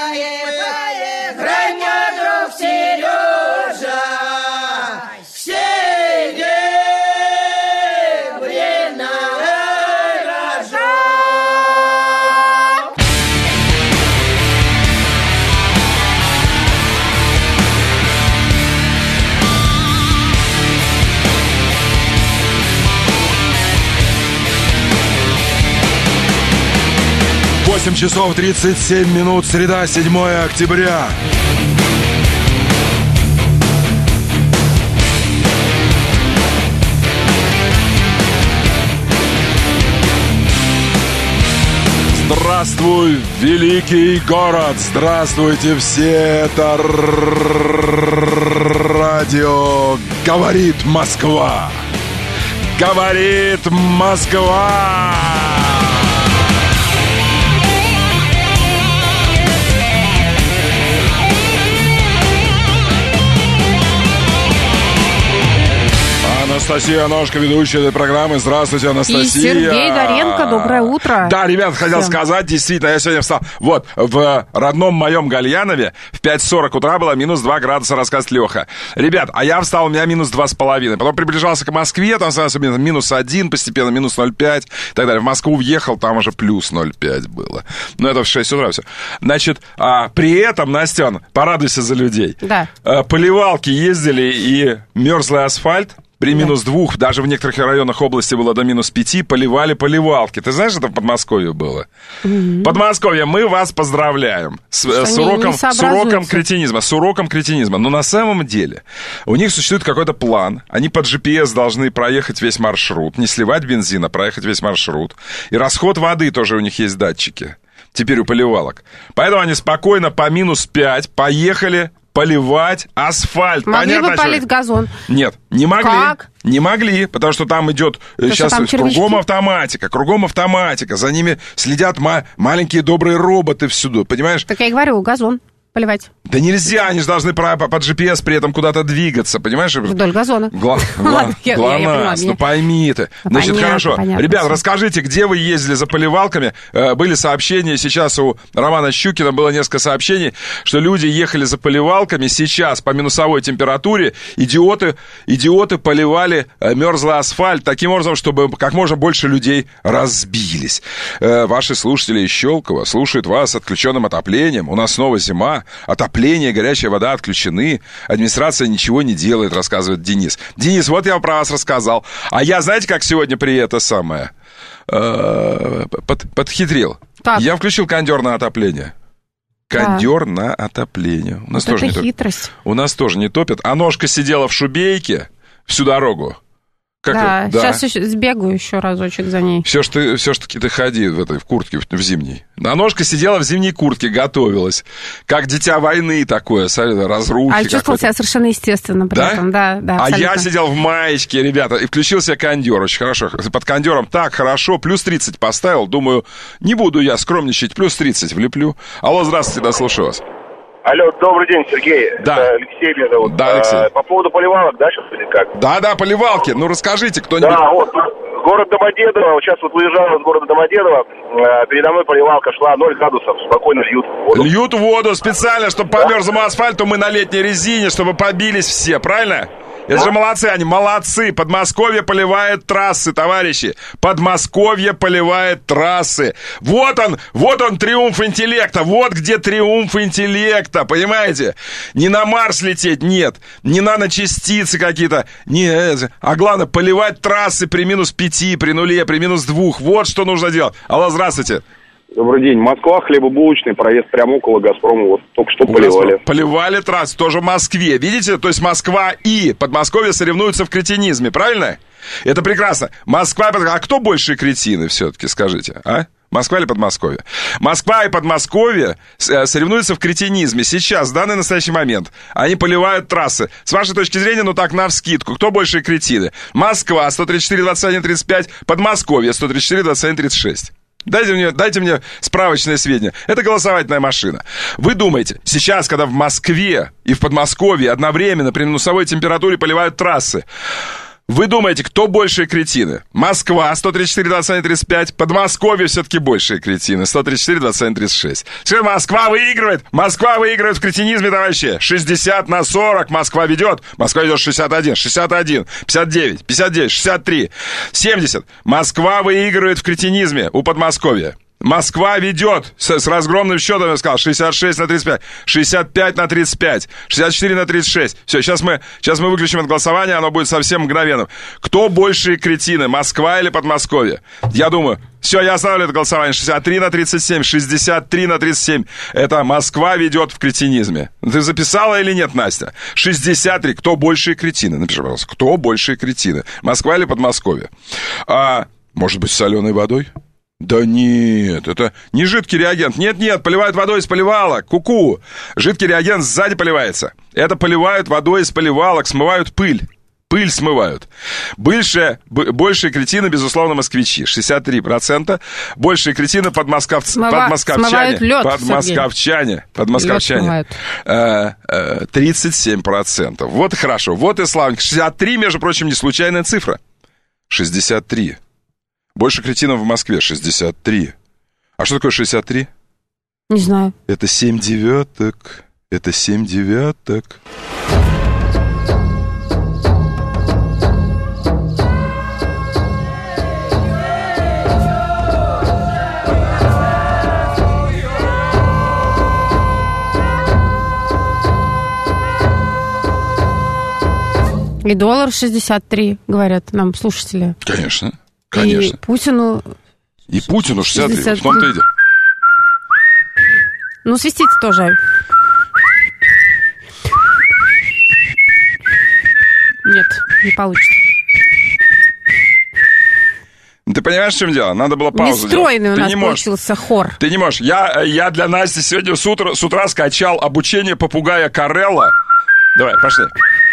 часов 37 минут, среда, 7 октября. Здравствуй, великий город! Здравствуйте все! Это радио «Говорит Москва». Говорит Москва! Анастасия Ножка, ведущая этой программы. Здравствуйте, Анастасия. И Сергей Доренко, доброе утро. Да, ребят, хотел сказать, действительно, я сегодня встал. Вот, в родном моем Гальянове в 5:40 утра было минус 2 градуса, рассказывает Леха. Ребят, а я встал, у меня минус 2,5. Потом приближался к Москве, там становился минус 1, постепенно минус 0,5 и так далее. В Москву въехал, там уже плюс 0,5 было. Ну, это в 6 утра все. Значит, при этом, Настен, порадуйся за людей. Да. Поливалки ездили и мерзлый асфальт. При минус 2, даже в некоторых районах области было до минус 5, поливали поливалки. Ты знаешь, это в Подмосковье было? Подмосковье, мы вас поздравляем с уроком кретинизма. С уроком кретинизма. Но на самом деле у них существует какой-то план. Они под GPS должны проехать весь маршрут. Не сливать бензин, а проехать весь маршрут. И расход воды тоже у них есть датчики. Теперь у поливалок. Поэтому они спокойно по минус 5 поехали поливать асфальт. Могли бы полить газон. Нет, не могли. Как? Не могли, потому что там идет сейчас кругом автоматика. За ними следят маленькие добрые роботы всюду, понимаешь? Так я и говорю, газон поливать. Да нельзя, они же должны под GPS при этом куда-то двигаться, понимаешь? Вдоль газона. ГЛОНАСС, ну пойми ты. Значит, хорошо. Ребят, расскажите, где вы ездили за поливалками? Были сообщения, сейчас у Романа Щукина было несколько сообщений, что люди ехали за поливалками, сейчас по минусовой температуре идиоты поливали мерзлый асфальт таким образом, чтобы как можно больше людей разбились. Ваши слушатели из Щелково слушают вас с отключенным отоплением. У нас снова зима. Отопление, горячая вода отключены. Администрация ничего не делает, рассказывает Денис. Денис, вот я вам про вас рассказал. А я, знаете, как сегодня подхитрил? Так. Я включил кондер на отопление. Кондер на отопление. У нас вот тоже это хитрость. У нас тоже не топят. А ножка сидела в шубейке всю дорогу. Да, сейчас сбегаю еще разочек за ней. Все ж таки ты ходи в куртке, в зимней. А ножка сидела в зимней куртке, готовилась. Как дитя войны такое, разрухи. А чувствовал себя совершенно естественно при этом, да, абсолютно. А я сидел в маечке, ребята, и включил себе кондер, очень хорошо. Под кондером так хорошо, плюс 30 поставил, думаю, не буду я скромничать, плюс 30 влеплю. Алло, здравствуйте, да, слушаю вас. Алло, добрый день, Сергей. Да. Это Алексей меня зовут. Да, Алексей. По поводу поливалок, да, сейчас или как? Да, поливалки. Ну, расскажите, кто-нибудь. Да, вот, город Домодедово. Вот сейчас вот выезжал из города Домодедово. Передо мной поливалка шла 0 градусов. Спокойно льют воду. Льют воду специально, чтобы по мерзлому асфальту мы на летней резине, чтобы побились все, правильно? Это же молодцы, они молодцы. Подмосковье поливает трассы, товарищи. Подмосковье поливает трассы. Вот он триумф интеллекта. Вот где триумф интеллекта, понимаете? Не на Марс лететь, нет. Не наночастицы какие-то. А главное, поливать трассы при минус 5, при нуле, при минус 2. Вот что нужно делать. Алло, здравствуйте. Добрый день. Москва, хлебобулочный, проезд прямо около «Газпрома». Вот только что поливали. Поливали трассы тоже в Москве. Видите? То есть Москва и Подмосковье соревнуются в кретинизме, правильно? Это прекрасно. Москва... А кто большие кретины все-таки, скажите, а? Москва или Подмосковье? Москва и Подмосковье соревнуются в кретинизме. Сейчас, в данный настоящий момент, они поливают трассы. С вашей точки зрения, ну так, навскидку, кто большие кретины? Москва 134, 21, 35, Подмосковье 134, 21, 36. Дайте мне справочные сведения. Это голосовательная машина. Вы думаете, сейчас, когда в Москве и в Подмосковье одновременно при минусовой температуре поливают трассы, Вы думаете, кто большие кретины? Москва, 134, 21, 35. Подмосковье все-таки большие кретины, 134, 21, 36. Что, Москва выигрывает? Москва выигрывает в кретинизме, товарищи. 60-40. Москва ведет 61, 61, 59, 59, 63, 70. Москва выигрывает в кретинизме у Подмосковья. Москва ведет с разгромным счетом, я сказал, 66 на 35, 65 на 35, 64 на 36. Все, сейчас мы выключим это голосование, оно будет совсем мгновенным. Кто большие кретины, Москва или Подмосковье? Я думаю, все, я оставлю это голосование. 63 на 37, 63 на 37. Это Москва ведет в кретинизме. Ты записала или нет, Настя? 63. Кто большие кретины? Напиши, пожалуйста. Кто большие кретины? Москва или Подмосковье? Может быть, с соленой водой? Да нет, это не жидкий реагент. Нет, поливают водой из поливалок. Ку-ку. Жидкий реагент сзади поливается. Это поливают водой из поливалок, смывают пыль. Пыль смывают. Большие кретины, безусловно, москвичи. 63%. Большие кретины подмосковчане. Подмосковчане. 37%. Вот хорошо. Вот и славненько. 63, между прочим, не случайная цифра. 63. Больше кретинов в Москве, 63. А что такое 63? Не знаю. Это 7 девяток. Это 7 девяток. И доллар 63, говорят нам слушатели. Конечно. И Путину... И Путину 63, в том-то и дело. Ну, свистите тоже. Нет, не получится. Ты понимаешь, в чем дело? Надо было паузу делать. Нестройный у нас получился хор. Ты не можешь. Я для Насти сегодня с утра скачал обучение попугая Карелла. Давай, пошли.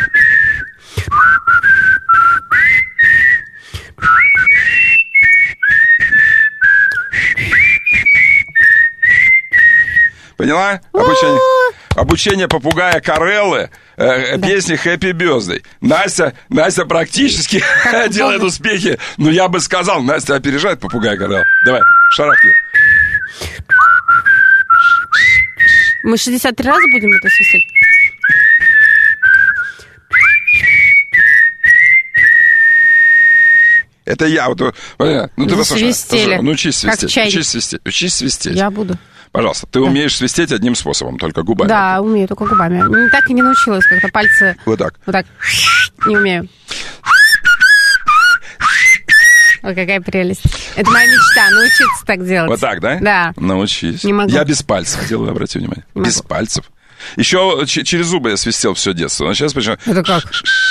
Поняла? Обучение попугая Кареллы, песни Happy Birthday. Настя практически делает успехи. Но я бы сказал, Настя опережает попугая Кареллы. Давай, шарахни. Мы 63 раза будем это свистеть? Это я. Ну, ты послушай. Ну, учись свистеть. Учись свистеть. Я буду. Пожалуйста, ты умеешь свистеть одним способом, только губами. Да, умею, только губами. Так и не научилась, как-то пальцы... Вот так. Не умею. Ой, какая прелесть. Это моя мечта, научиться так делать. Вот так, да? Да. Научись. Не могу. Я без пальцев делаю, обрати внимание. Без пальцев. Еще через зубы я свистел все детство. Но сейчас почему... Это как?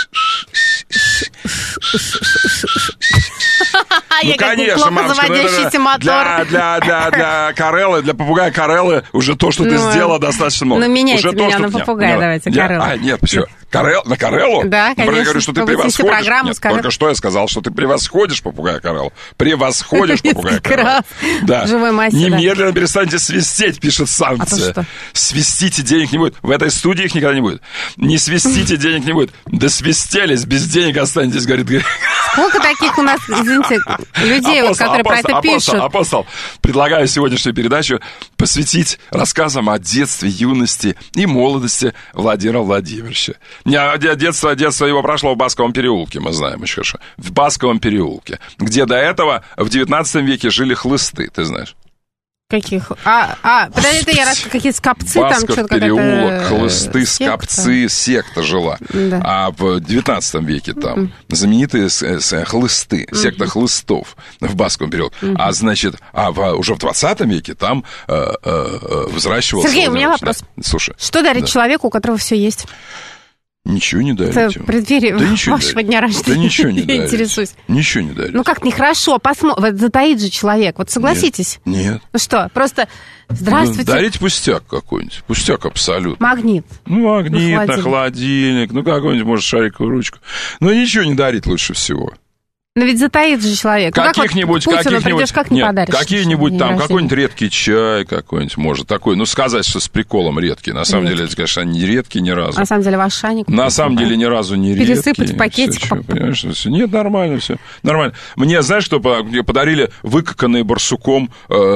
Ну, конечно, мамочка, для Кареллы, для попугая Кареллы уже то, что ты сделала, достаточно много. Ну, меняйте меня на попугая, давайте, Карелла. Нет, почему? На Кареллу? Да, конечно. Я говорю, что ты превосходишь. Нет, только что я сказал, что ты превосходишь попугая Кареллу. Превосходишь попугая Кареллу. Да. Живой мастер. Немедленно перестаньте свистеть, пишет санкция. Свистите, денег не будет. В этой студии их никогда не будет. Не свистите, денег не будет. Да свистелись, без денег останетесь, говорит. Сколько таких у нас, извините, людей, которые про это пишут? Апостол, предлагаю сегодняшнюю передачу посвятить рассказам о детстве, юности и молодости Владимира Владимировича. Детство его прошло в Басковом переулке, мы знаем очень хорошо. В Басковом переулке, где до этого в 19 веке жили хлысты, ты знаешь. Каких? Подожди, это я какие-то скопцы там что-то какая-то... переулок, хлысты, скопцы, секта жила. Да. А в 19 веке там знаменитые хлысты, секта хлыстов в Басковом переулке. А значит, уже в 20 веке там взращивался... Сергей, у меня вопрос. Слушай. Что дарить человеку, у которого все есть? Ничего не дарить. Это в преддверии вашего дня рождения. Да ничего не дарить. Интересуюсь. Ничего не дарить. Ну как нехорошо, затаит же человек. Вот согласитесь. Нет. Ну что, просто здравствуйте. Дарить пустяк какой-нибудь. Пустяк абсолютно. Магнит. Ну, магнит на холодильник. Ну, какой-нибудь, может, шариковую ручку. Но ничего не дарить лучше всего. Но ведь затаит же человек. Каких-нибудь, какие-нибудь там, какой-нибудь редкий чай какой-нибудь, может, такой, ну, сказать, что с приколом редкий. На самом деле, это, конечно, не редкий ни разу. На самом деле, ваш шаник. На самом деле, ни разу не редкий. Пересыпать в пакетик. Понимаешь, все. Нет, нормально все. Нормально. Мне, знаешь, что подарили? Выкаканные барсуком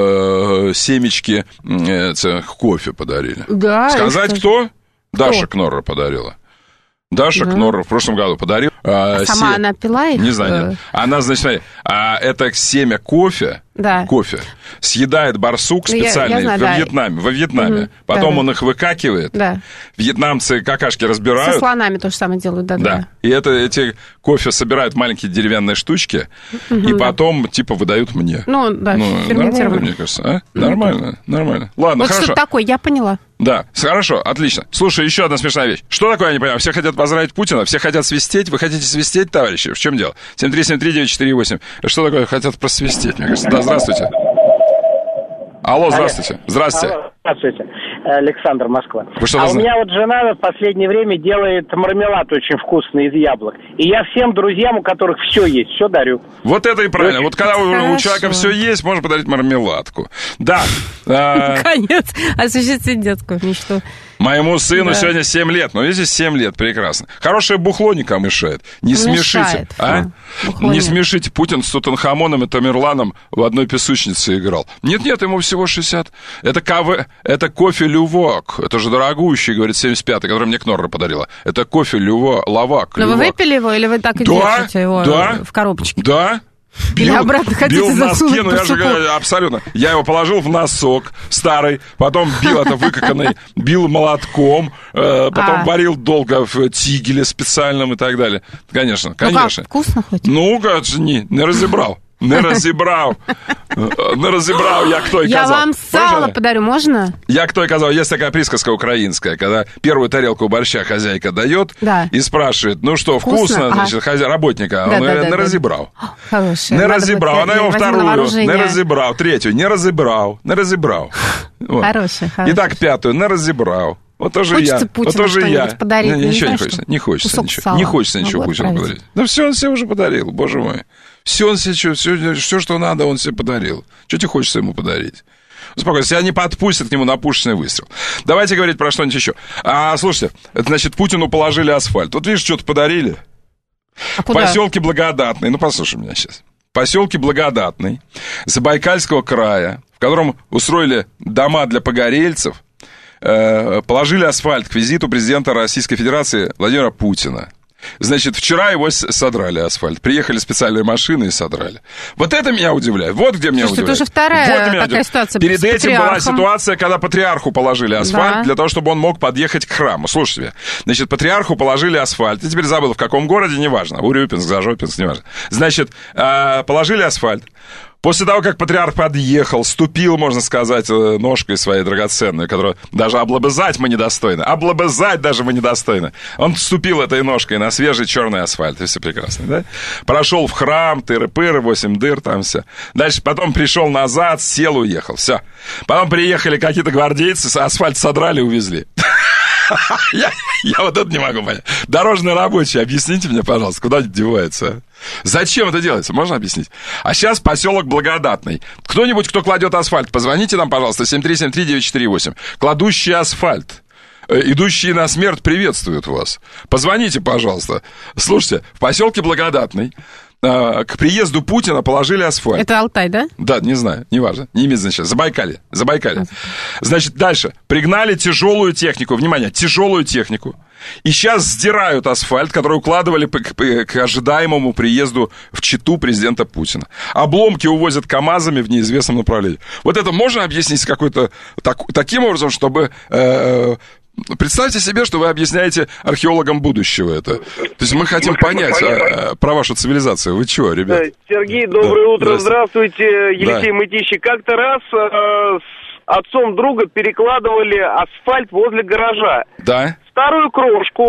семечки кофе подарили. Да. Сказать, кто? Даша Кнорра подарила. Даша Кнорра в прошлом году подарила. Сама она пила их? Не знаю, нет. Она, значит, это семя кофе, кофе съедает барсук специальный во Вьетнаме. Потом он их выкакивает. Да. Вьетнамцы какашки разбирают. Со слонами то же самое делают, да. И эти кофе собирают в маленькие деревянные штучки, и потом, типа, выдают мне. Ферментированные. Мне кажется, а? Нормально. Ладно, вот хорошо. что такое, я поняла. Да, хорошо, отлично. Слушай, еще одна смешная вещь. Что такое, я не понимаю? Все хотят поздравить Путина, все хотят свистеть. Вы хотите свистеть, товарищи? В чем дело? 7373948. Что такое хотят просвистеть? Мне кажется, да, здравствуйте. Алло, здравствуйте. Здравствуйте. Алло, здравствуйте. Александр, Москва. Вы что-то у меня вот жена в последнее время делает мармелад очень вкусный из яблок. И я всем друзьям, у которых все есть, все дарю. Вот это и правильно. Вот когда у человека все есть, можно подарить мармеладку. Да. Наконец, осуществить детскую мечту. Моему сыну сегодня 7 лет. Ну, видите, 7 лет, прекрасно. Хорошее бухло никому мешает. Не смешите. Не смешите. Путин с Тутанхамоном и Тамерланом в одной песочнице играл. Нет, ему всего 60. Это кофе Лювак. Это же дорогущий, говорит, 75-й, который мне Кнорра подарила. Это кофе Лавак. Но вы выпили его или вы так и держите его в коробочке? Да. Или обратно хотите засунуть я же говорю, абсолютно. Я его положил в носок старый, потом бил это выкаканный, бил молотком, потом варил долго в тигеле специальном и так далее. Конечно. Ну как, вкусно хоть? Ну, не разобрал. Не разобрал, я кто и казал. Я вам сало подарю, можно? Я кто и казал. Есть такая присказка украинская, когда первую тарелку борща хозяйка дает и спрашивает, ну что, вкусно, значит, работника. Он говорит, не разобрал. Хорошая. Не разобрал. Она его вторую, не разобрал. Третью, не разобрал. Хорошая. Итак, пятую, не разобрал. Вот тоже хочется я. Путину вот тоже я. Подарить, ничего не хочется. Не хочется ничего Путину подарить. Да все он себе уже подарил, боже мой. Все он себе, все, что надо, он себе подарил. Что тебе хочется ему подарить? Успокойся, тебя не подпустят к нему на пушечный выстрел. Давайте говорить про что-нибудь еще. Слушайте, значит, Путину положили асфальт. Вот видишь, что-то подарили. В поселке Благодатный. Ну, послушай меня сейчас. В поселке Благодатный Забайкальского края, в котором устроили дома для погорельцев, положили асфальт к визиту президента Российской Федерации Владимира Путина. Значит, вчера его содрали асфальт. Приехали специальные машины и содрали. Вот это меня удивляет. Вот где меня удивляет. Это уже вторая такая ситуация. Перед этим была ситуация, когда патриарху положили асфальт для того, чтобы он мог подъехать к храму. Слушайте меня. Значит, патриарху положили асфальт. Я теперь забыл, в каком городе, неважно. Урюпинск, Зажопинск, неважно. Значит, положили асфальт. После того, как патриарх подъехал, ступил, можно сказать, ножкой своей драгоценной, которую даже облобызать мы недостойны. Облобызать даже мы недостойны. Он ступил этой ножкой на свежий черный асфальт. И все прекрасно, да? Прошел в храм, тыры-пыры, 8 дыр, там все. Дальше потом пришел назад, сел, уехал. Все. Потом приехали какие-то гвардейцы, асфальт содрали, увезли. Я вот это не могу понять. Дорожные рабочие, объясните мне, пожалуйста, куда они деваются? Зачем это делается? Можно объяснить? А сейчас поселок Благодатный. Кто-нибудь, кто кладет асфальт, позвоните нам, пожалуйста, 7373948. Кладущий асфальт. Идущие на смерть приветствуют вас. Позвоните, пожалуйста. Слушайте, в поселке Благодатный к приезду Путина положили асфальт. Это Алтай, да? Да, не знаю, неважно. Не имеет значения. Забайкалье. Значит, дальше. Пригнали тяжелую технику. Внимание, тяжелую технику. И сейчас сдирают асфальт, который укладывали к ожидаемому приезду в Читу президента Путина. Обломки увозят КАМАЗами в неизвестном направлении. Вот это можно объяснить какой-то таким образом, чтобы... Представьте себе, что вы объясняете археологам будущего это. То есть мы хотим понять про вашу цивилизацию. Вы чего, ребят? Сергей, доброе утро. Здравствуйте, Елисей Мытищик. Как-то раз с отцом друга перекладывали асфальт возле гаража. Да. Старую крошку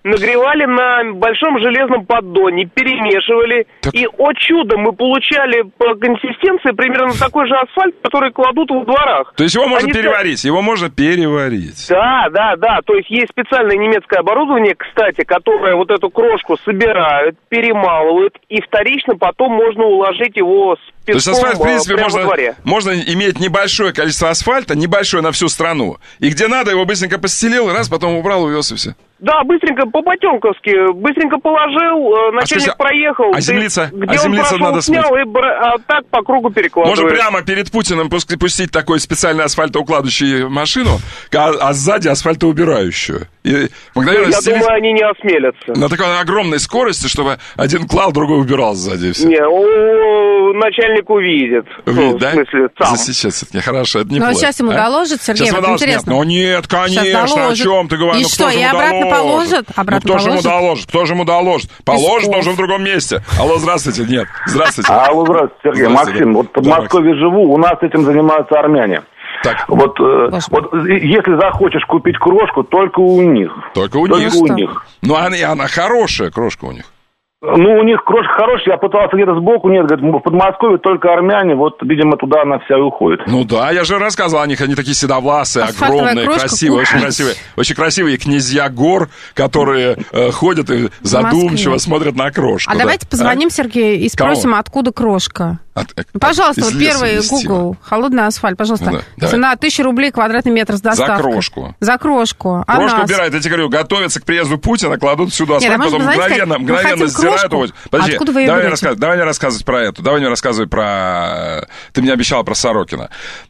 нагревали на большом железном поддоне, перемешивали, и, о чудо, мы получали по консистенции примерно такой же асфальт, который кладут в дворах. То есть его можно переварить, его можно переварить. Да, то есть есть специальное немецкое оборудование, кстати, которое вот эту крошку собирают, перемалывают, и вторично потом можно уложить его с песком. То есть асфальт, в принципе, можно иметь небольшое количество асфальта, небольшое на всю страну, и где надо, его быстренько постелил, раз, потом убрал, увез и все. Да, быстренько, по-потемковски, быстренько положил, начальник проехал. А землица? Где он прошел, надо снял, и так по кругу перекладывает. Можно прямо перед Путиным пустить такой специальный асфальтоукладывающую машину, а сзади асфальтоубирающую. И я думаю, они не осмелятся. На такой огромной скорости, чтобы один клал, другой убирал сзади. Все. Не, начальник увидит. Да? В смысле, сам. Засечет все-таки, хорошо, это неплохо. Ну, сейчас ему доложат, Сергей, вот интересно. Ну, нет, конечно, о чем ты говоришь? И что, и обратно положат? Кто же ему доложит? Положит, но уже в другом месте. Алло, здравствуйте. Нет, здравствуйте. Алло, здравствуйте, Сергей. Максим, вот в Подмосковье живу, у нас этим занимаются армяне. Так. Вот если захочешь купить крошку, только у них. Только у них. Ну, она хорошая, крошка у них. Ну, у них крошка хорошая, я пытался где-то сбоку, нет, говорит, в Подмосковье только армяне, вот, видимо, туда она вся и уходит. Ну да, я же рассказывал о них, они такие седовласые, огромные, красивые, очень красивые князья гор, которые ходят и задумчиво смотрят на крошку. А давайте позвоним Сергею и спросим, откуда крошка. Пожалуйста, вот первый Google, холодный асфальт, пожалуйста. Цена 1000 рублей квадратный метр с доставкой. За крошку. А крошку убирают, я тебе говорю, готовятся к приезду Путина, кладут сюда асфальт, потом мгновенно стирают. Подожди, давай мне рассказывать про эту. Давай мне рассказывай про... Ты мне обещал про Сорокина.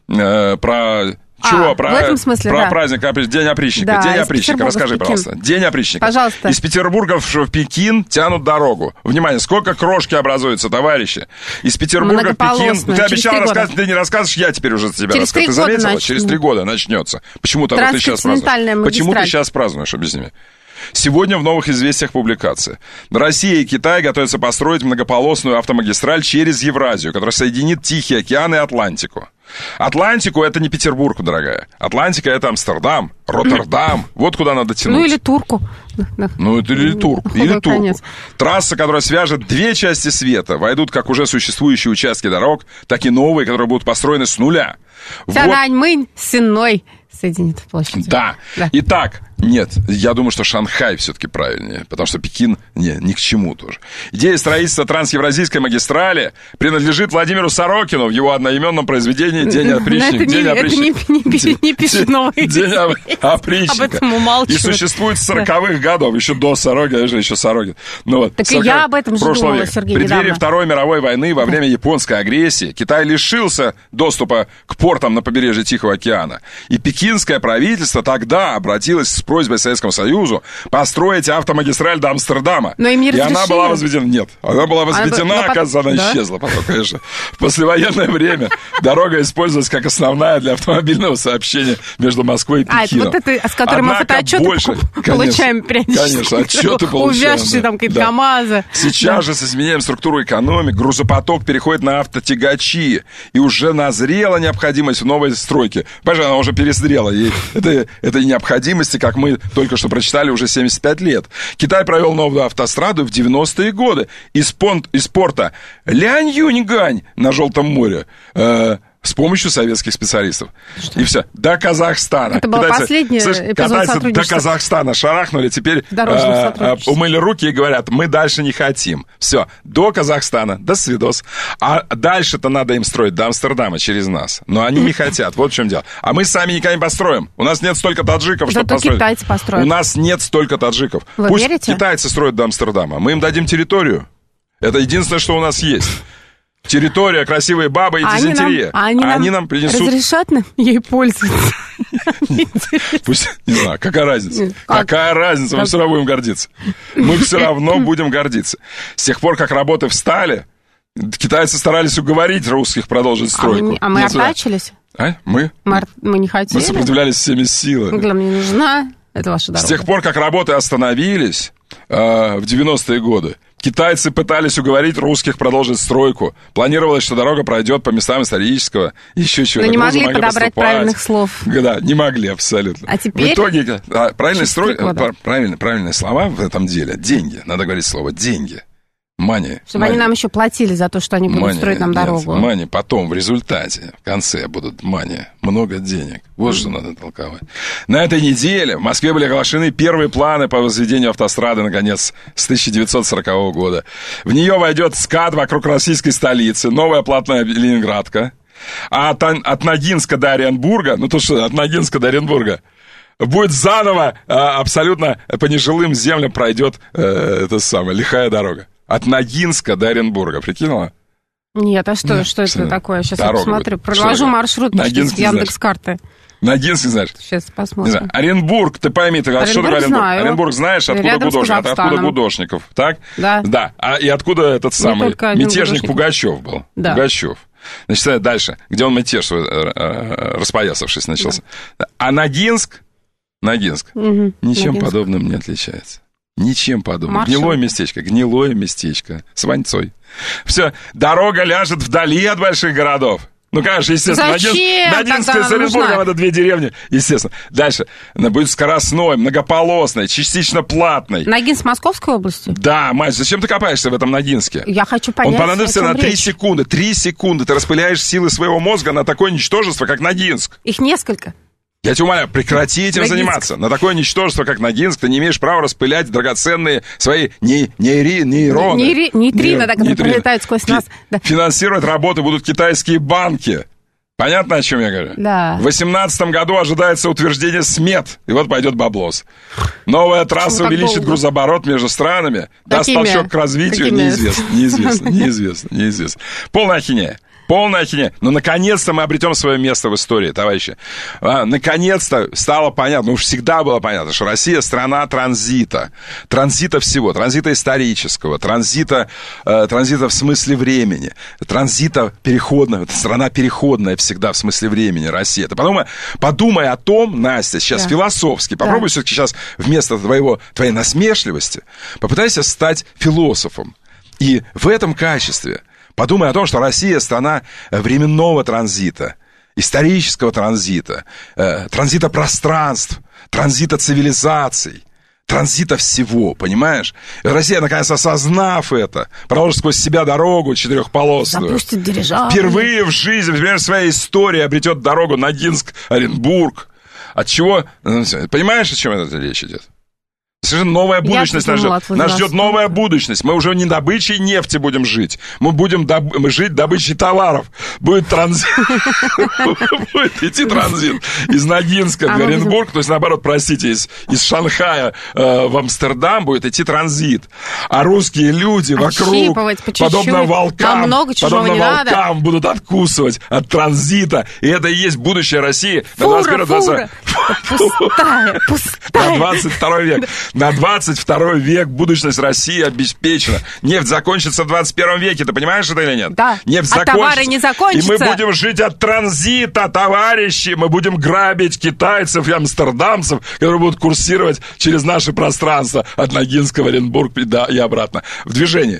Чего? В этом смысле, про праздник, День опричника. Да, День опричника, расскажи, пожалуйста. День опричника. Пожалуйста. Из Петербурга в Пекин тянут дорогу. Внимание, сколько крошки образуется, товарищи. Из Петербурга в Пекин. Ты обещал рассказывать, ты не рассказываешь, я теперь уже тебе рассказываю. Ты заметила? Через 3 года начнется. Почему-то ты сейчас празднуешь. Почему ты сейчас празднуешь, объясни мне. Сегодня в «Новых известиях» публикация. Россия и Китай готовятся построить многополосную автомагистраль через Евразию, которая соединит Тихий океан и Атлантику. Атлантику — это не Петербург, дорогая. Атлантика — это Амстердам, Роттердам. Вот куда надо тянуть. Ну, или Турку. Ну, это или Турку. Трасса, которая свяжет 2 части света, войдут как уже существующие участки дорог, так и новые, которые будут построены с нуля. Тяньаньмэнь с Сенной соединит площадь. Да. Итак, нет, я думаю, что Шанхай все-таки правильнее, потому что Пекин ни к чему тоже. Идея строительства трансевразийской магистрали принадлежит Владимиру Сорокину в его одноименном произведении «День опричника». Это не пишет новые. День опричника. Об этом умалчивают. И существует с 40-х годов, еще до Сорокина, еще Сорокин. Так и я об этом же думала, Сергей, недавно. В преддверии Второй мировой войны, во время японской агрессии, Китай лишился доступа к портам на побережье Тихого океана. И пекинское правительство тогда обратилось с просьбой Советскому Союзу построить автомагистраль до Амстердама. Но и она была возведена... Нет, она была возведена, оказывается, она исчезла потом, конечно. В послевоенное время дорога использовалась как основная для автомобильного сообщения между Москвой и Пекином. Вот это, с которым мы фотоотчеты получаем периодически. Конечно, отчеты получаем. Увязшие там какие-то КамАЗы. Сейчас же с изменением структуры экономики грузопоток переходит на автотягачи. И уже назрела необходимость в новой стройке. Пожалуй, она уже перезрела. И этой необходимости, как мы только что прочитали, уже 75 лет. Китай провел новую автостраду в 90-е годы из порта Лянь-Юньгань на Желтом море с помощью советских специалистов. Что? И все. До Казахстана. Это был последний эпизод сотрудничества. До Казахстана шарахнули, теперь умыли руки и говорят, мы дальше не хотим. Все. До Казахстана. До свидос. А дальше-то надо им строить до Амстердама через нас. Но они не хотят. Вот в чем дело. А мы сами никогда не построим. У нас нет столько таджиков, чтобы построить. Китайцы построят. У нас нет столько таджиков. Вы Пусть верите? Китайцы строят до Амстердама. Мы им дадим территорию. Это единственное, что у нас есть. Территория, красивые бабы и дизентерия. Они нам принесут... разрешат нам ей пользоваться? Пусть, не знаю, какая разница? Какая разница? Мы все равно будем гордиться. Мы все равно будем гордиться. С тех пор, как работы встали, китайцы старались уговорить русских продолжить стройку. А мы артачились? Мы? Мы не хотели. Мы сопротивлялись всеми силами. Мне не нужна. Это ваша дорога. С тех пор, как работы остановились в 90-е годы, Китайцы пытались уговорить русских продолжить стройку. Планировалось, что дорога пройдет по местам исторического. Еще чего-то. Но не могли подобрать правильных слов. Да, не могли абсолютно. А теперь? В итоге правильные слова в этом деле. Деньги. Надо говорить слово «деньги». Money. Чтобы они нам еще платили за то, что они будут строить нам дорогу. Money. Потом, в результате, в конце будут money. Много денег. Вот что надо толковать. На этой неделе в Москве были оглашены первые планы по возведению автострады, наконец, с 1940 года. В нее войдет СКАД вокруг российской столицы, новая платная Ленинградка. А от Ногинска до Оренбурга, от Ногинска до Оренбурга, будет заново, абсолютно по нежилым землям пройдет лихая дорога. От Ногинска до Оренбурга, прикинула? Нет, а что это такое? Сейчас я посмотрю. Проложу маршрут в Яндекс.Карты. Ногинск, знаешь? Сейчас посмотрим. Оренбург, ты пойми, что такое Оренбург? Оренбург знаешь, откуда Гудошников, так? Да. И откуда этот самый мятежник Пугачев был? Да. Пугачев. Значит, дальше, где он мятеж свой, распоясавшись, начался. Да. А Ногинск ничем подобным не отличается. Ничем подобным. Гнилое местечко с вонцой. Все, дорога ляжет вдали от больших городов. Конечно, естественно. Ногинск и с Оренбургом это 2 деревни, естественно. Дальше. Она будет скоростной, многополосной, частично платной. Ногинск Московской области? Да, Мась, зачем ты копаешься в этом Ногинске? Я хочу понять, он понадобится на 3 секунды. 3 секунды ты распыляешь силы своего мозга на такое ничтожество, как Ногинск. Их несколько. Я тебя умоляю, прекрати этим заниматься. На такое ничтожество, как Ногинск, ты не имеешь права распылять драгоценные свои нейроны. Нейтрино, которые пролетают сквозь нас. Финансировать работы будут китайские банки. Понятно, о чем я говорю? Да. В 2018 году ожидается утверждение смет. И вот пойдет баблос. Новая трасса увеличит грузооборот между странами. Даст толчок к развитию. Неизвестно. Полная ахинея. Но наконец-то мы обретем свое место в истории, товарищи. Наконец-то стало понятно, уж всегда было понятно, что Россия страна транзита. Транзита всего. Транзита исторического, транзита в смысле времени, транзита переходного. Это страна переходная всегда в смысле времени, Россия. Ты подумай о том, Настя, сейчас философски. Попробуй все-таки сейчас вместо твоей насмешливости попытайся стать философом. И в этом качестве подумай о том, что Россия страна временного транзита, исторического транзита, транзита пространств, транзита цивилизаций, транзита всего, понимаешь? И Россия, наконец, осознав это, проложит сквозь себя дорогу 4-полосную. Запустит дирижабль. Впервые в жизни, в своей истории обретет дорогу Ногинск-Оренбург. От чего? Понимаешь, о чем это речь идет? Совершенно новая будущность нас ждет. Нас ждет новая будущность. Мы уже не добычей нефти будем жить. Мы будем жить добычей товаров. Будет транзит. Будет идти транзит из Ногинска в Оренбург. То есть, наоборот, простите, из Шанхая в Амстердам будет идти транзит. А русские люди вокруг, подобно волкам, будут откусывать от транзита. И это и есть будущее России на 21-22 на 22 век. На 22 век будущность России обеспечена. Нефть закончится в 21 веке. Ты понимаешь это или нет? Да. Нефть закончится. Товары не закончатся. И мы будем жить от транзита, товарищи. Мы будем грабить китайцев и амстердамцев, которые будут курсировать через наше пространство от Ногинска в Оренбург и обратно. В движении.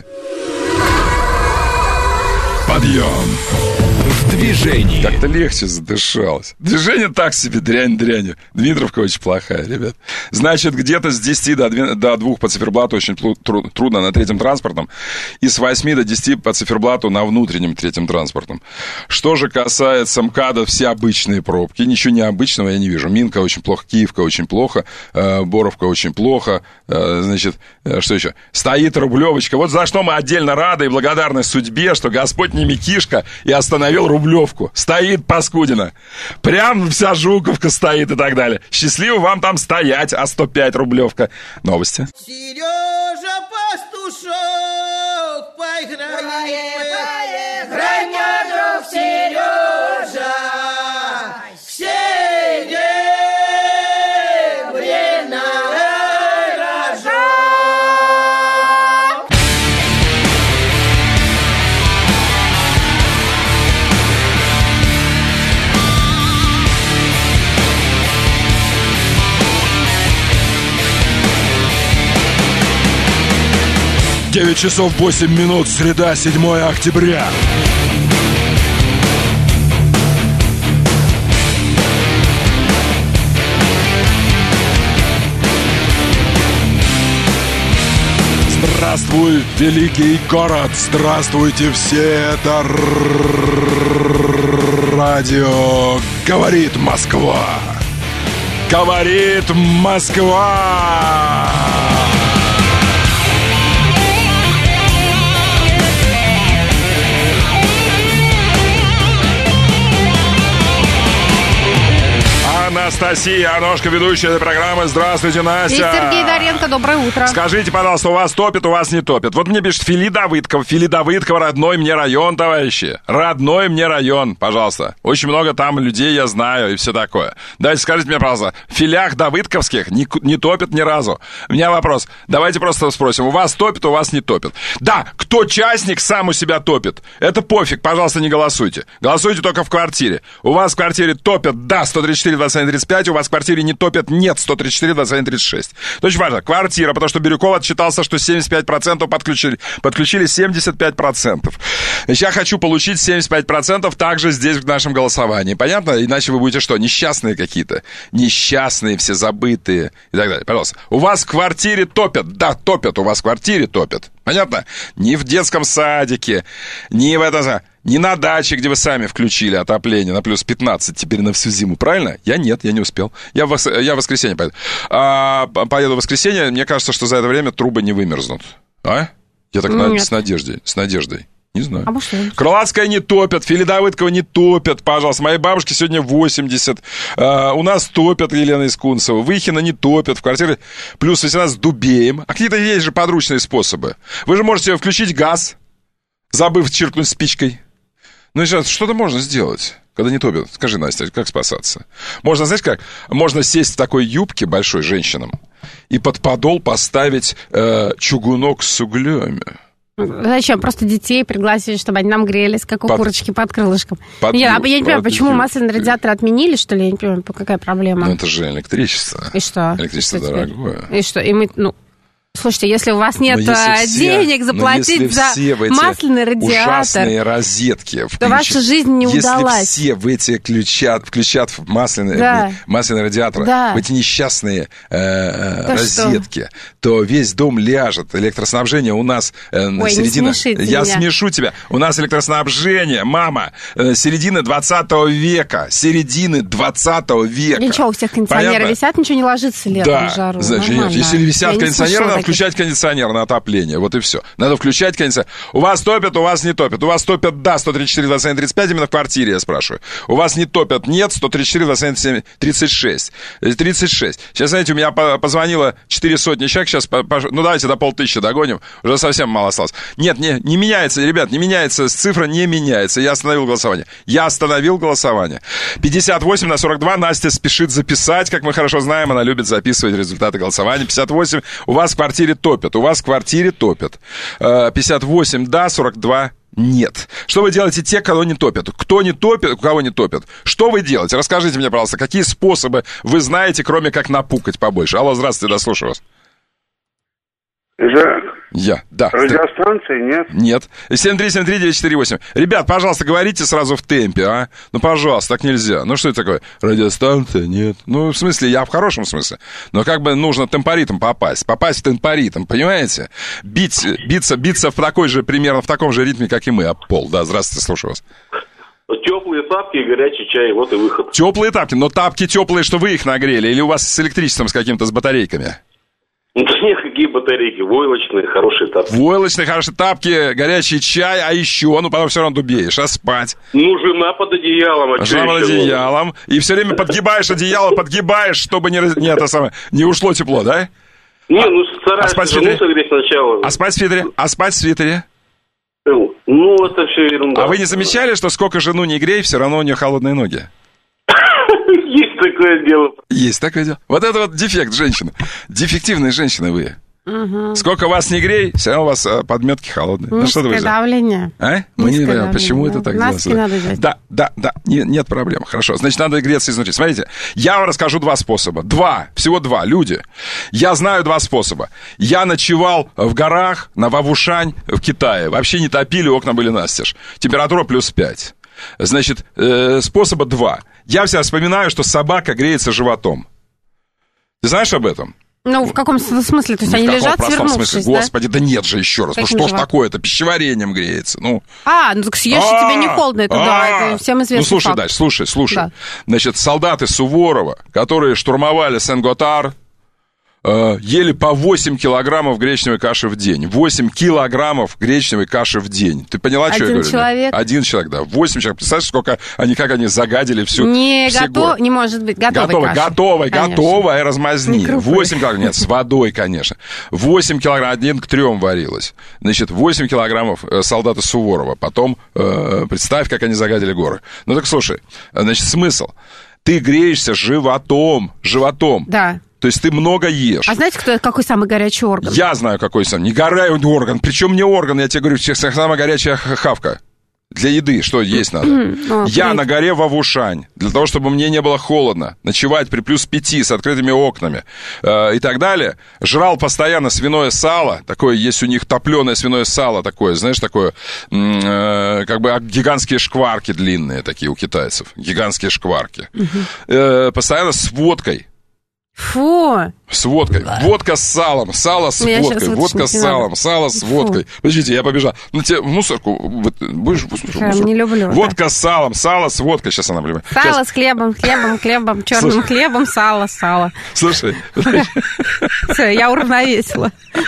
Подъем. В движении. Как-то легче задышалось. Движение так себе, дрянь. Дмитровка очень плохая, ребят. Значит, где-то с 10 до 2 по циферблату очень трудно на третьем транспортном. И с 8 до 10 по циферблату на внутреннем третьем транспортном. Что же касается МКАДа, все обычные пробки. Ничего необычного я не вижу. Минка очень плохо, Киевка очень плохо, Боровка очень плохо. Значит, что еще? Стоит Рублевочка. Вот за что мы отдельно рады и благодарны судьбе, что Господь не Микишка и остановил Рублевку. Стоит Паскудина. Прям вся Жуковка стоит и так далее. Счастливо вам там стоять, а 105 Рублевка. Новости. Сережа Пастушок, поиграй, мой друг Сережа. 9 часов 8 минут, среда, 7 октября. Здравствуй, великий город! Здравствуйте все! Это радио «Говорит Москва». Говорит Москва! Анастасия Аношка, ведущая этой программы. Здравствуйте, Настя. И Сергей Доренко, доброе утро. Скажите, пожалуйста, у вас топит, у вас не топит? Вот мне пишет Фили Давыдков. Фили Давыдков, родной мне район, товарищи. Родной мне район, пожалуйста. Очень много там людей я знаю и все такое. Давайте скажите мне, пожалуйста, в филях Давыдковских не топит ни разу. У меня вопрос. Давайте просто спросим. У вас топит, у вас не топит? Да, кто частник, сам у себя топит. Это пофиг, пожалуйста, не голосуйте. Голосуйте только в квартире. У вас в квартире топят, да, 134, 21, 35, у вас в квартире не топят, нет, 134, 21, 36. Это очень важно. Квартира, потому что Бирюков отчитался, что 75% подключили 75%. Значит, я хочу получить 75% также здесь в нашем голосовании. Понятно? Иначе вы будете что, несчастные какие-то? Несчастные, все забытые и так далее. Пожалуйста. У вас в квартире топят? Да, топят, у вас в квартире топят. Понятно? Не в детском садике, не в это... Не на даче, где вы сами включили отопление на плюс 15 теперь на всю зиму, правильно? Я нет, я не успел. Я в воскресенье поеду. Поеду в воскресенье, мне кажется, что за это время трубы не вымерзнут. А? Я так с надеждой. Не знаю. Крылатская не топят, Фили Давыдкова не топят, пожалуйста. Моей бабушке сегодня 80. У нас топят, Елена Искунцева. Выхина не топят, в квартире плюс 18 с Дубеем. А какие-то есть же подручные способы. Вы же можете включить газ, забыв чиркнуть спичкой. Ну, сейчас что-то можно сделать, когда не топят. Скажи, Настя, как спасаться? Можно, знаешь как? Можно сесть в такой юбке большой женщинам и под подол поставить чугунок с углями. Зачем? Просто детей пригласили, чтобы они нам грелись, как у курочки под крылышком. Я не понимаю, почему масляный радиатор отменили, что ли? Я не понимаю, какая проблема. Ну, это же электричество. И что? Электричество дорогое. И что? И мы, слушайте, если у вас нет денег заплатить за масляный радиатор, ужасные розетки то ваша жизнь не удалась. Если все в эти включат в масляный радиатор, в эти несчастные розетки, то весь дом ляжет. Электроснабжение у нас середина... Я смешу тебя. У нас электроснабжение, мама, середины 20 века. Середины 20 века. Ничего, у всех кондиционеры висят, ничего не ложится летом в жару. Если висят кондиционеры, надо включать кондиционер на отопление. Вот и все. Надо включать кондиционер. У вас топят, у вас не топят. У вас топят, да, 134, 21, 35, именно в квартире, я спрашиваю. У вас не топят, нет, 134, 21, 36. 36. Сейчас, знаете, у меня позвонило 400 человек, сейчас, давайте до 5000 догоним, уже совсем мало осталось. Нет, не меняется, ребят, не меняется, цифра не меняется. Я остановил голосование. 58 на 42, Настя спешит записать, как мы хорошо знаем, она любит записывать результаты голосования. 58, у вас в квартире топят. 58 да, 42 нет. Что вы делаете те, кого не топят? Кто не топит, кого не топят? Что вы делаете? Расскажите мне, пожалуйста, какие способы вы знаете, кроме как напукать побольше? Алло, здравствуйте, дослушаю вас. Да. Радиостанции нет? Нет. 7373948. Ребят, пожалуйста, говорите сразу в темпе, а? Ну, пожалуйста, так нельзя. Ну, что это такое? Радиостанция? Нет. Ну, в смысле, я в хорошем смысле. Но как бы нужно темпоритм попасть. Попасть в темпоритм, понимаете? Биться примерно в таком же ритме, как и мы, об пол. Да, здравствуйте, слушаю вас. Теплые тапки и горячий чай, вот и выход. Теплые тапки, но тапки теплые, что вы их нагрели? Или у вас с электричеством с каким-то, с батарейками? Нет, какие батарейки, войлочные, хорошие тапки. Войлочные, хорошие тапки, горячий чай, а еще, потом все равно дубеешь, а спать? Жена под одеялом. Жена под одеялом, и все время подгибаешь одеяло, чтобы не ушло тепло, да? Стараюсь жену согреть сначала. А спать в свитере? Это все ерунда. А вы не замечали, что сколько жену не грей, все равно у нее холодные ноги? Есть такое дело. Вот это вот дефект женщины. Дефективные женщины вы. Сколько вас не грей, все равно у вас подметки холодные. Ну, что вы давление. Мы не понимаем, почему это так делается. Да, нет проблем. Хорошо, значит, надо греться изнутри. Смотрите, я вам расскажу два способа. Всего два, люди. Я знаю два способа. Я ночевал в горах на Вавушань в Китае. Вообще не топили, окна были настежь. Температура +5. Значит, способа два. Я всегда вспоминаю, что собака греется животом. Ты знаешь об этом? Ну, в каком смысле? То есть они лежат, свернувшись, смысле? Да? Господи, да нет же еще раз. Каким что ж такое-то? Пищеварением греется. Ну так съешь, тебе не холодно. Это это всем известно. Ну, слушай дальше, слушай. Да. Значит, солдаты Суворова, которые штурмовали Сен-Готар, ели по 8 килограммов гречневой каши в день. 8 килограммов гречневой каши в день. Ты поняла, что я говорю? Один человек, да. 8 человек. Представляешь, как они загадили всю... Не может быть. Готовая размазни. 8 килограммов. Нет, с водой, конечно. 8 килограммов. 1 к 3 варилось. Значит, 8 килограммов солдата Суворова. Потом представь, как они загадили горы. Ну так слушай, значит, смысл. Ты греешься животом. Да. То есть ты много ешь. А знаете, какой самый горячий орган? Я знаю, какой самый. Не горячий орган. Причем не орган, я тебе говорю, самая горячая хавка. Для еды что есть надо? Я на горе Вавушань. Для того, чтобы мне не было холодно. Ночевать при +5 с открытыми окнами. И так далее. Жрал постоянно свиное сало. Такое есть у них топленое свиное сало. Такое, знаешь, такое... как бы гигантские шкварки длинные такие у китайцев. Гигантские шкварки. Постоянно с водкой. Фу! С водкой. Водка с салом, сало с водкой. Водка с салом, сало с водкой. Подождите, я побежал. Ну, тебе в мусорку. Будешь в мусорку? Не люблю. Водка с салом, сало с водкой. Сейчас она любит. Сало с хлебом, черным хлебом, сало. Слушай. Все, я уравновесила.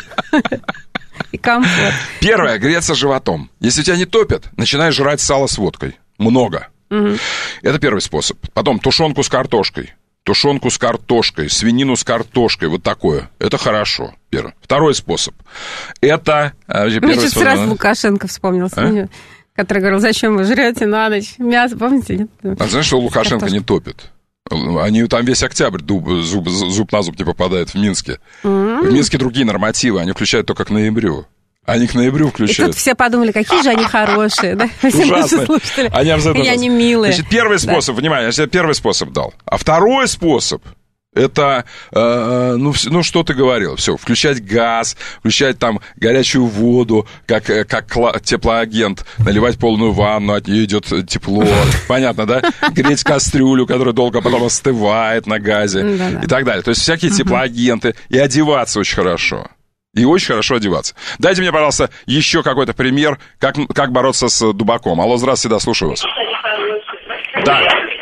И комфорт. Первое, греться животом. Если тебя не топят, начинай жрать сало с водкой. Много. Это первый способ. Потом тушенку с картошкой. Свинину с картошкой, вот такое. Это хорошо. Первый. Второй способ. Это... Мне сразу Лукашенко вспомнился, который говорил, зачем вы жрете на ночь мясо, помните? Нет? А знаешь, что Лукашенко не топит? Они там весь октябрь зуб на зуб не попадают в Минске. В Минске другие нормативы, они включают только к ноябрю. Они к ноябрю включают. И тут все подумали, какие же они хорошие, да? Ужасные. Они милые. Значит, первый способ, внимание, я тебе первый способ дал. А второй способ, это, что ты говорил, все, включать газ, включать там горячую воду, как теплоагент, наливать полную ванну, от нее идет тепло, понятно, да? Греть кастрюлю, которая долго потом остывает на газе и так далее. То есть всякие теплоагенты, и одеваться очень хорошо. И очень хорошо одеваться. Дайте мне, пожалуйста, еще какой-то пример, как бороться с дубаком. Алло, здравствуйте, да, слушаю вас. Да.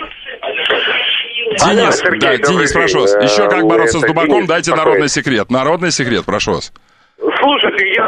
Денис, Сергей, Денис, прошу вас. Еще как бороться с дубаком, Денис, дайте народный секрет. Народный секрет, прошу вас. Слушайте, я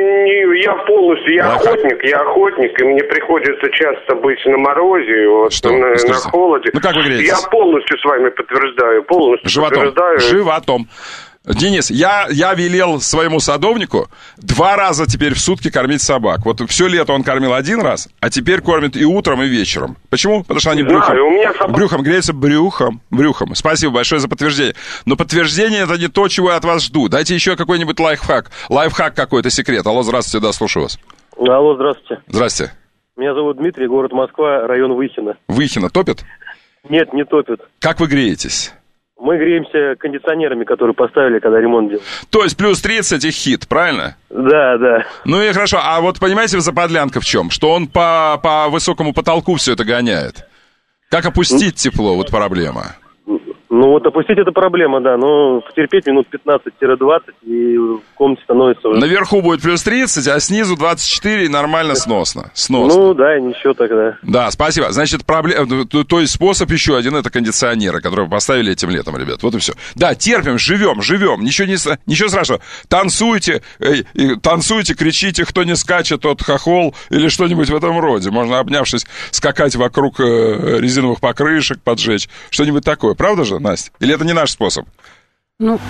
охотник, и мне приходится часто быть на морозе, на холоде. Ну, как вы греетесь? Я полностью с вами подтверждаю. Животом. Денис, я велел своему садовнику 2 раза теперь в сутки кормить собак. Вот все лето он кормил 1 раз, а теперь кормит и утром, и вечером. Почему? Потому что они брюхом греются брюхом. Спасибо большое за подтверждение. Но подтверждение — это не то, чего я от вас жду. Дайте еще какой-нибудь лайфхак. Лайфхак какой-то, секрет. Алло, здравствуйте, да, слушаю вас. Алло, здравствуйте. Здрасте. Меня зовут Дмитрий, город Москва, район Выхино. Выхино топит? Нет, не топит. Как вы греетесь? Мы греемся кондиционерами, которые поставили, когда ремонт делали. То есть +30 и хит, правильно? Да. Ну и хорошо. А вот понимаете, заподлянка в чем? Что он по высокому потолку все это гоняет. Как опустить тепло? Вот проблема. Ну вот опустить — это проблема, да. Но потерпеть минут 15-20, и в комнате становится уже... Наверху будет +30, а снизу 24, и нормально сносно. Ну да, ничего тогда. Да, спасибо. Значит, то есть способ еще один — это кондиционеры, которые поставили этим летом, ребят. Вот и все. Да, терпим, живем. Ничего страшного. Танцуйте, кричите, кто не скачет, тот хохол, или что-нибудь в этом роде. Можно, обнявшись, скакать вокруг резиновых покрышек, поджечь. Что-нибудь такое. Правда же, Настя? Или это не наш способ? Ну...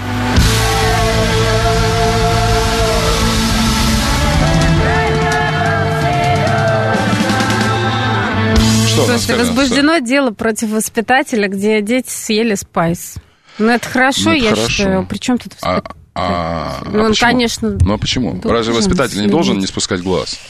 Слушайте, возбуждено дело против воспитателя, где дети съели спайс. Ну, это хорошо, я считаю. Причем тут Он, конечно... Ну, а почему? Разве воспитатель не должен не спускать глаз?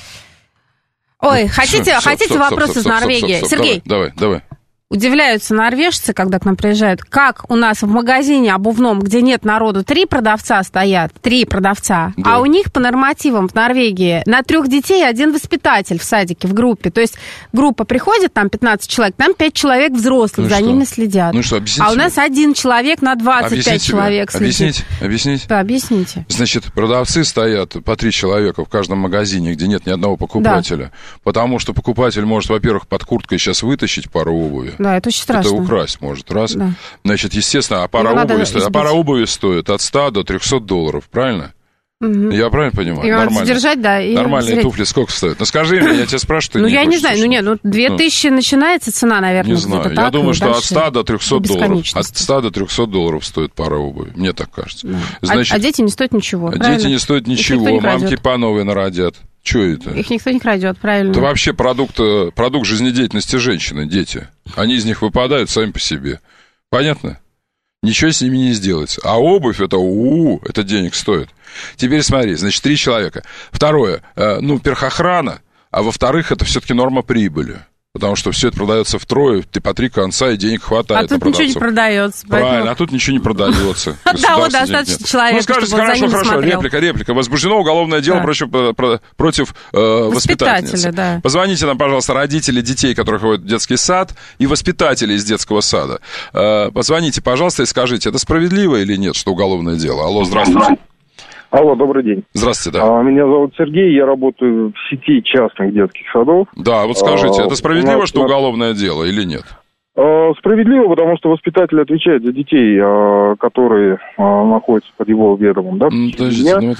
Ой, хотите вопрос из Норвегии? Сергей. Давай. Удивляются норвежцы, когда к нам приезжают, как у нас в магазине обувном, где нет народу, 3 продавца стоят, да. А у них по нормативам в Норвегии на 3 детей 1 воспитатель в садике, в группе. То есть группа приходит, там 15 человек, там 5 человек взрослых, за ними следят. Ну что, объясните. А у нас 1 человек на 25 человек следит. Объяснить? Да, объясните. Значит, продавцы стоят по 3 человека в каждом магазине, где нет ни одного покупателя. Да. Потому что покупатель может, во-первых, под курткой сейчас вытащить пару обуви. Да, это очень страшно. Это украсть может, раз. Да. Значит, естественно, пара обуви стоит от 100 до $300, правильно? Угу. Я правильно понимаю? И нормально. Держать, да. И нормальные туфли сколько стоят? Ну, скажи мне, я тебя спрашиваю, ты я не знаю, 2000 начинается цена, наверное. Не знаю, я думаю, что от 100 до $300. От 100 до $300 стоит пара обуви, мне так кажется. Да. Значит, а дети не стоят ничего, Дети не стоят ничего, мамки по новой народят. Что это? Их никто не крадет, правильно. Это вообще продукт жизнедеятельности женщины, дети. Они из них выпадают сами по себе. Понятно? Ничего с ними не сделается. А обувь, это денег стоит. Теперь смотри, значит, 3 человека. Второе, во-первых, охрана, а во-вторых, это все-таки норма прибыли. Потому что все это продается втрое, ты по 3 конца, и денег хватает. А тут ничего не продается. Правильно, а тут ничего не продается. Да, вот достаточно человека, чтобы он за ним смотрел. Реплика. Возбуждено уголовное дело против воспитательницы. Да. Позвоните нам, пожалуйста, родители детей, которые ходят в детский сад, и воспитатели из детского сада. Позвоните, пожалуйста, и скажите, это справедливо или нет, что уголовное дело? Алло, здравствуйте. Алло, добрый день. Здравствуйте, да. Меня зовут Сергей, я работаю в сети частных детских садов. Да, вот скажите, это справедливо, что уголовное дело или нет? Справедливо, потому что воспитатель отвечает за детей, которые находятся под его ведомом. Да? Подождите,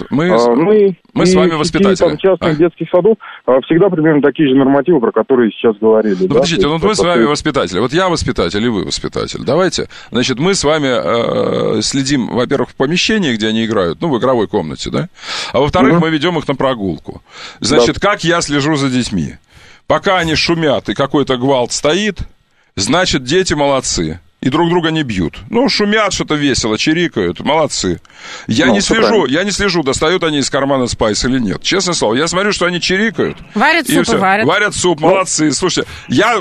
мы с вами воспитатели. Частных детских садов всегда примерно такие же нормативы, про которые сейчас говорили. Подождите, мы с вами воспитатели. Вот я воспитатель, и вы воспитатель. Давайте, значит, мы с вами следим, во-первых, в помещении, где они играют, в игровой комнате, да? А во-вторых, мы ведем их на прогулку. Значит, как я слежу за детьми? Пока они шумят и какой-то гвалт стоит, значит, дети молодцы. И друг друга не бьют. Шумят, что-то весело, чирикают, молодцы. Я не слежу, достают они из кармана спайс или нет. Честное слово, я смотрю, что они чирикают. Варят суп, Варят суп, молодцы. Слушайте, я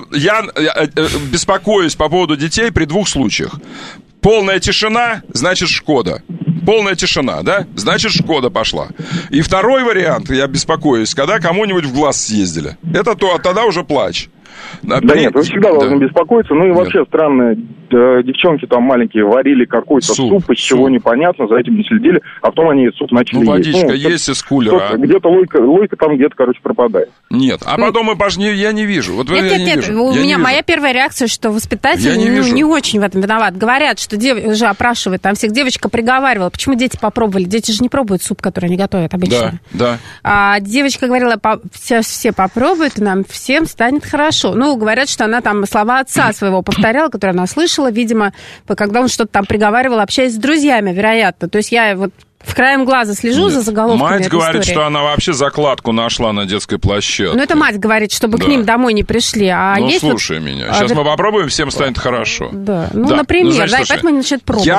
беспокоюсь по поводу детей при 2 случаях. Полная тишина, значит, Шкода. Полная тишина, да? Значит, Шкода пошла. И второй вариант, я беспокоюсь, когда кому-нибудь в глаз съездили. Тогда уже плач. Да нет, вы всегда должны беспокоиться. И вообще странно, девчонки там маленькие варили какой-то суп, из чего непонятно, за этим не следили, а потом они суп начали есть. Водичка есть из кулера. Где-то лойка там где-то, пропадает. Нет, а потом я не вижу. Нет, у меня моя первая реакция, что воспитатель не очень в этом виноват. Говорят, что уже опрашивают, там всех девочка приговаривала, почему дети попробовали. Дети же не пробуют суп, который они готовят обычно. Да. А девочка говорила, все попробуют, и нам всем станет хорошо. Говорят, что она там слова отца своего повторяла, которые она слышала, видимо, когда он что-то там приговаривал, общаясь с друзьями, вероятно. То есть я в краем глаза слежу за заголовками Мать говорит, истории. Что она вообще закладку нашла на детской площадке. Это мать говорит, чтобы к ним домой не пришли. Слушай меня. Сейчас мы попробуем, всем станет хорошо. Да, например, значит, и поэтому они начинают пробовать.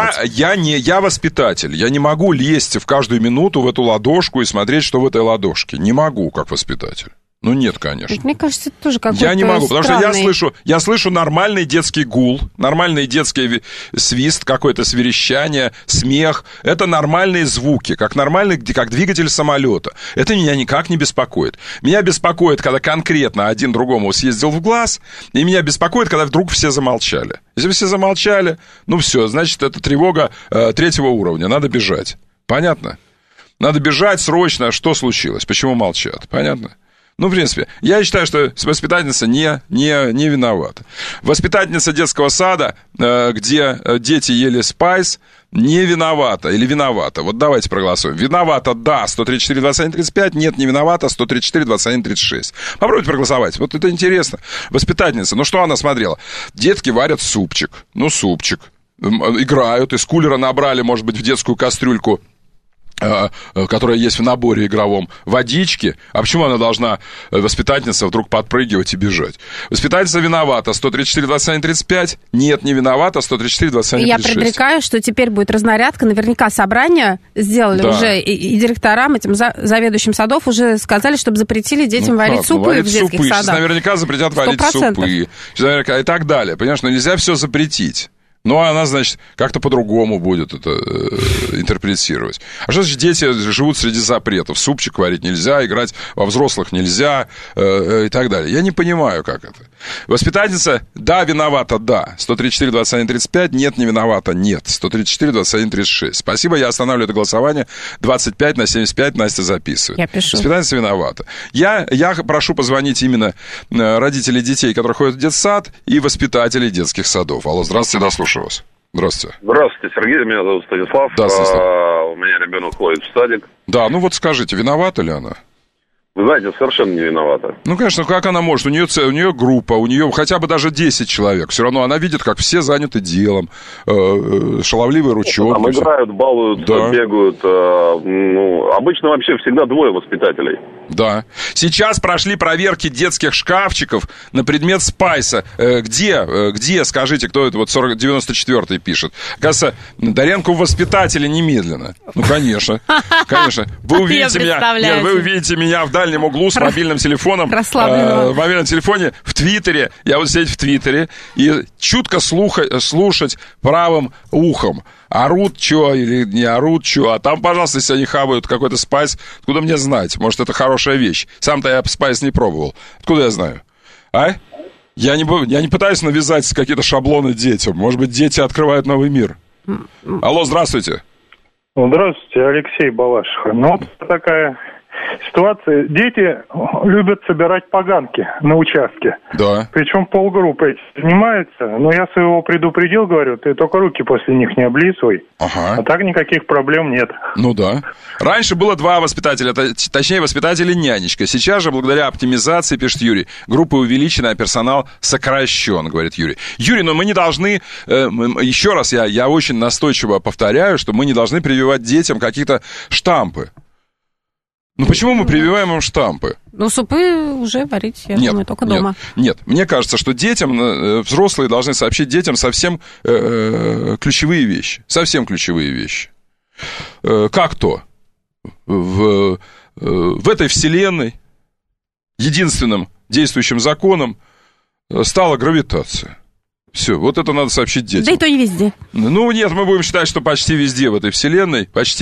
Я воспитатель. Я не могу лезть в каждую минуту в эту ладошку и смотреть, что в этой ладошке. Не могу, как воспитатель. Нет, конечно. Мне кажется, это тоже какой-то Я не могу, потому странный... что я слышу нормальный детский гул, нормальный детский свист, какое-то сверещание, смех. Это нормальные звуки, как двигатель самолета. Это меня никак не беспокоит. Меня беспокоит, когда конкретно один другому съездил в глаз, и меня беспокоит, когда вдруг все замолчали. Если все замолчали, все, значит, это тревога 3-го уровня, надо бежать. Понятно? Надо бежать срочно, что случилось, почему молчат. Понятно? В принципе, я считаю, что воспитательница не виновата. Воспитательница детского сада, где дети ели спайс, не виновата или виновата. Вот давайте проголосуем. Виновата, да, 134-21-35, нет, не виновата, 134-21-36. Попробуйте проголосовать. Вот это интересно. Воспитательница, что она смотрела? Детки варят супчик. Супчик. Играют, из кулера набрали, может быть, в детскую кастрюльку которая есть в наборе игровом, водички. А почему она должна, воспитательница, вдруг подпрыгивать и бежать? Воспитательница виновата. 134-21-35. Нет, не виновата. 134-21-36. Я предрекаю, что теперь будет разнарядка. Наверняка собрание сделали уже, и директорам, этим заведующим садов уже сказали, чтобы запретили детям варить супы в детских садах. Сейчас наверняка запретят варить супы. И так далее. Понимаешь, но нельзя все запретить. Ну, она, значит, как-то по-другому будет это интерпретировать. А что значит, дети живут среди запретов? Супчик варить нельзя, играть во взрослых нельзя и так далее. Я не понимаю, как это. Воспитательница, да, виновата, да. 134-21-35, нет, не виновата, нет. 134-21-36. Спасибо, я останавливаю это голосование. 25/75 Настя записывает. Я пишу. Воспитательница виновата. Я прошу позвонить именно родителей детей, которые ходят в детсад, и воспитателей детских садов. Алло, здравствуйте, да, слушаю вас. Здравствуйте. Здравствуйте, Сергей, меня зовут Станислав. Да, Станислав. У меня ребенок ходит в садик. Да, ну вот скажите, виновата ли она? Вы знаете, совершенно не виновата. Ну, конечно, как она может? У нее группа, у нее хотя бы даже 10 человек. Все равно она видит, как все заняты делом. Шаловливые ручонки. Там играют, балуются, бегают. Обычно вообще всегда двое воспитателей. Да. Сейчас прошли проверки детских шкафчиков на предмет спайса. Где, скажите, кто это? Вот 94-й пишет. Кажется, Доренко в воспитателе немедленно. Ну, конечно. Конечно. Вы увидите меня в дальнем углу с мобильным телефоном. В мобильном телефоне в Твиттере. Я буду сидеть в Твиттере и чутко слушать правым ухом. Орут что или не орут что. А там, пожалуйста, если они хавают какой-то спайс, откуда мне знать? Может, это хорошая вещь. Сам-то я спайс не пробовал. Откуда я знаю? А? Я не пытаюсь навязать какие-то шаблоны детям. Может быть, дети открывают новый мир. Алло, здравствуйте. Здравствуйте, Алексей Балашиха. Ну, вот такая ситуация. Дети любят собирать поганки на участке. Да. Причем полгруппы занимается. Но я своего предупредил, говорю, ты только руки после них не облизывай. Ага. А так никаких проблем нет. Ну да. Раньше было 2 воспитателя, точнее воспитатель и нянечка. Сейчас же, благодаря оптимизации, пишет Юрий, группа увеличена, а персонал сокращен, говорит Юрий. Юрий, но мы не должны, еще раз я очень настойчиво повторяю, что мы не должны прививать детям какие-то штампы. Ну, почему мы прививаем им штампы? Ну, супы уже варить, я думаю, только дома. Нет, мне кажется, что детям, взрослые должны сообщить детям совсем ключевые вещи. Совсем ключевые вещи. Как то? В этой вселенной единственным действующим законом стала гравитация. Все, вот это надо сообщить детям. Да и то не везде. Ну, нет, мы будем считать, что почти везде в этой вселенной,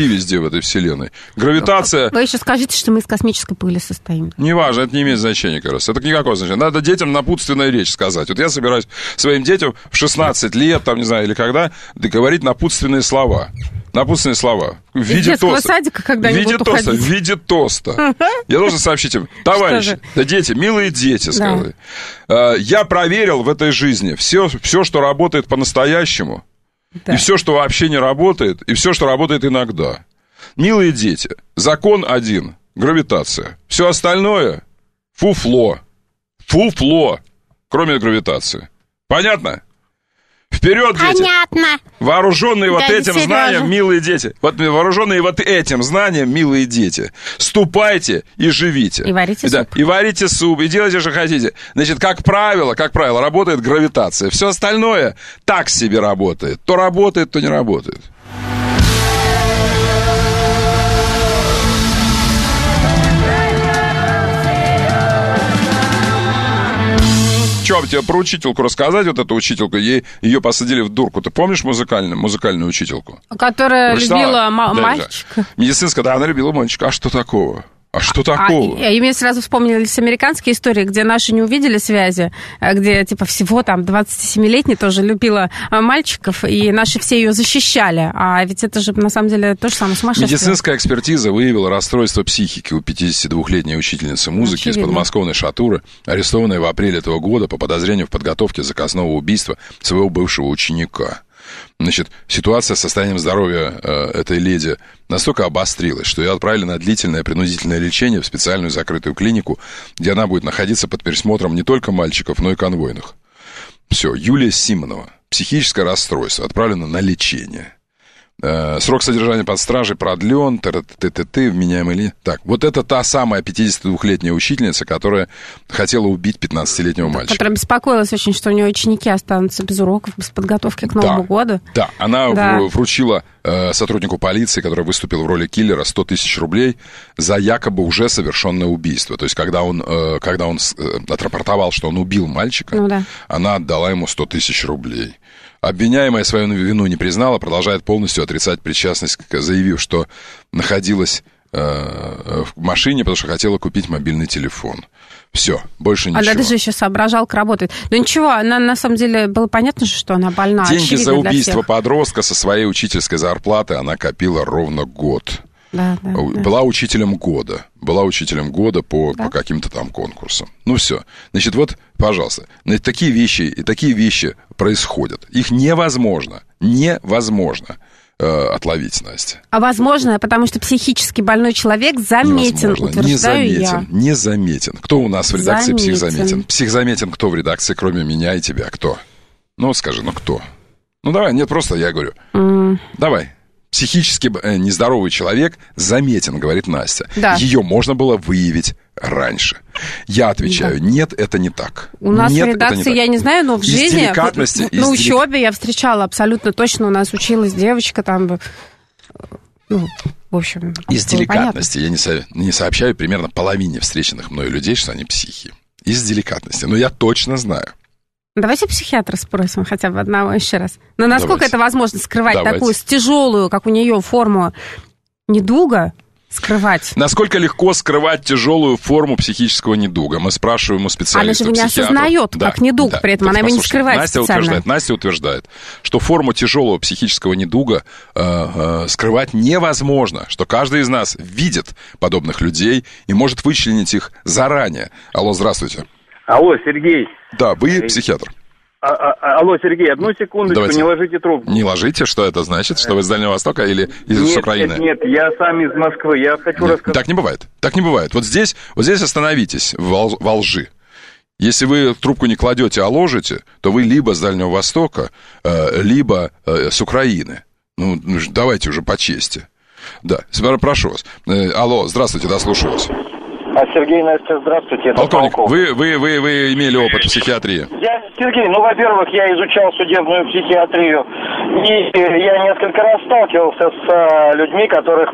гравитация... Вы еще скажите, что мы из космической пыли состоим. Неважно, это не имеет значения, как раз. Это никакого значения. Надо детям напутственную речь сказать. Вот я собираюсь своим детям в 16 лет, там, не знаю, или когда, говорить напутственные слова. Напутственные слова. В виде тоста. Садика, когда они будут уходить. В виде тоста. Я должен сообщить им, товарищи, да дети, милые дети, сказали. Я проверил в этой жизни все, что работает по-настоящему, и все, что вообще не работает, и все, что работает иногда. Милые дети, закон один, гравитация. Все остальное фуфло. Фуфло, кроме гравитации. Понятно? Вперед, дети! Понятно. Вооруженные вот этим знанием, милые дети. Вот вооруженные вот этим знанием, милые дети. Ступайте и живите. И варите суп. И варите суп, и делайте, что хотите. Значит, как правило, работает гравитация. Все остальное так себе работает. То работает, то не работает. Что, тебе про учительку рассказать, вот эту учительку? Ее посадили в дурку. Ты помнишь музыкальную учительку? Которая любила мальчика? Медицинская, да, она любила мальчика. А что такого? А что такого? И мне сразу вспомнились американские истории, где наши не увидели связи, где, типа, всего там 27-летняя тоже любила мальчиков, и наши все ее защищали. А ведь это же, на самом деле, то же самое сумасшествие. Медицинская экспертиза выявила расстройство психики у 52-летней учительницы музыки из подмосковной Шатуры, арестованной в апреле этого года по подозрению в подготовке заказного убийства своего бывшего ученика. Значит, ситуация с состоянием здоровья этой леди настолько обострилась, что ее отправили на длительное принудительное лечение в специальную закрытую клинику, где она будет находиться под присмотром не только мальчиков, но и конвойных. Все, Юлия Симонова, психическое расстройство, отправлена на лечение. Срок содержания под стражей продлен, вменяемый ли... Так, вот это та самая 52-летняя учительница, которая хотела убить 15-летнего мальчика. Которая беспокоилась очень, что у нее ученики останутся без уроков, без подготовки к Новому году. Да, она вручила сотруднику полиции, который выступил в роли киллера, 100 тысяч рублей за якобы уже совершенное убийство. То есть, когда он отрапортовал, что он убил мальчика, она отдала ему 100 тысяч рублей. Обвиняемая свою вину не признала, продолжает полностью отрицать причастность, заявив, что находилась в машине, потому что хотела купить мобильный телефон. Все, больше ничего. Она даже еще соображалка работает. Но ничего, она на самом деле было понятно, что она больна. Деньги за убийство подростка со своей учительской зарплаты она копила ровно год. Была учителем года. По каким-то там конкурсам. Ну, все. Значит, вот, пожалуйста. Такие вещи происходят. Их невозможно отловить, Настя. А возможно, потому что психически больной человек заметен, утверждаю я. Незаметен. Кто у нас в редакции психзаметен? Психзаметен кто в редакции, кроме меня и тебя? Кто? Ну, скажи, кто? Ну, давай, нет, просто я говорю. Давай. Психически нездоровый человек заметен, говорит Настя. Да. Ее можно было выявить раньше. Я отвечаю, нет, это не так. У нас в редакции, я не знаю, но в жизни, на учебе я встречала абсолютно точно, у нас училась девочка там, в общем... Из деликатности я не сообщаю примерно половине встреченных мной людей, что они психи. Из деликатности, но я точно знаю. Давайте психиатра спросим хотя бы одного еще раз. Но насколько это возможно скрывать такую тяжелую, как у нее, форму недуга, скрывать? Насколько легко скрывать тяжелую форму психического недуга? Мы спрашиваем у специалиста. Она же не осознает, как недуг, при этом она его не скрывает специально. Настя утверждает, что форму тяжелого психического недуга скрывать невозможно, что каждый из нас видит подобных людей и может вычленить их заранее. Алло, здравствуйте. Алло, Сергей. Да, вы психиатр. Алло, Сергей, одну секундочку, давайте. Не ложите трубку. Не ложите? Что это значит? Что вы с Дальнего Востока или из Украины? Нет, я сам из Москвы. Я хочу рассказать. Так не бывает. Вот здесь остановитесь во лжи. Если вы трубку не кладете, а ложите, то вы либо с Дальнего Востока, либо с Украины. Ну, давайте уже по чести. Да, прошу вас. Алло, здравствуйте, да, слушаю вас. Сергей, Настя, здравствуйте. Полковник, вы имели опыт в психиатрии? Сергей, во-первых, я изучал судебную психиатрию, и я несколько раз сталкивался с людьми, которые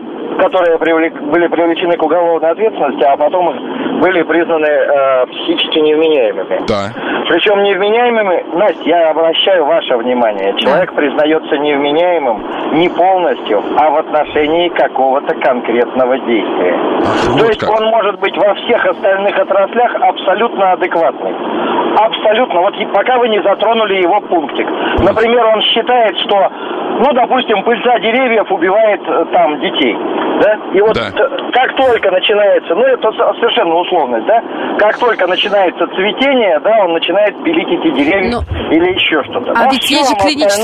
были привлечены к уголовной ответственности, а потом были признаны психически невменяемыми. Да. Причем невменяемыми, Настя, я обращаю ваше внимание, человек признается невменяемым не полностью, а в отношении какого-то конкретного действия. То есть он может быть во всех остальных отраслях абсолютно адекватный. Абсолютно. Вот пока вы не затронули его пунктик. Например, он считает, что, допустим, пыльца деревьев убивает там детей. Да? И вот как только начинается, это совершенно условность, да? Как только начинается цветение, он начинает пилить эти деревья или еще что-то. А ведь есть же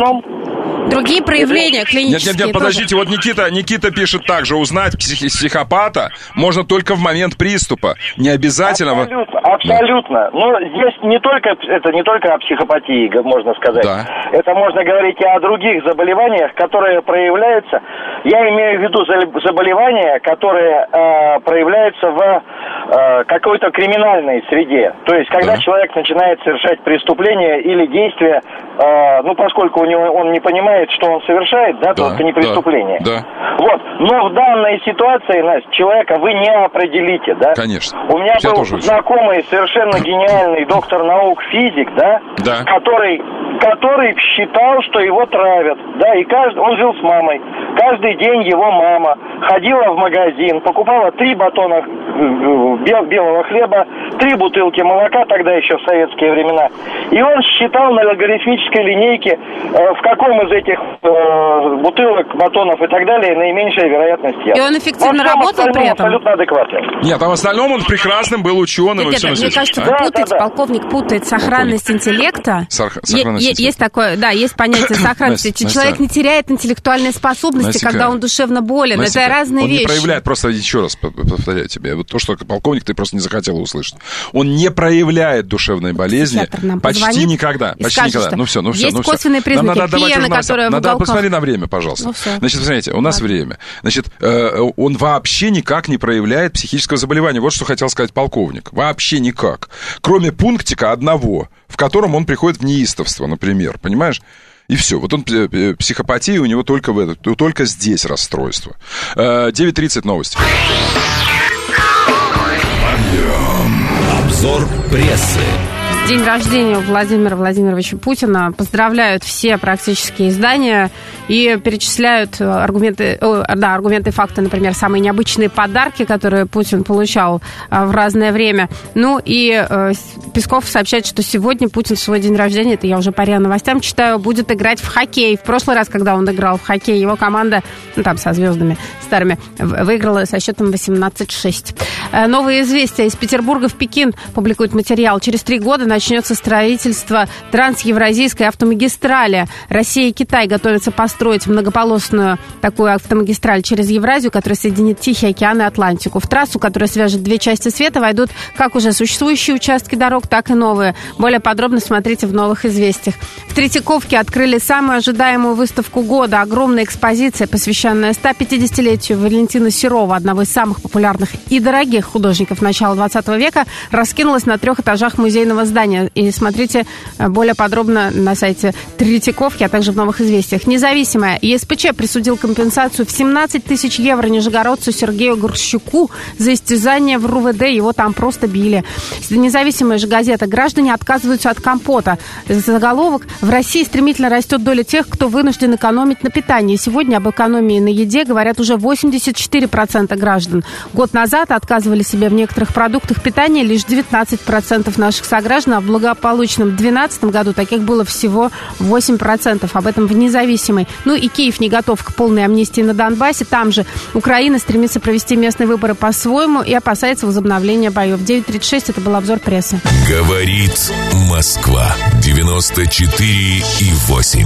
другие проявления клинические. Нет, подождите, вот Никита пишет так же, узнать психопата можно только в момент приступа. Не обязательно... Абсолютно. Но здесь не только о психопатии, можно сказать. Да. Это можно говорить и о других заболеваниях, которые проявляются. Я имею в виду заболевания, которые проявляются в какой-то криминальной среде. То есть, когда человек начинает совершать преступление или действие, поскольку он не понимает, что он совершает, то это не преступление. Да. Вот. Но в данной ситуации, Настя, человека вы не определите, да? Конечно. У меня был знакомый, совершенно гениальный доктор наук, физик, который считал, что его травят, и он жил с мамой. Каждый день его мама ходила в магазин, покупала 3 батона белого хлеба, 3 бутылки молока, тогда еще в советские времена. И он считал на логарифмической линейке, в каком из этих бутылок, батонов и так далее наименьшая вероятность яда. И он эффективно работал при этом? Абсолютно адекватен. Нет, а в остальном он прекрасным был ученым. Мне кажется, полковник путает сохранность интеллекта. Есть такое, да, есть понятие сохранности. Человек не теряет интеллектуальные способности, когда он душевно болен. Это разные вещи. Он не проявляет, просто еще раз повторяю тебе, вот то, что полковник ты просто не захотела услышать. Он не проявляет душевной болезни почти никогда. Почти никогда. Ну все. Есть косвенные признаки пьяны, которые в уголках. Посмотри на время, пожалуйста. Значит, посмотрите, у нас время. Значит, он вообще никак не проявляет психического заболевания. Вот что хотел сказать полковник. Вообще никак. Кроме пунктика одного, в котором он приходит в неистовство, например. Понимаешь? И все. Вот он, психопатия у него только здесь расстройство. 9:30 новости. Обзор прессы. День рождения Владимира Владимировича Путина. Поздравляют все практически издания и перечисляют аргументы и факты, например, самые необычные подарки, которые Путин получал в разное время. Ну и Песков сообщает, что сегодня Путин в свой день рождения, это я уже по РИА Новостям читаю, будет играть в хоккей. В прошлый раз, когда он играл в хоккей, его команда, там со звездами старыми, выиграла со счетом 18-6. Новые известия из Петербурга в Пекин публикуют материал. Через 3 года начнется строительство трансевразийской автомагистрали. Россия и Китай готовятся построить многополосную такую автомагистраль через Евразию, которая соединит Тихий океан и Атлантику. В трассу, которая свяжет 2 части света, войдут как уже существующие участки дорог, так и новые. Более подробно смотрите в новых известиях. В Третьяковке открыли самую ожидаемую выставку года. Огромная экспозиция, посвященная 150-летию Валентина Серова, одного из самых популярных и дорогих художников начала 20 века, раскинулась на 3 этажах музейного здания. И смотрите более подробно на сайте Третьяковки, а также в новых известиях. Независимая ЕСПЧ присудил компенсацию в 17 тысяч евро нижегородцу Сергею Горщуку за истязание в РУВД. Его там просто били. Независимая же газета. Граждане отказываются от компота. Заголовок: в России стремительно растет доля тех, кто вынужден экономить на питании. Сегодня об экономии на еде говорят уже 84% граждан. Год назад отказывали себе в некоторых продуктах питания лишь 19% наших сограждан, а в благополучном 2012 году таких было всего 8%. Об этом в Независимой. Ну и Киев не готов к полной амнистии на Донбассе. Там же Украина стремится провести местные выборы по-своему и опасается возобновления боев. 9:36, это был обзор прессы. Говорит Москва. 94,8.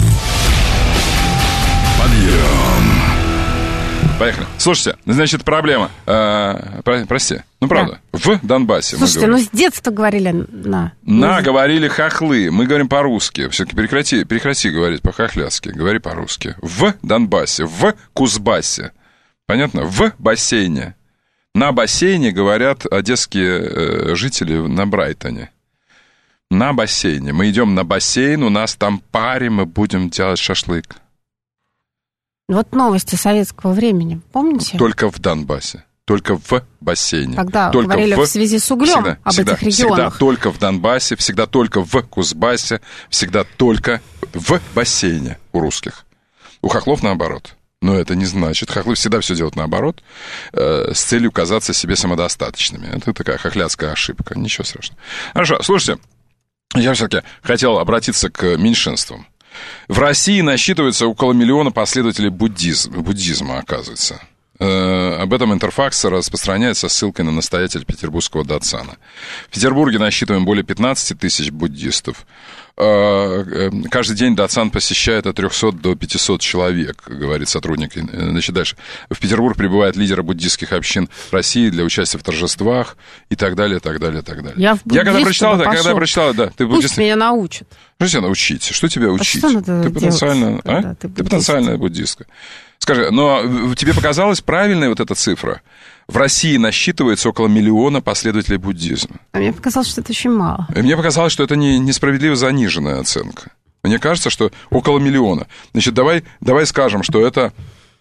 Подъем. Поехали. Слушайте, значит, проблема. Прости. Ну, правда, да. В Донбассе. Слушайте, ну с детства говорили говорили хохлы. Мы говорим по-русски. Все-таки прекрати говорить по-хохляцки. Говори по-русски. В Донбассе, в Кузбассе. Понятно? В бассейне. На бассейне говорят одесские жители на Брайтоне. На бассейне. Мы идем на бассейн, у нас там пари, мы будем делать шашлык. Вот новости советского времени, помните? Только в Донбассе, только в бассейне. Когда только говорили в связи с углем об этих регионах. Всегда только в Донбассе, всегда только в Кузбассе, всегда только в бассейне у русских. У хохлов наоборот. Но это не значит. Хохлы всегда все делают наоборот, с целью казаться себе самодостаточными. Это такая хохляцкая ошибка. Ничего страшного. Хорошо, слушайте, я все-таки хотел обратиться к меньшинствам. В России насчитывается около 1 миллиона последователей буддизма, оказывается. Об этом Интерфакс распространяет со ссылкой на настоятеля петербургского Датсана. В Петербурге насчитываем более 15 тысяч буддистов. Каждый день Датсан посещает от 300 до 500 человек, говорит сотрудник. Значит, дальше. В Петербург прибывают лидеры буддистских общин России для участия в торжествах и так далее, так далее, так далее. Я когда прочитал, да, ты буддист. Пусть меня научат. Что тебя научить? Что тебя учить? Что надо ты потенциально, ты потенциальная буддистка. Скажи, но тебе показалась правильная вот эта цифра? В России насчитывается около 1 миллиона последователей буддизма. А мне показалось, что это очень мало. И мне показалось, что это несправедливо заниженная оценка. Мне кажется, что около 1 миллиона. Значит, давай скажем, что это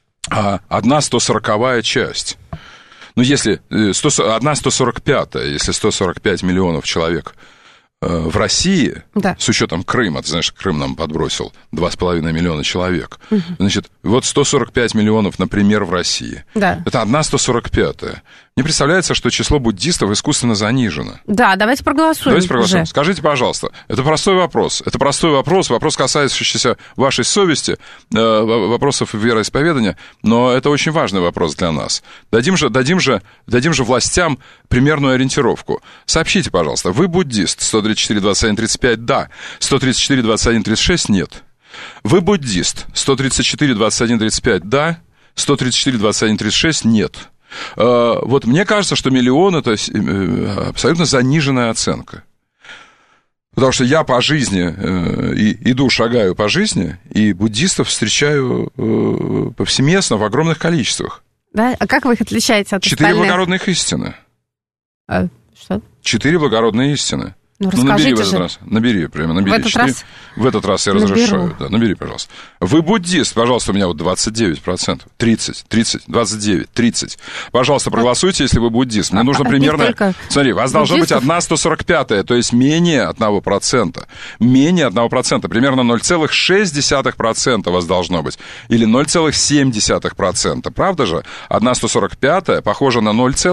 1/140 часть. Ну, если 1/145, если 145 миллионов человек в России, да, с учетом Крыма, ты знаешь, Крым нам подбросил 2,5 миллиона человек. Значит, вот 145 миллионов, например, в России. Да. Это 1/145. Мне представляется, что число буддистов искусственно занижено. Да, давайте проголосуем. Давайте проголосуем. Скажите, пожалуйста, это простой вопрос. Это простой вопрос, касающийся вашей совести, вопросов вероисповедания, но это очень важный вопрос для нас. Дадим же властям примерную ориентировку. Сообщите, пожалуйста, вы буддист? 134, 21, 35, да. 134, 21, 36, нет. Вы буддист? 134, 21, 35, да. 134, 21, 36, нет. Вот мне кажется, что 1 000 000 это абсолютно заниженная оценка. Потому что я по жизни шагаю по жизни, и буддистов встречаю повсеместно в огромных количествах. Да? А как вы их отличаете от 4 благородных истины. Что? 4 благородные истины. Набери в этот раз. Набери. В этот раз я наберу. разрешаю. Да, набери, пожалуйста. Вы буддист, пожалуйста, у меня вот 29%. 30, 29, 30. Пожалуйста, проголосуйте, если вы буддист. Мне нужно примерно... Смотри, у вас должно быть 1/145, то есть менее 1%. Менее 1%. Примерно 0,6% у вас должно быть. Или 0,7%. Правда же? 1/145 похоже на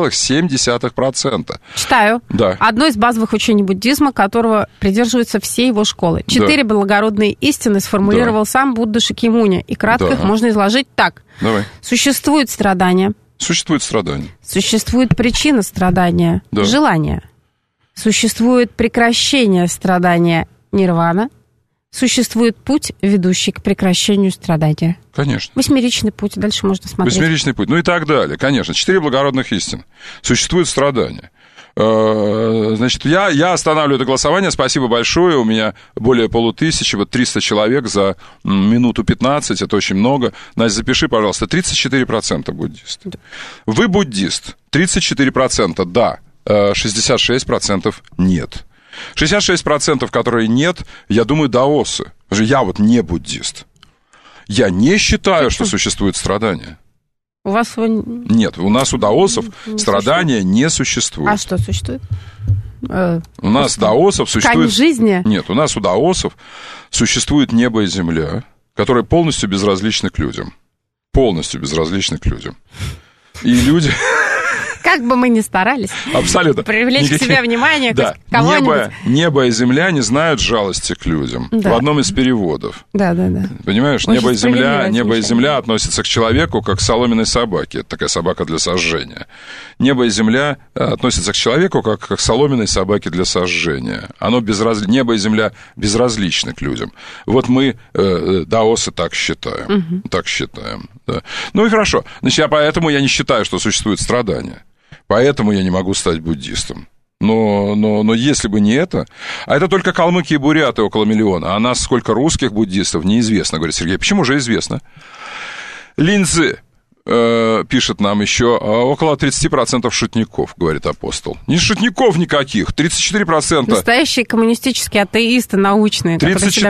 0,7%. Читаю. Да. Одно из базовых учений буддизма, которого придерживаются все его школы. 4 благородные истины сформулировал сам Будда Шакьямуни, и кратко их можно изложить так. Давай. Существует страдание. Существует страдание. Существует причина страдания. Да. Желание. Существует прекращение страдания. Нирвана. Существует путь, ведущий к прекращению страдания. Конечно. 8-ричный путь, дальше можно смотреть. 8-ричный путь, и так далее, конечно. 4 благородных истин. Существует страдание. Значит, я останавливаю это голосование. Спасибо большое. У меня более 500, вот 300 человек за минуту 15. Это очень много. Настя, запиши, пожалуйста. 34% буддист. Да. Вы буддист. 34% да. 66% нет. 66%, которые нет, я думаю, даосы. Я вот не буддист. Я не считаю, что существует страдание. У вас его... Нет, у нас у даосов страдания не существует. А что существует? У нас даосов существует... Ткань жизни? Нет, у нас у даосов существует небо и земля, которые полностью безразличны к людям. Полностью безразличны к людям. И люди... Как бы мы ни старались абсолютно привлечь к себе внимание кого-нибудь. Небо и земля не знают жалости к людям. Да. В одном из переводов. Да. Понимаешь, небо и земля относятся к человеку, как к соломенной собаке. Это такая собака для сожжения. Небо и земля относятся к человеку, как к соломенной собаке для сожжения. Небо и земля безразличны к людям. Вот мы, даосы, так считаем. Так считаем. Да. Ну и хорошо. Значит, поэтому я не считаю, что существует страдания. Поэтому я не могу стать буддистом. Но если бы не это... А это только калмыки и буряты около 1 000 000. А нас сколько русских буддистов неизвестно, говорит Сергей. Почему же известно? Линзы пишет нам еще, около 30% шутников, говорит апостол. Не шутников никаких, 34%. Настоящие коммунистические атеисты научные.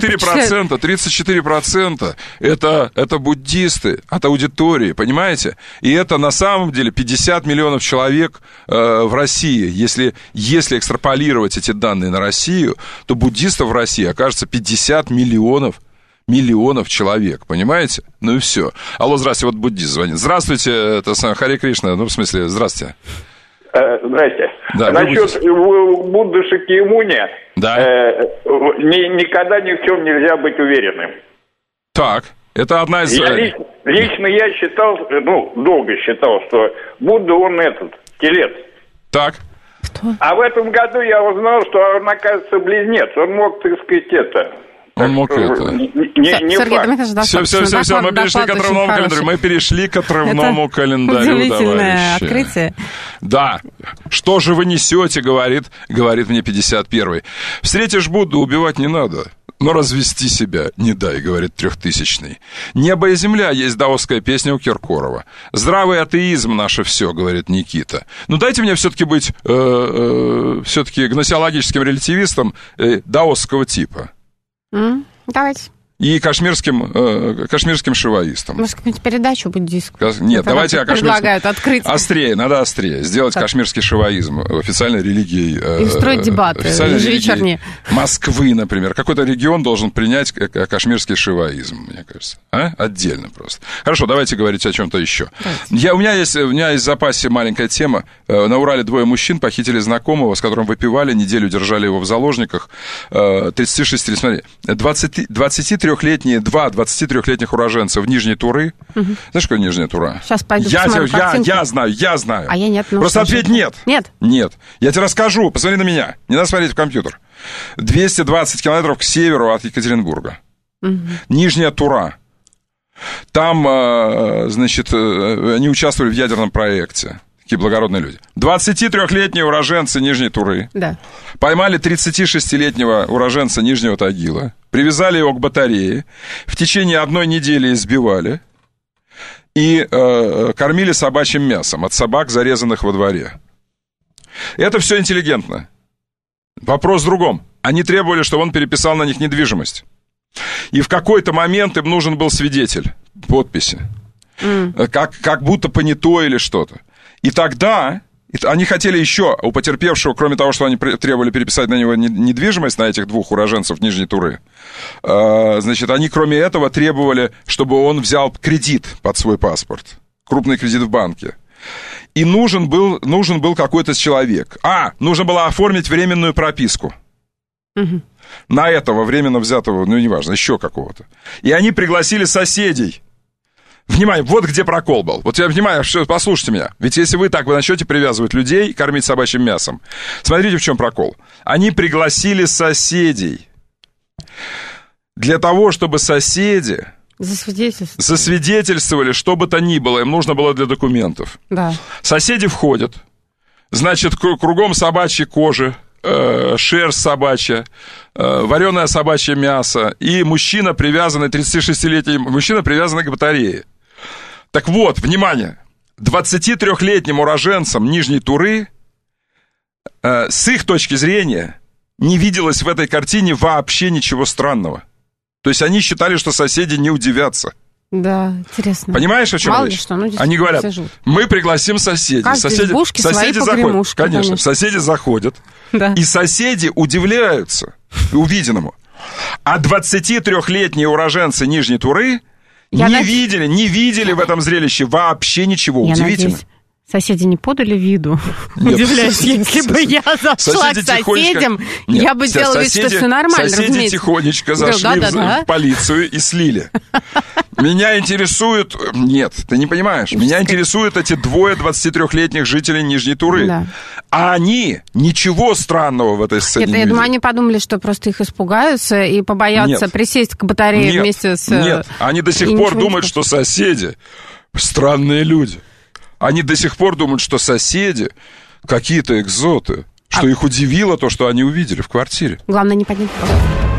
34% это буддисты от аудитории, понимаете? И это на самом деле 50 миллионов человек в России. Если экстраполировать эти данные на Россию, то буддистов в России окажется 50 миллионов человек, понимаете? Ну и все. Алло, здравствуйте, вот буддист звонит. Здравствуйте, это Харе Кришна, в смысле, здравствуйте. Здрасте. Да, насчет Будды Шакьямуни, да. Никогда ни в чем нельзя быть уверенным. Так, это одна из... Лично я считал, долго считал, что Будда, он телец. Так. Кто? А в этом году я узнал, что он, оказывается, близнец. Он мог, так сказать, Он мог это... Все, мы перешли к отрывному календарю. Удивительное открытие. Да. Что же вы несете, говорит мне 51-й. Встретишь Будду, убивать не надо. Но развести себя не дай, говорит 3000-й. Небо и земля есть даосская песня у Киркорова. Здравый атеизм наше все, говорит Никита. Ну дайте мне все-таки быть все-таки гносеологическим релятивистом даосского типа. Давайте. И кашмирским шиваистом. Может, какую-нибудь передачу буддийскую? Нет, давайте о кашмирском. Предлагают открыть. Надо острее. Сделать кашмирский шиваизм официальной религией. И устроить дебаты ежевечерние. Москвы, например. Какой-то регион должен принять кашмирский шиваизм, мне кажется. А? Отдельно просто. Хорошо, давайте говорить о чем-то еще. У меня есть в запасе маленькая тема. На Урале 2 мужчин похитили знакомого, с которым выпивали, неделю держали его в заложниках. 36, смотри, 23-летние, 2 23-летних уроженца в Нижней Туры. Знаешь, что такое Нижняя Тура? Сейчас пойду посмотрю картинку. Я знаю. А я нет. Просто ответь нет. Нет. Я тебе расскажу, посмотри на меня. Не надо смотреть в компьютер. 220 километров к северу от Екатеринбурга. Нижняя Тура. Там, значит, они участвовали в ядерном проекте. Такие благородные люди. 23-летние уроженцы Нижней Туры. Да. Поймали 36-летнего уроженца Нижнего Тагила. Привязали его к батарее. В течение 1 недели избивали. И кормили собачьим мясом от собак, зарезанных во дворе. Это все интеллигентно. Вопрос в другом. Они требовали, чтобы он переписал на них недвижимость. И в какой-то момент им нужен был свидетель подписи. Как будто понятой или что-то. И тогда они хотели еще у потерпевшего, кроме того, что они требовали переписать на него недвижимость, на этих 2 уроженцев Нижней Туры, значит, они кроме этого требовали, чтобы он взял кредит под свой паспорт. Крупный кредит в банке. И нужен был какой-то человек. Нужно было оформить временную прописку. На этого временно взятого, неважно, еще какого-то. И они пригласили соседей. Внимание, вот где прокол был. Вот я внимаю, послушайте меня. Ведь если вы так начнете привязывать людей, кормить собачьим мясом, смотрите, в чем прокол. Они пригласили соседей. Для того, чтобы соседи засвидетельствовали, что бы то ни было, им нужно было для документов. Да. Соседи входят, значит, кругом собачьей кожи, шерсть собачья, вареное собачье мясо, и мужчина, привязанный, 36-летний мужчина, привязанный к батарее. Так вот, внимание, 23-летним уроженцам Нижней Туры, с их точки зрения, не виделось в этой картине вообще ничего странного. То есть они считали, что соседи не удивятся. Да, интересно. Понимаешь, о чем Мало речь? ли что, они говорят, мы пригласим соседей. Соседи заходят. Конечно, соседи заходят. Да. И соседи удивляются увиденному. А 23-летние уроженцы Нижней Туры не видели в этом зрелище вообще ничего удивительного. Соседи не подали виду. Удивляюсь, если бы я зашла к соседям, я бы делала вид, что все нормально. Соседи тихонечко зашли в полицию и слили. Меня интересует... Нет, ты не понимаешь. Меня интересуют эти 2 23-летних жителей Нижней Туры. Да. А они ничего странного в этой сцене не видели. Я думаю, они подумали, что просто их испугаются и побоятся присесть к батарее вместе с... Нет, они до сих пор думают, что соседи странные люди. Они до сих пор думают, что соседи какие-то экзоты, что их удивило то, что они увидели в квартире. Главное, не поднять порог.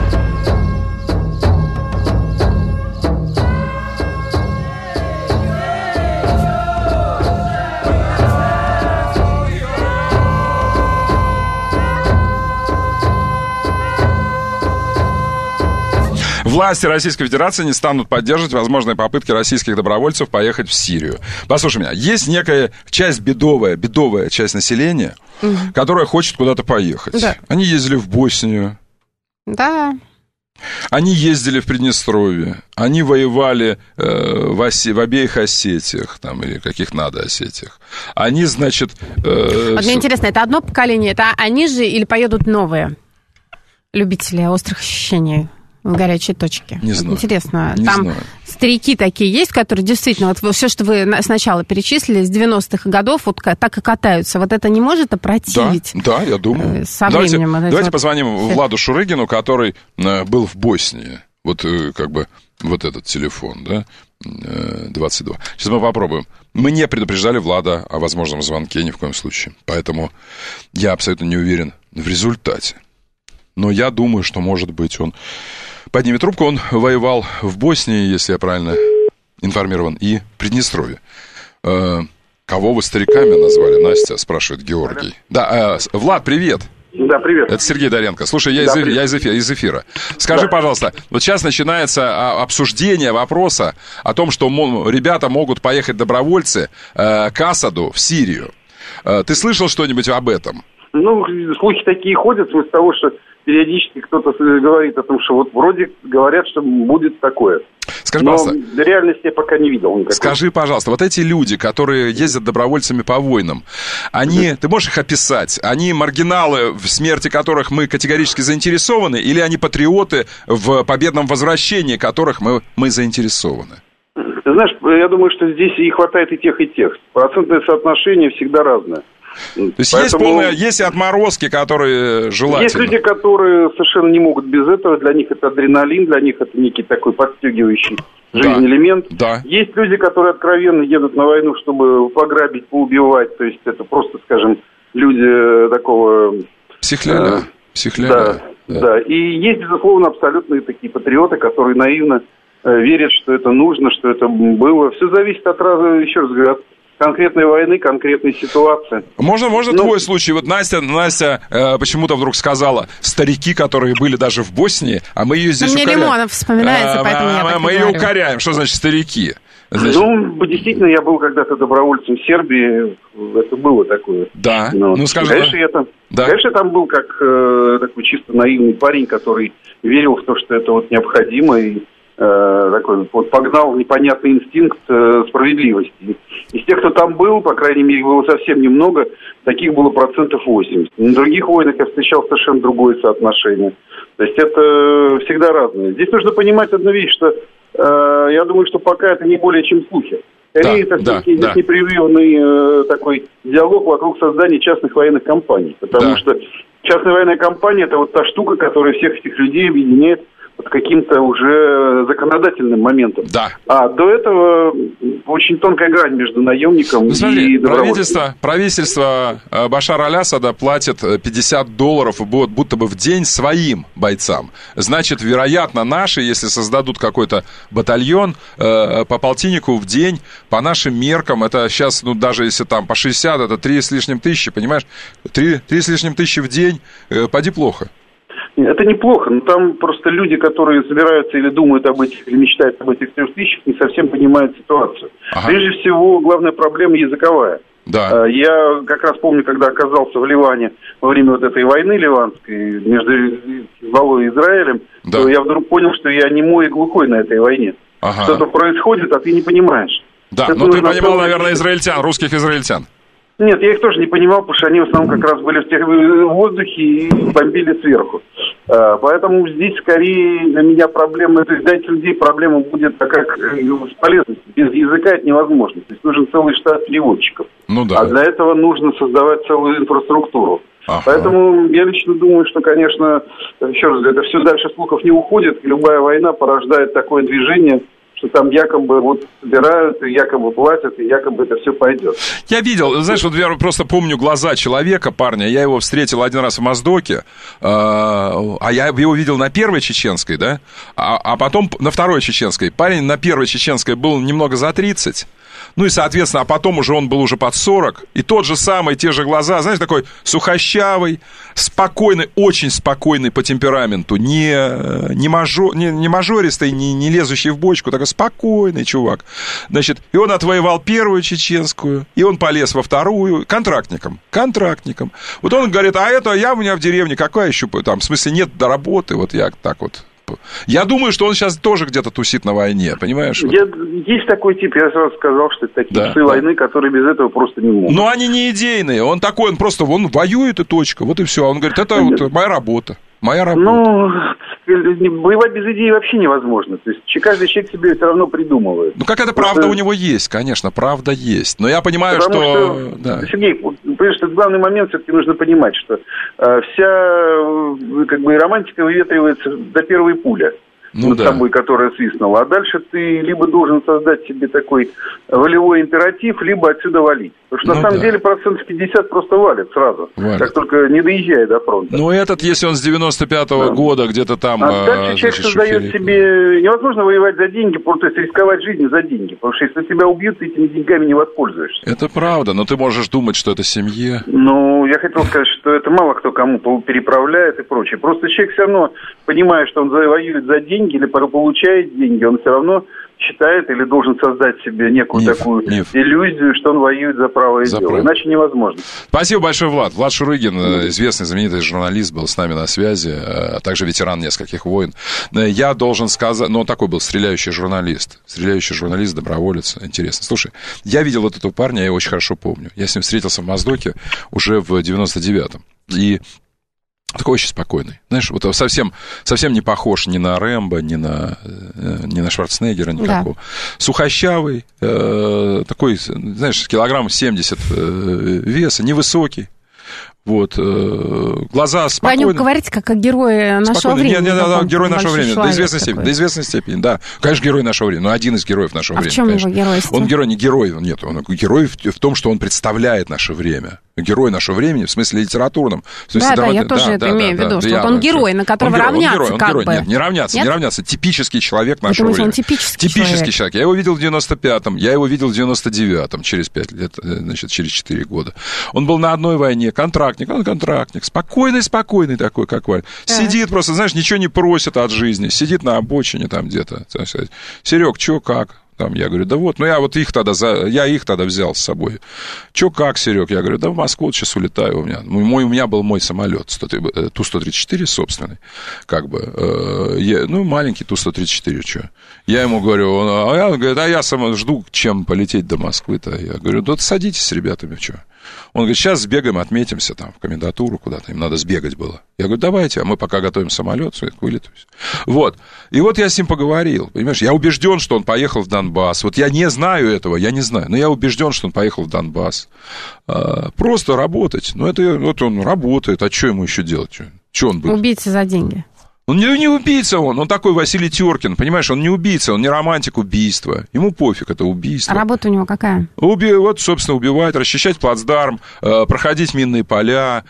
Власти Российской Федерации не станут поддерживать возможные попытки российских добровольцев поехать в Сирию. Послушай меня, есть некая часть бедовая часть населения, которая хочет куда-то поехать. Да. Они ездили в Боснию. Да. Они ездили в Приднестровье. Они воевали в обеих Осетиях, там, или каких надо Осетиях. Они, значит... Вот мне интересно, это одно поколение, это они же или поедут новые любители острых ощущений? В горячей точке. Не знаю. Интересно, там старики такие есть, которые действительно, вот все, что вы сначала перечислили, с 90-х годов, вот так и катаются. Вот это не может опротивить? Да, я думаю. Со временем. Давайте позвоним Владу Шурыгину, который был в Боснии. Вот как бы вот этот телефон, да, 22. Сейчас мы попробуем. Мы не предупреждали Влада о возможном звонке ни в коем случае. Поэтому я абсолютно не уверен в результате. Но я думаю, что, может быть, он поднимет трубку. Он воевал в Боснии, если я правильно информирован, и Приднестровье. Кого вы стариками назвали, Настя, спрашивает Георгий. Да, Влад, привет. Да, привет. Это Сергей Доренко. Слушай, я из эфира. Скажи, пожалуйста, вот сейчас начинается обсуждение вопроса о том, что ребята могут поехать добровольцы к Асаду в Сирию. Ты слышал что-нибудь об этом? Ну, слухи такие ходят, с того, что периодически кто-то говорит о том, что вот вроде говорят, что будет такое. Скажи, пожалуйста, реальности я пока не видел никакой. Скажи, пожалуйста, вот эти люди, которые ездят добровольцами по войнам, они, ты можешь их описать? Они маргиналы, в смерти которых мы категорически заинтересованы, или они патриоты, в победном возвращении которых мы заинтересованы? Ты знаешь, я думаю, что здесь и хватает и тех, и тех. Процентное соотношение всегда разное. То есть есть отморозки, которые желательно. Есть люди, которые совершенно не могут без этого. Для них это адреналин, для них это некий такой подстегивающий жизнь элемент. Да. Есть люди, которые откровенно едут на войну, чтобы пограбить, поубивать. То есть это просто, скажем, люди такого... Психляля. Да. И есть, безусловно, абсолютные такие патриоты, которые наивно верят, что это нужно, что это было. Все зависит от, еще раз говорю, от конкретной войны, конкретной ситуации. Можно твой случай? Вот Настя почему-то вдруг сказала, старики, которые были даже в Боснии, а мы ее здесь укоряем. Мне Лимонов вспоминается, поэтому я так мы ее укоряем. Что значит старики? Значит... действительно, я был когда-то добровольцем в Сербии, это было такое. Да, скажи. Конечно, я там был как такой чисто наивный парень, который верил в то, что это вот необходимо, и такой вот погнал непонятный инстинкт справедливости. Из тех, кто там был, по крайней мере, было совсем немного, таких было 80%. На других войнах я встречал совершенно другое соотношение. То есть это всегда разное. Здесь нужно понимать одну вещь, что я думаю, что пока это не более чем слухи. Скорее, это все-таки здесь непрерывный такой диалог вокруг создания частных военных компаний. Потому что частная военная компания – это вот та штука, которая всех этих людей объединяет под каким-то уже законодательным моментом. Да. А до этого очень тонкая грань между наемником и добровольцем. Правительство Башара аль-Асада платит $50 будто бы в день своим бойцам. Значит, вероятно, наши, если создадут какой-то батальон, по полтиннику в день, по нашим меркам, это сейчас, даже если там по 60, это 3 с лишним тысячи, понимаешь? 3 с лишним тысячи в день, поди плохо. Это неплохо, но там просто люди, которые собираются или думают об этих, или мечтают об этих 3000, не совсем понимают ситуацию. Прежде всего, главная проблема языковая. Да. Я как раз помню, когда оказался в Ливане во время вот этой войны ливанской между Хизбаллой и Израилем, то я вдруг понял, что я немой и глухой на этой войне. Что-то происходит, а ты не понимаешь. Да, но ты понимал, наверное, русских израильтян. Нет, я их тоже не понимал, потому что они в основном как раз были в воздухе и бомбили сверху. Поэтому здесь скорее для меня проблема, то есть для этих людей проблема будет как с полезностью. Без языка это невозможно. То есть нужен целый штат переводчиков. А для этого нужно создавать целую инфраструктуру. Поэтому я лично думаю, что, конечно, еще раз говорю, это все дальше слухов не уходит. Любая война порождает такое движение, что там якобы вот собирают, и якобы платят, и якобы это все пойдет. Я видел, знаешь, вот я просто помню глаза человека, парня, я его встретил один раз в Моздоке, а я его видел на первой чеченской, да, а потом на второй чеченской. Парень на первой чеченской был немного за 30, ну и, соответственно, а потом уже он был уже под 40, и тот же самый, те же глаза, знаешь, такой сухощавый, спокойный, очень спокойный по темпераменту, не мажористый, не лезущий в бочку, такой спокойный чувак. Значит, и он отвоевал первую чеченскую, и он полез во вторую, контрактником. Вот он говорит, я у меня в деревне, какая еще, там, в смысле, нет до работы, вот я так вот. Я думаю, что он сейчас тоже где-то тусит на войне, понимаешь? Есть такой тип, я сразу сказал, что это такие псы войны, которые без этого просто не могут. Но они не идейные, он такой, он воюет и точка, вот и все. Он говорит, это вот моя работа. Воевать без идеи вообще невозможно. То есть каждый человек себе все равно придумывает. Какая-то правда у него есть, конечно, правда есть. Но я понимаю, что... Сергей, понимаешь, что главный момент все-таки нужно понимать, что вся как бы романтика выветривается до первой пули. Над собой, которая свистнула. А дальше ты либо должен создать себе такой волевой императив, либо отсюда валить. Потому что на самом деле 50% просто валит сразу, как только не доезжая до фронта. Этот, если он с 95-го года где-то там... дальше человек создает себе... Невозможно воевать за деньги, то есть рисковать жизнью за деньги. Потому что если тебя убьют, ты этими деньгами не воспользуешься. Это правда, но ты можешь думать, что это семье. Я хотел сказать, что это мало кто кому переправляет и прочее. Просто человек все равно, понимая, что он воюет за деньги или получает деньги, он все равно считает или должен создать себе некую такую иллюзию, что он воюет за правое дело. Иначе невозможно. Спасибо большое, Влад. Влад Шурыгин, известный, знаменитый журналист, был с нами на связи, а также ветеран нескольких войн. Я должен сказать, он такой был стреляющий журналист, доброволец, интересно. Слушай, я видел вот этого парня, я его очень хорошо помню. Я с ним встретился в Моздоке уже в 99-м. И такой очень спокойный. Знаешь, вот совсем не похож ни на Рэмбо, ни на Шварценеггера никакого. Да. Сухощавый, такой, знаешь, килограмм 70 веса, невысокий. Вот, глаза спокойные. Вы о нем говорите как о герое нашего времени. Нет, герой нашего времени, до известной степени, да. Конечно, герой нашего времени, но один из героев нашего времени. В чем конечно. его геройство? Он герой, не герой, нет, он герой в том, что он представляет наше время. Герой нашего времени, в смысле литературном. В смысле, я тоже это имею в виду, что он герой, на которого равняться как бы. Нет, не равняться. Типический человек нашего времени. Типический человек. Я его видел в 95-м, я его видел в 99-м, через 5 лет, значит, через 4 года. Он был на одной войне, контрактник, спокойный такой, как Валь. Сидит просто, знаешь, ничего не просит от жизни, сидит на обочине там где-то. Серег, чё, как? Там, я говорю, да вот, я их тогда взял с собой. Чё, как, Серег? Я говорю, да в Москву сейчас улетаю у меня. У меня был мой самолет, Ту-134 собственный, как бы, маленький Ту-134, чё. Я ему говорю, он говорит, я сам жду, чем полететь до Москвы-то. Я говорю, да садитесь с ребятами, чё. Он говорит, сейчас сбегаем, отметимся там в комендатуру куда-то, им надо сбегать было. Я говорю, давайте, а мы пока готовим самолет, к вылету. Вот. И вот я с ним поговорил, понимаешь, я убежден, что он поехал в Донбасс. Вот я не знаю этого, но я убежден, что он поехал в Донбасс. Просто работать. Вот он работает, а что ему еще делать? Что он будет? Убийца за деньги. Он не убийца, он такой Василий Теркин, понимаешь, он не убийца, он не романтик убийства, ему пофиг, это убийство. А работа у него какая? Вот, собственно, убивать, расчищать плацдарм, проходить минные поля,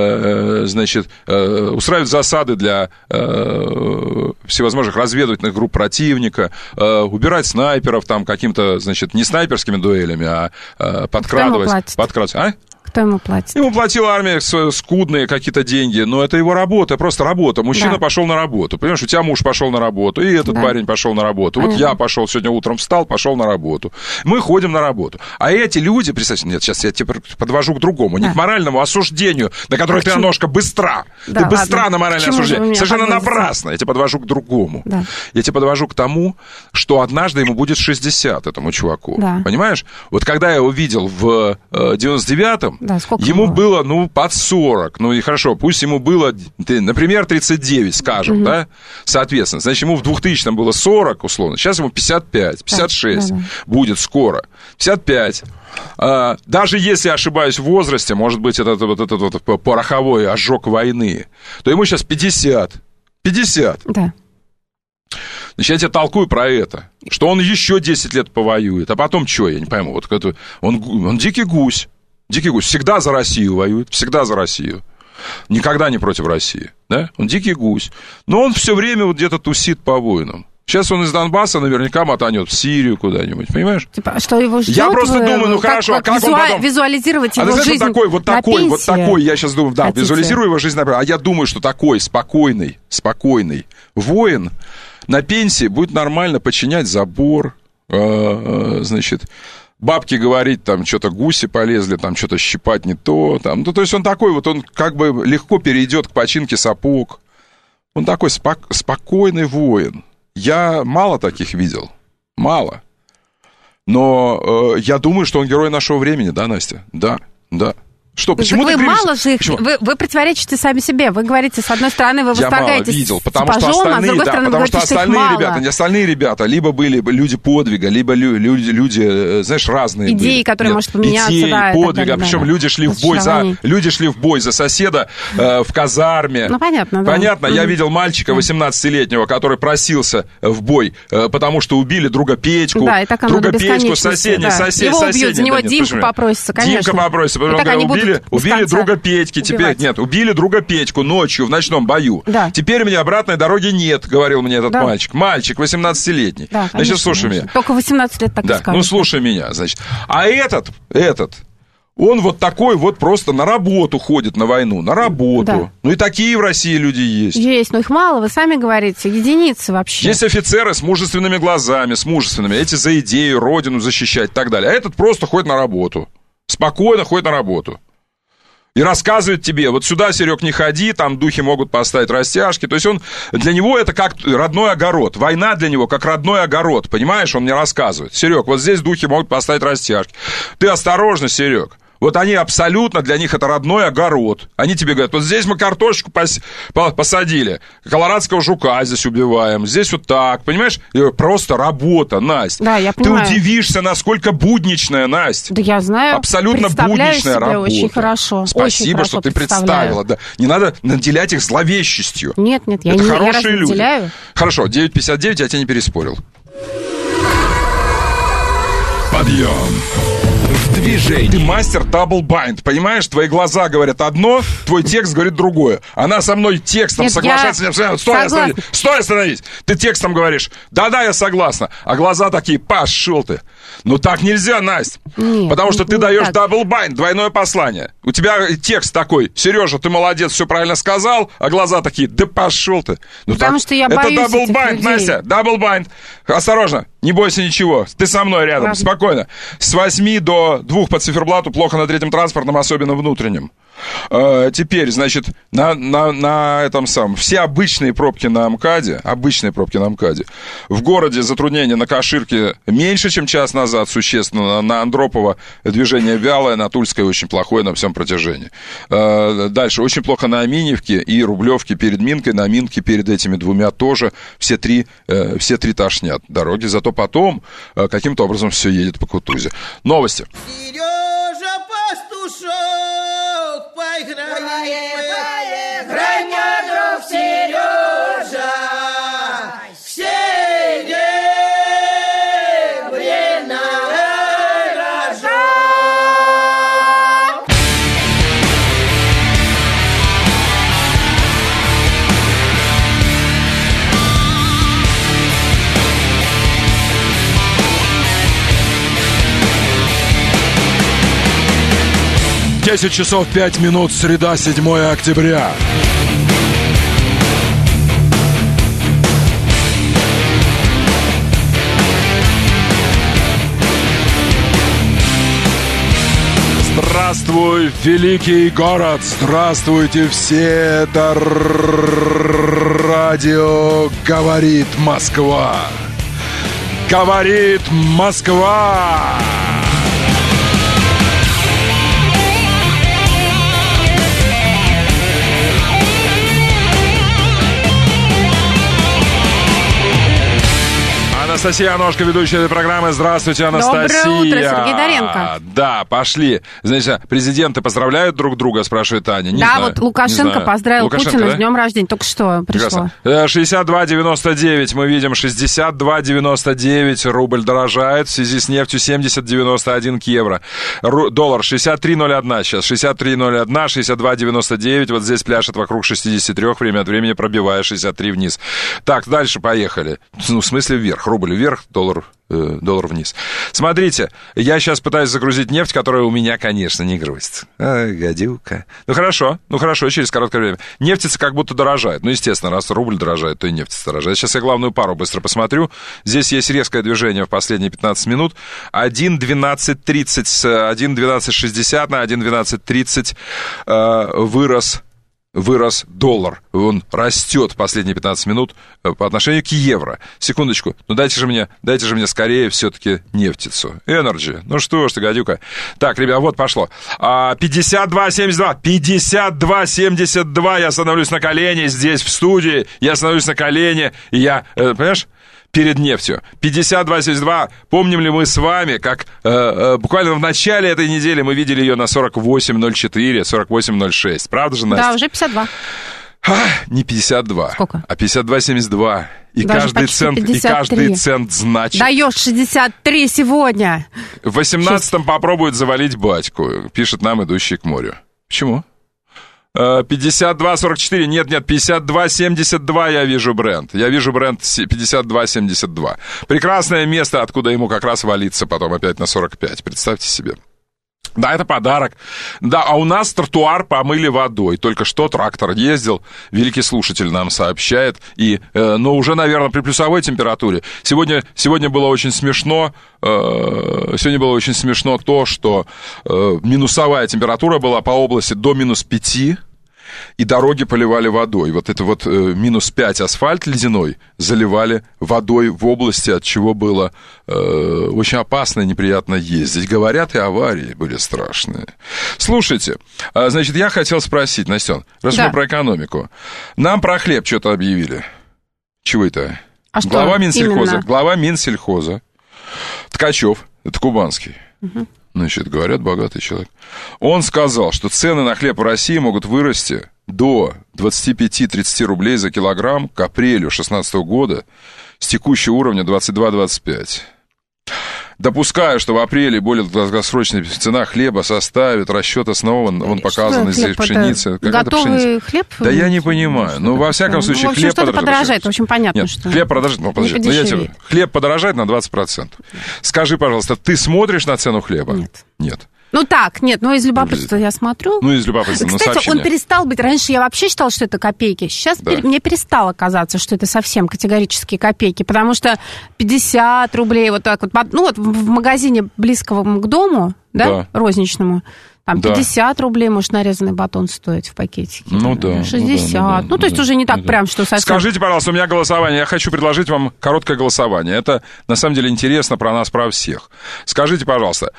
значит, устраивать засады для всевозможных разведывательных групп противника, убирать снайперов там каким-то, значит, не снайперскими дуэлями, а подкрадывать. Кто ему платит? Ему платила армия скудные какие-то деньги, но это его работа, просто работа. Мужчина пошел на работу, понимаешь, у тебя муж пошел на работу, и этот парень пошел на работу. Вот я пошел сегодня утром, встал, пошел на работу. Мы ходим на работу. А эти люди, представьте, нет, сейчас я тебя подвожу к другому, не к моральному осуждению, на которое ты немножко быстра. Ты быстра на моральное осуждение. Совершенно напрасно. Я тебя подвожу к другому. Да. Я тебя подвожу к тому, что однажды ему будет 60, этому чуваку. Да. Понимаешь? Вот когда я его видел в 99-м, ему было, под 40. И хорошо, пусть ему было, например, 39, скажем, да? Соответственно, значит, ему в 2000-м было 40, условно. Сейчас ему 55, 56 будет скоро. 55. Даже если ошибаюсь в возрасте, может быть, это пороховой ожог войны, то ему сейчас 50. 50. Да. Значит, я тебе толкую про это, что он еще 10 лет повоюет, а потом что, я не пойму. Вот он дикий гусь. Дикий гусь всегда за Россию воюет, всегда за Россию. Никогда не против России, да? Он дикий гусь. Но он все время вот где-то тусит по войнам. Сейчас он из Донбасса наверняка мотанет в Сирию куда-нибудь, понимаешь? Типа, что его ждет? Я просто думаю, хорошо, как он потом... Визуализировать его жизнь вот такой, я сейчас думаю, да, визуализирую его жизнь, а я думаю, что такой спокойный воин на пенсии будет нормально подчинять забор, значит... Бабки говорить, там, что-то гуси полезли, там, что-то щипать не то, там, то есть он такой вот, он как бы легко перейдет к починке сапог. Он такой спокойный воин. Я мало таких видел, мало. Но я думаю, что он герой нашего времени, да, Настя? Да. Что, почему вы мало же их, вы противоречите сами себе. Вы говорите, с одной стороны, вы восторгаетесь видел, потому что остальные ребята либо были люди подвига, либо люди, знаешь, разные идеи, были. Которые может поменяться, идеи, подвига, причем люди шли в бой за соседа в казарме. Ну, понятно, да. Понятно, я видел мальчика 18-летнего, который просился в бой, потому что убили друга Петьку. Да, и так оно друга Петьку, сосед. Его убьют, за него Димка попросится, конечно. Димка попросится, потому убили друга Петьки, убили друга Петьку ночью в ночном бою. Да. Теперь мне обратной дороги нет, говорил мне этот мальчик. Мальчик 18-летний. Да, конечно, значит, слушай меня. Только 18 лет так и скажут. Ну, слушай меня, значит. А этот, Он вот такой вот просто на работу ходит, на войну, на работу. Да. Ну и такие в России люди есть. Есть, но их мало, вы сами говорите, единицы вообще. Есть офицеры с мужественными глазами, с мужественными, эти за идею, родину защищать и так далее. А этот просто ходит на работу, спокойно ходит на работу. И рассказывает тебе, вот сюда, Серег, не ходи, там духи могут поставить растяжки. То есть он, для него это как родной огород. Война для него как родной огород, понимаешь? Он мне рассказывает. Серег, вот здесь духи могут поставить растяжки. Ты осторожно, Серег. Вот они абсолютно, для них это родной огород. Они тебе говорят, вот здесь мы картошечку посадили, колорадского жука здесь убиваем, здесь вот так, понимаешь? Просто работа, Настя. Да, я понимаю. Ты удивишься, насколько будничная, Настя. Да я знаю. Абсолютно будничная работа. Очень хорошо. Спасибо, очень хорошо что ты представила. Да. Не надо наделять их зловещестью. Нет, я это не хорошие люди. Наделяю. Хорошо, 9:59, я тебя не переспорил. Подъем. В движении. Ты мастер дабл-байнд, понимаешь? Твои глаза говорят одно, твой текст говорит другое. Она со мной текстом Нет, соглашается. Стой, остановись. Ты текстом говоришь, да, я согласна. А глаза такие, пошел ты. Ну так нельзя, Настя. Нет, потому что ты даешь так. дабл-байнд, двойное послание. У тебя текст такой, Сережа, ты молодец, все правильно сказал, а глаза такие, да пошел ты. Ну, потому так, что я боюсь это дабл-байнд, Настя, дабл-байнд. Осторожно, не бойся ничего, ты со мной рядом, Ладно. спокойно. С 8 до 2 по циферблату плохо на третьем транспортном, особенно внутреннем. Теперь, значит, на этом самом, все обычные пробки на МКАДе, в городе затруднения на Каширке меньше, чем час назад, существенно, на Андропова движение вялое, на Тульской очень плохое на всем протяжении. Дальше, очень плохо на Аминьевке и Рублевке перед Минкой, на Минке перед этими двумя тоже, все три тошнят дороги, зато потом каким-то образом все едет по Кутузе. Новости. Сережа Пастушок, поиграем, играй, мой друг Сережа, в серебряный рожок. Десять часов 5 минут, среда, 7 октября. Здравствуй, великий город! Здравствуйте все! Это радио «Говорит Москва». «Говорит Москва». Анастасия Аношка, ведущая этой программы. Здравствуйте, Анастасия. Доброе утро, Сергей Доренко. Да, пошли. Значит, президенты поздравляют друг друга, спрашивает Аня. Не знаю, вот Лукашенко поздравил Лукашенко, Путина да? с днем рождения. Только что пришло. 62,99 мы видим. 62,99 рубль дорожает. В связи с нефтью 70,91 к евро. Доллар 63,01 сейчас. 63,01, 62,99. Вот здесь пляшет вокруг 63, время от времени пробивая 63 вниз. Так, дальше поехали. Ну, в смысле вверх. Рубль вверх, доллар вниз. Смотрите, я сейчас пытаюсь загрузить нефть, которая у меня, конечно, не грузится. Гадюка. Ну, хорошо, через короткое время. Нефтица как будто дорожает. Ну, естественно, раз рубль дорожает, то и нефтица дорожает. Сейчас я главную пару быстро посмотрю. Здесь есть резкое движение в последние 15 минут. 1.12.30 с 1.12.60 на 1.12.30 вырос доллар. Он растет в последние 15 минут по отношению к евро. Секундочку. Ну, дайте же мне скорее все-таки нефтицу. Energy. Ну, что ж ты, гадюка. Так, ребят, вот пошло. 52,72. 52,72. Я становлюсь на колени здесь, в студии. Я становлюсь на колени. И я, понимаешь? Перед нефтью. 52,72. Помним ли мы с вами, как буквально в начале этой недели мы видели ее на 48,04, 48,06. Правда же, Настя? Да, уже 52. Не 52. Сколько? А 52,72. И даже каждый цент значит. Даешь 63 сегодня. В 18-м попробует завалить батьку, пишет нам идущий к морю. Почему? 52,44, нет, 52,72 я вижу бренд. 52,72. Прекрасное место, откуда ему как раз валиться потом опять на 45, представьте себе. Да, это подарок. Да, а у нас тротуар помыли водой. Только что трактор ездил, великий слушатель нам сообщает. Но уже, наверное, при плюсовой температуре. Сегодня было очень смешно. Сегодня было очень смешно то, что минусовая температура была по области до -5. И дороги поливали водой. Вот это вот -5 асфальт ледяной заливали водой в области, от чего было очень опасно и неприятно ездить. Говорят, и аварии были страшные. Слушайте, значит, я хотел спросить, Настен, раз мы про экономику. Нам про хлеб что-то объявили. Чего это? А что? Глава Минсельхоза. Ткачев, это кубанский. Угу. Значит, говорят, богатый человек. Он сказал, что цены на хлеб в России могут вырасти до 25-30 рублей за килограмм к апрелю 2016 года с текущего уровня 22-25. Допускаю, что в апреле более долгосрочная цена хлеба составит, расчет основан, он показан из пшеницы. Готовый хлеб? Да я не понимаю. Ну, во всяком случае, хлеб подорожает. В общем, понятно, нет, что... хлеб подорожает. Хлеб подорожает на 20%. Скажи, пожалуйста, ты смотришь на цену хлеба? Нет. Ну так, нет, из любопытства я смотрю. Из любопытства, Кстати, он перестал быть... Раньше я вообще считала, что это копейки. Сейчас мне перестало казаться, что это совсем категорические копейки, потому что 50 рублей вот так вот... в магазине близкого к дому, розничному, там 50 рублей может нарезанный батон стоить в пакетике. 60. То есть уже не так прям, что совсем... Скажите, пожалуйста, у меня голосование. Я хочу предложить вам короткое голосование. Это, на самом деле, интересно про нас, про всех. Скажите, пожалуйста,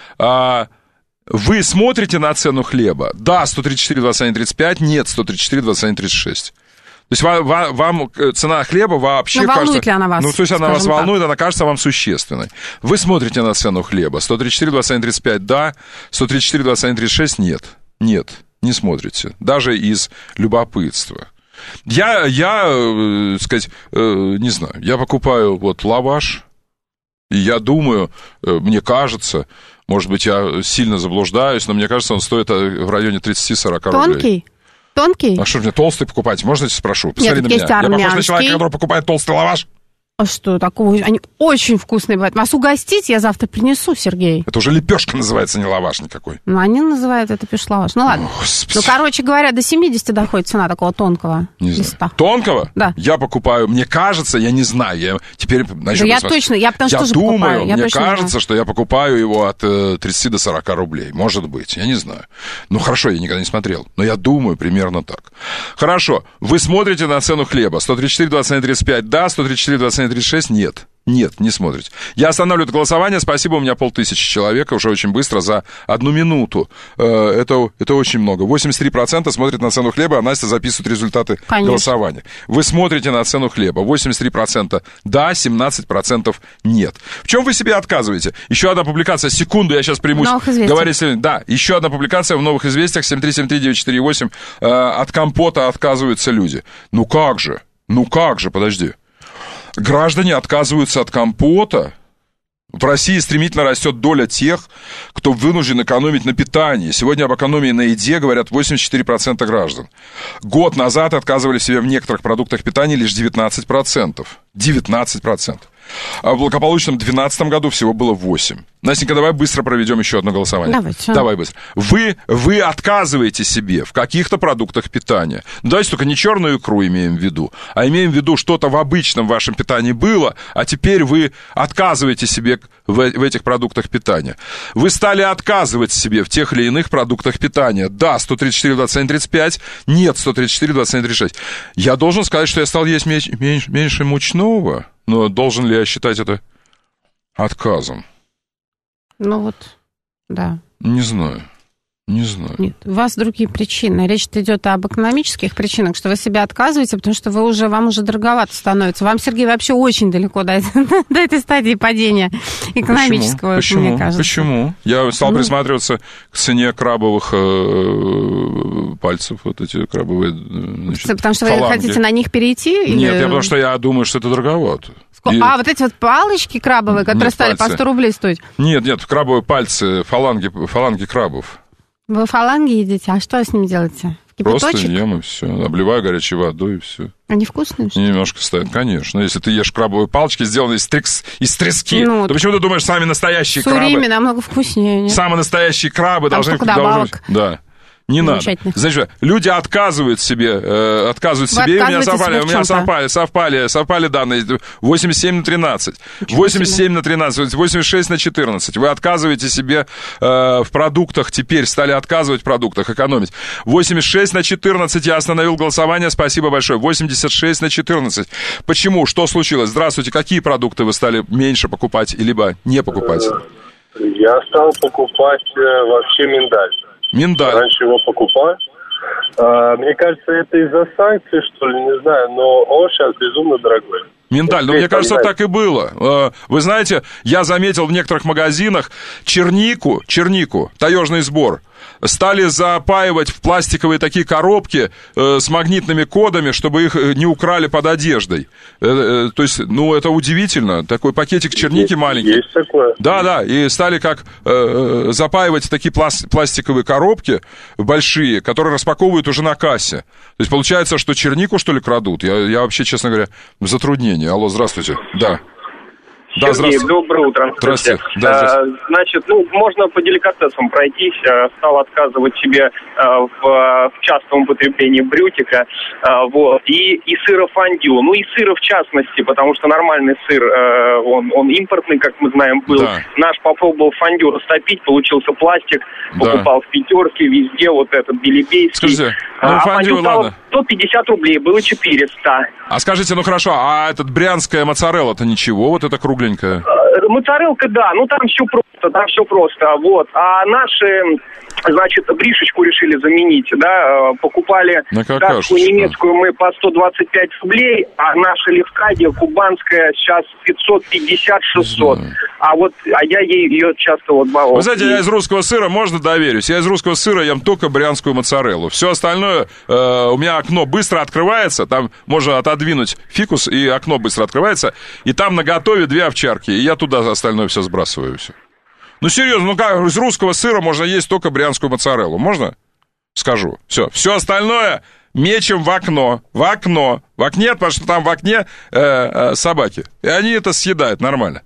вы смотрите на цену хлеба? Да, 134,21,35, нет, 134,21,36. То есть вам цена хлеба вообще кажется... волнует ли она вас? То есть она вас волнует, она кажется вам существенной. Вы смотрите на цену хлеба? 134,21,35, да, 134,21,36, нет. Нет, не смотрите. Даже из любопытства. Я не знаю, я покупаю лаваш, и я думаю, мне кажется... Может быть, я сильно заблуждаюсь, но мне кажется, он стоит в районе 30-40 рублей. Тонкий? А что мне толстый покупать? Можно я тебя спрошу? Посмотри Нет, на меня. Армянский. Я похож на человека, который покупает толстый лаваш? А что такого? Они очень вкусные бывают. Вас угостить я завтра принесу, Сергей. Это уже лепешка называется, не лаваш никакой. Они называют это пеш-лаваш. Ну ладно. Короче говоря, до 70 доходит цена такого тонкого листа. Тонкого? Да. Я покупаю, мне кажется, я не знаю, я теперь начну я точно, я потому что тоже покупаю. Мне кажется, что я покупаю его от 30 до 40 рублей. Может быть, я не знаю. Хорошо, я никогда не смотрел, но я думаю примерно так. Хорошо, вы смотрите на цену хлеба. 134,21,35, да, 134,21,36, нет. Нет, не смотрите. Я останавливаю это голосование. Спасибо, у меня 5000 человек. Уже очень быстро, за 1 минуту. Это очень много. 83% смотрят на цену хлеба, а Настя записывает результаты голосования. Вы смотрите на цену хлеба. 83% да, 17% нет. В чем вы себе отказываете? Еще одна публикация. Секунду, я сейчас примусь говорить. Да, еще одна публикация в «Новых известиях». 7373948. От компота отказываются люди. Ну как же, подожди. Граждане отказываются от компота. В России стремительно растет доля тех, кто вынужден экономить на питании. Сегодня об экономии на еде говорят 84% граждан. Год назад отказывали себе в некоторых продуктах питания лишь 19%. 19%. А в благополучном 2012 году всего было 8%. Настенька, давай быстро проведем еще одно голосование. Давай быстро. Вы отказываете себе в каких-то продуктах питания. Давайте только не черную икру имеем в виду, а имеем в виду, что-то в обычном вашем питании было, а теперь вы отказываете себе в этих продуктах питания. Вы стали отказывать себе в тех или иных продуктах питания. Да, 134,21,35, нет, 134,21,36. Я должен сказать, что я стал есть меньше мучного, но должен ли я считать это отказом? Да. Не знаю. Нет, у вас другие причины. Речь идет об экономических причинах, что вы себя отказываете, потому что вам уже дороговато становится. Вам, Сергей, вообще очень далеко до этой стадии падения экономического, мне кажется. Почему? Я стал присматриваться к цене крабовых пальцев, вот эти крабовые потому что фаланги. Вы хотите на них перейти? Нет, потому что я думаю, что это дороговато. Вот эти вот палочки крабовые, которые стали по 100 рублей стоить? Нет, крабовые пальцы, фаланги крабов. Вы фаланги едите, а что с ними делаете? В Кипяточек? Просто ем и все. Обливаю горячей водой и все. Они вкусные? Немножко стоят, конечно. Если ты ешь крабовые палочки, сделанные из трески, то почему ты думаешь, сами настоящие крабы? Сурими намного вкуснее. Нет? Самые настоящие крабы там должны... Да. Не надо. Значит, люди отказывают себе, у меня совпали данные 87/13, 87/13, 86/14. Вы отказываете себе в продуктах, теперь стали отказывать в продуктах, экономить. 86/14 я остановил голосование, спасибо большое. 86/14. Почему? Что случилось? Здравствуйте, какие продукты вы стали меньше покупать, либо не покупать? Я стал покупать вообще миндаль. Миндаль. Раньше его покупал. Мне кажется, это из-за санкций, что ли, не знаю, но он сейчас безумно дорогой. Миндаль, но мне кажется, так и было. Вы знаете, я заметил в некоторых магазинах чернику, таежный сбор, стали запаивать в пластиковые такие коробки с магнитными кодами, чтобы их не украли под одеждой. То есть, это удивительно. Такой пакетик черники маленький. Есть такое. Да, и стали запаивать такие пластиковые коробки большие, которые распаковывают уже на кассе. То есть, получается, что чернику, что ли, крадут? Я вообще, честно говоря, в затруднении. Алло, здравствуйте. Да. Сергей, доброе утро. Здравствуйте. Значит, можно по деликатесам пройтись. Стал отказывать себе в частном употреблении брютика, и сыра фондю. И сыра в частности, потому что нормальный сыр, он импортный, как мы знаем, был. Да. Наш попробовал фондю растопить, получился пластик, покупал в пятерке, везде вот этот белебейский. Скажите, фондю стало 150 рублей, было 400. А скажите, хорошо, а этот брянская моцарелла-то ничего, вот это кругленькая? Моцарелка, да, там все просто, А наши, значит, бришечку решили заменить, покупали датскую немецкую мы по 125 рублей, а наша Левкадия кубанская сейчас 550-600. А я ее часто баловал. Вы знаете, я из русского сыра, можно доверюсь, я из русского сыра ем только брянскую моцареллу. Все остальное, у меня окно быстро открывается, там можно отодвинуть фикус, и окно быстро открывается, и там наготове 2 овчарки, и я туда остальное все сбрасываю, все. Серьезно, как из русского сыра можно есть только брянскую моцареллу, можно? Скажу, все остальное мечем в окно, потому что там в окне собаки, и они это съедают нормально.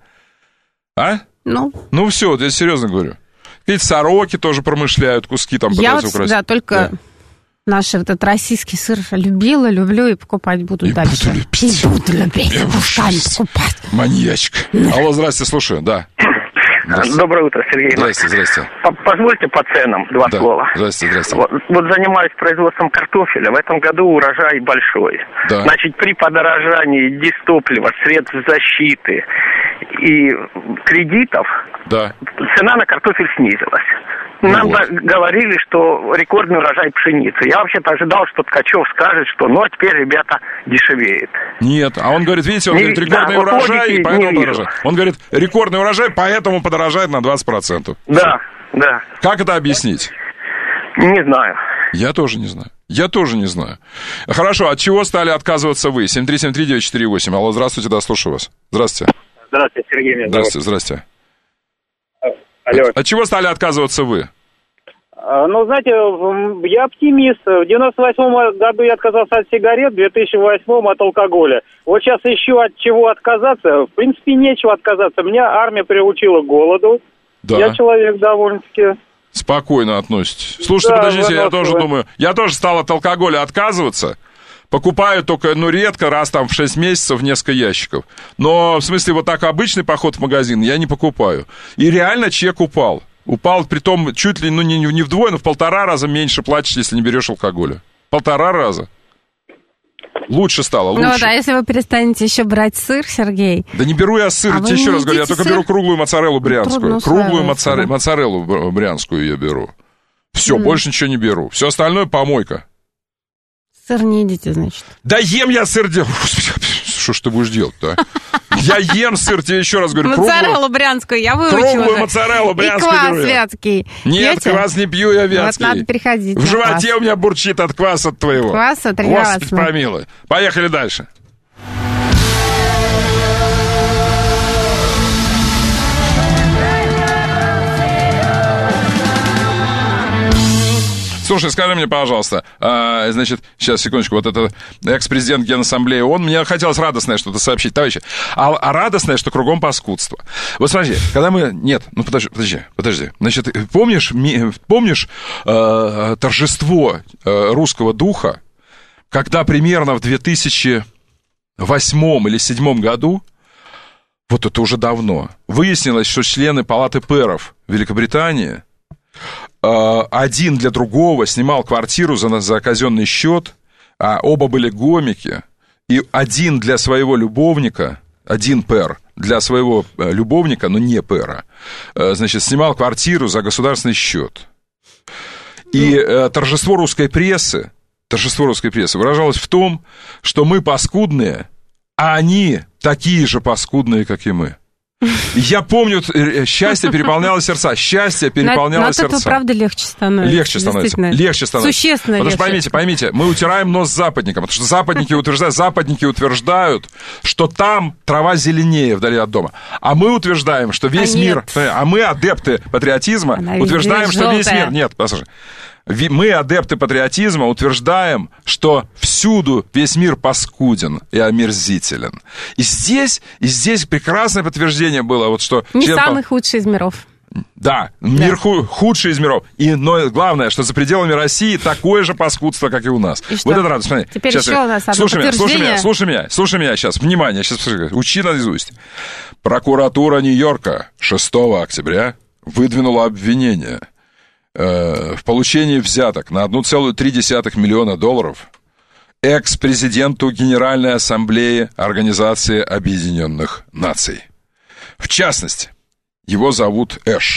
А? Все, я серьезно говорю. Какие-то сороки тоже промышляют, куски там пытаются украсть. Да, только... Наш этот российский сыр люблю и покупать буду дальше. Буду любить. Покупать. Маньячка. Алло, здрасте, слушаю, да. Доброе утро, Сергей. Здрасте. Позвольте по ценам 2 слова. Здрасте. Вот занимаюсь производством картофеля. В этом году урожай большой. Да. Значит, при подорожании дистоплива, средств защиты и кредитов, цена на картофель снизилась. Нам говорили, что рекордный урожай пшеницы. Я вообще-то ожидал, что Ткачев скажет, что теперь, ребята, дешевеет. Нет, а он говорит, видите, рекордный урожай, поэтому подорожает. Он говорит, рекордный урожай, поэтому подорожает на 20%. Да. Как это объяснить? Не знаю. Я тоже не знаю. Хорошо, от чего стали отказываться вы? 7373948. Алло, здравствуйте, слушаю вас. Здравствуйте. Здравствуйте, Сергей, меня зовут. Здрасте. Алло. От чего стали отказываться вы? Знаете, я оптимист. В 98 году я отказался от сигарет, в 2008 от алкоголя. Вот сейчас еще от чего отказаться? В принципе, нечего отказаться. Меня армия приучила к голоду. Да. Я человек довольно-таки... Спокойно относитесь. Слушайте, подождите, я тоже думаю... Я тоже стал от алкоголя отказываться. Покупаю только, редко, раз там в 6 месяцев несколько ящиков. Но, в смысле, вот так обычный поход в магазин я не покупаю. И реально чек упал. Упал, притом, чуть ли, не вдвое, но в 1,5 раза меньше платишь, если не берешь алкоголя. 1,5 раза. Лучше стало, лучше. Если вы перестанете еще брать сыр, Сергей... Да не беру я сыр, тебе еще раз говорю, я только беру круглую моцареллу брянскую. Круглую моцареллу брянскую я беру. Все, больше ничего не беру. Все остальное помойка. Сыр не едите, значит? Да ем я сыр, что ж ты будешь делать-то, а? Я ем сыр, тебе еще раз говорю. Моцареллу брянскую я выучила. Круглую моцареллу брянскую. И квас вятский. Нет, квас не пью я вятский. Вот надо переходить. В животе у меня бурчит от кваса твоего. Кваса прекрасно. Господи помилуй. Поехали дальше. Слушай, скажи мне, пожалуйста, значит, сейчас, секундочку, вот это экс-президент Генассамблеи ООН, мне хотелось радостное что-то сообщить, товарищи, а радостное, что кругом паскудство. Вот смотри, когда мы... Нет, ну подожди. Значит, помнишь торжество русского духа, когда примерно в 2008 или 2007 году, вот это уже давно, выяснилось, что члены Палаты пэров Великобритании один для другого снимал квартиру за казенный счет, а оба были гомики, и один для своего любовника, один пэр для своего любовника, но не пэра, значит, снимал квартиру за государственный счет. И торжество русской прессы выражалось в том, что мы паскудные, а они такие же паскудные, как и мы. Я помню, счастье переполняло сердца. Но от этого, правда, легче становится. Легче становится. Существенно потому легче. Что, поймите, мы утираем нос западникам, потому что западники утверждают, что там трава зеленее вдали от дома. А мы утверждаем, что весь мир... А мы, адепты патриотизма, утверждаем, что весь мир... Нет, послушай. Мы, адепты патриотизма, утверждаем, что всюду весь мир паскуден и омерзителен. И здесь прекрасное подтверждение было, вот что... Самый худший из миров. Да, мир худший из миров. Но главное, что за пределами России такое же паскудство, как и у нас. И вот это радость. Смотри. Теперь сейчас еще у нас одно подтверждение. Слушай меня сейчас. Внимание, сейчас учи наизусть. Прокуратура Нью-Йорка 6 октября выдвинула обвинение в получении взяток на $1,3 миллиона экс-президенту Генеральной Ассамблеи Организации Объединенных Наций. В частности, его зовут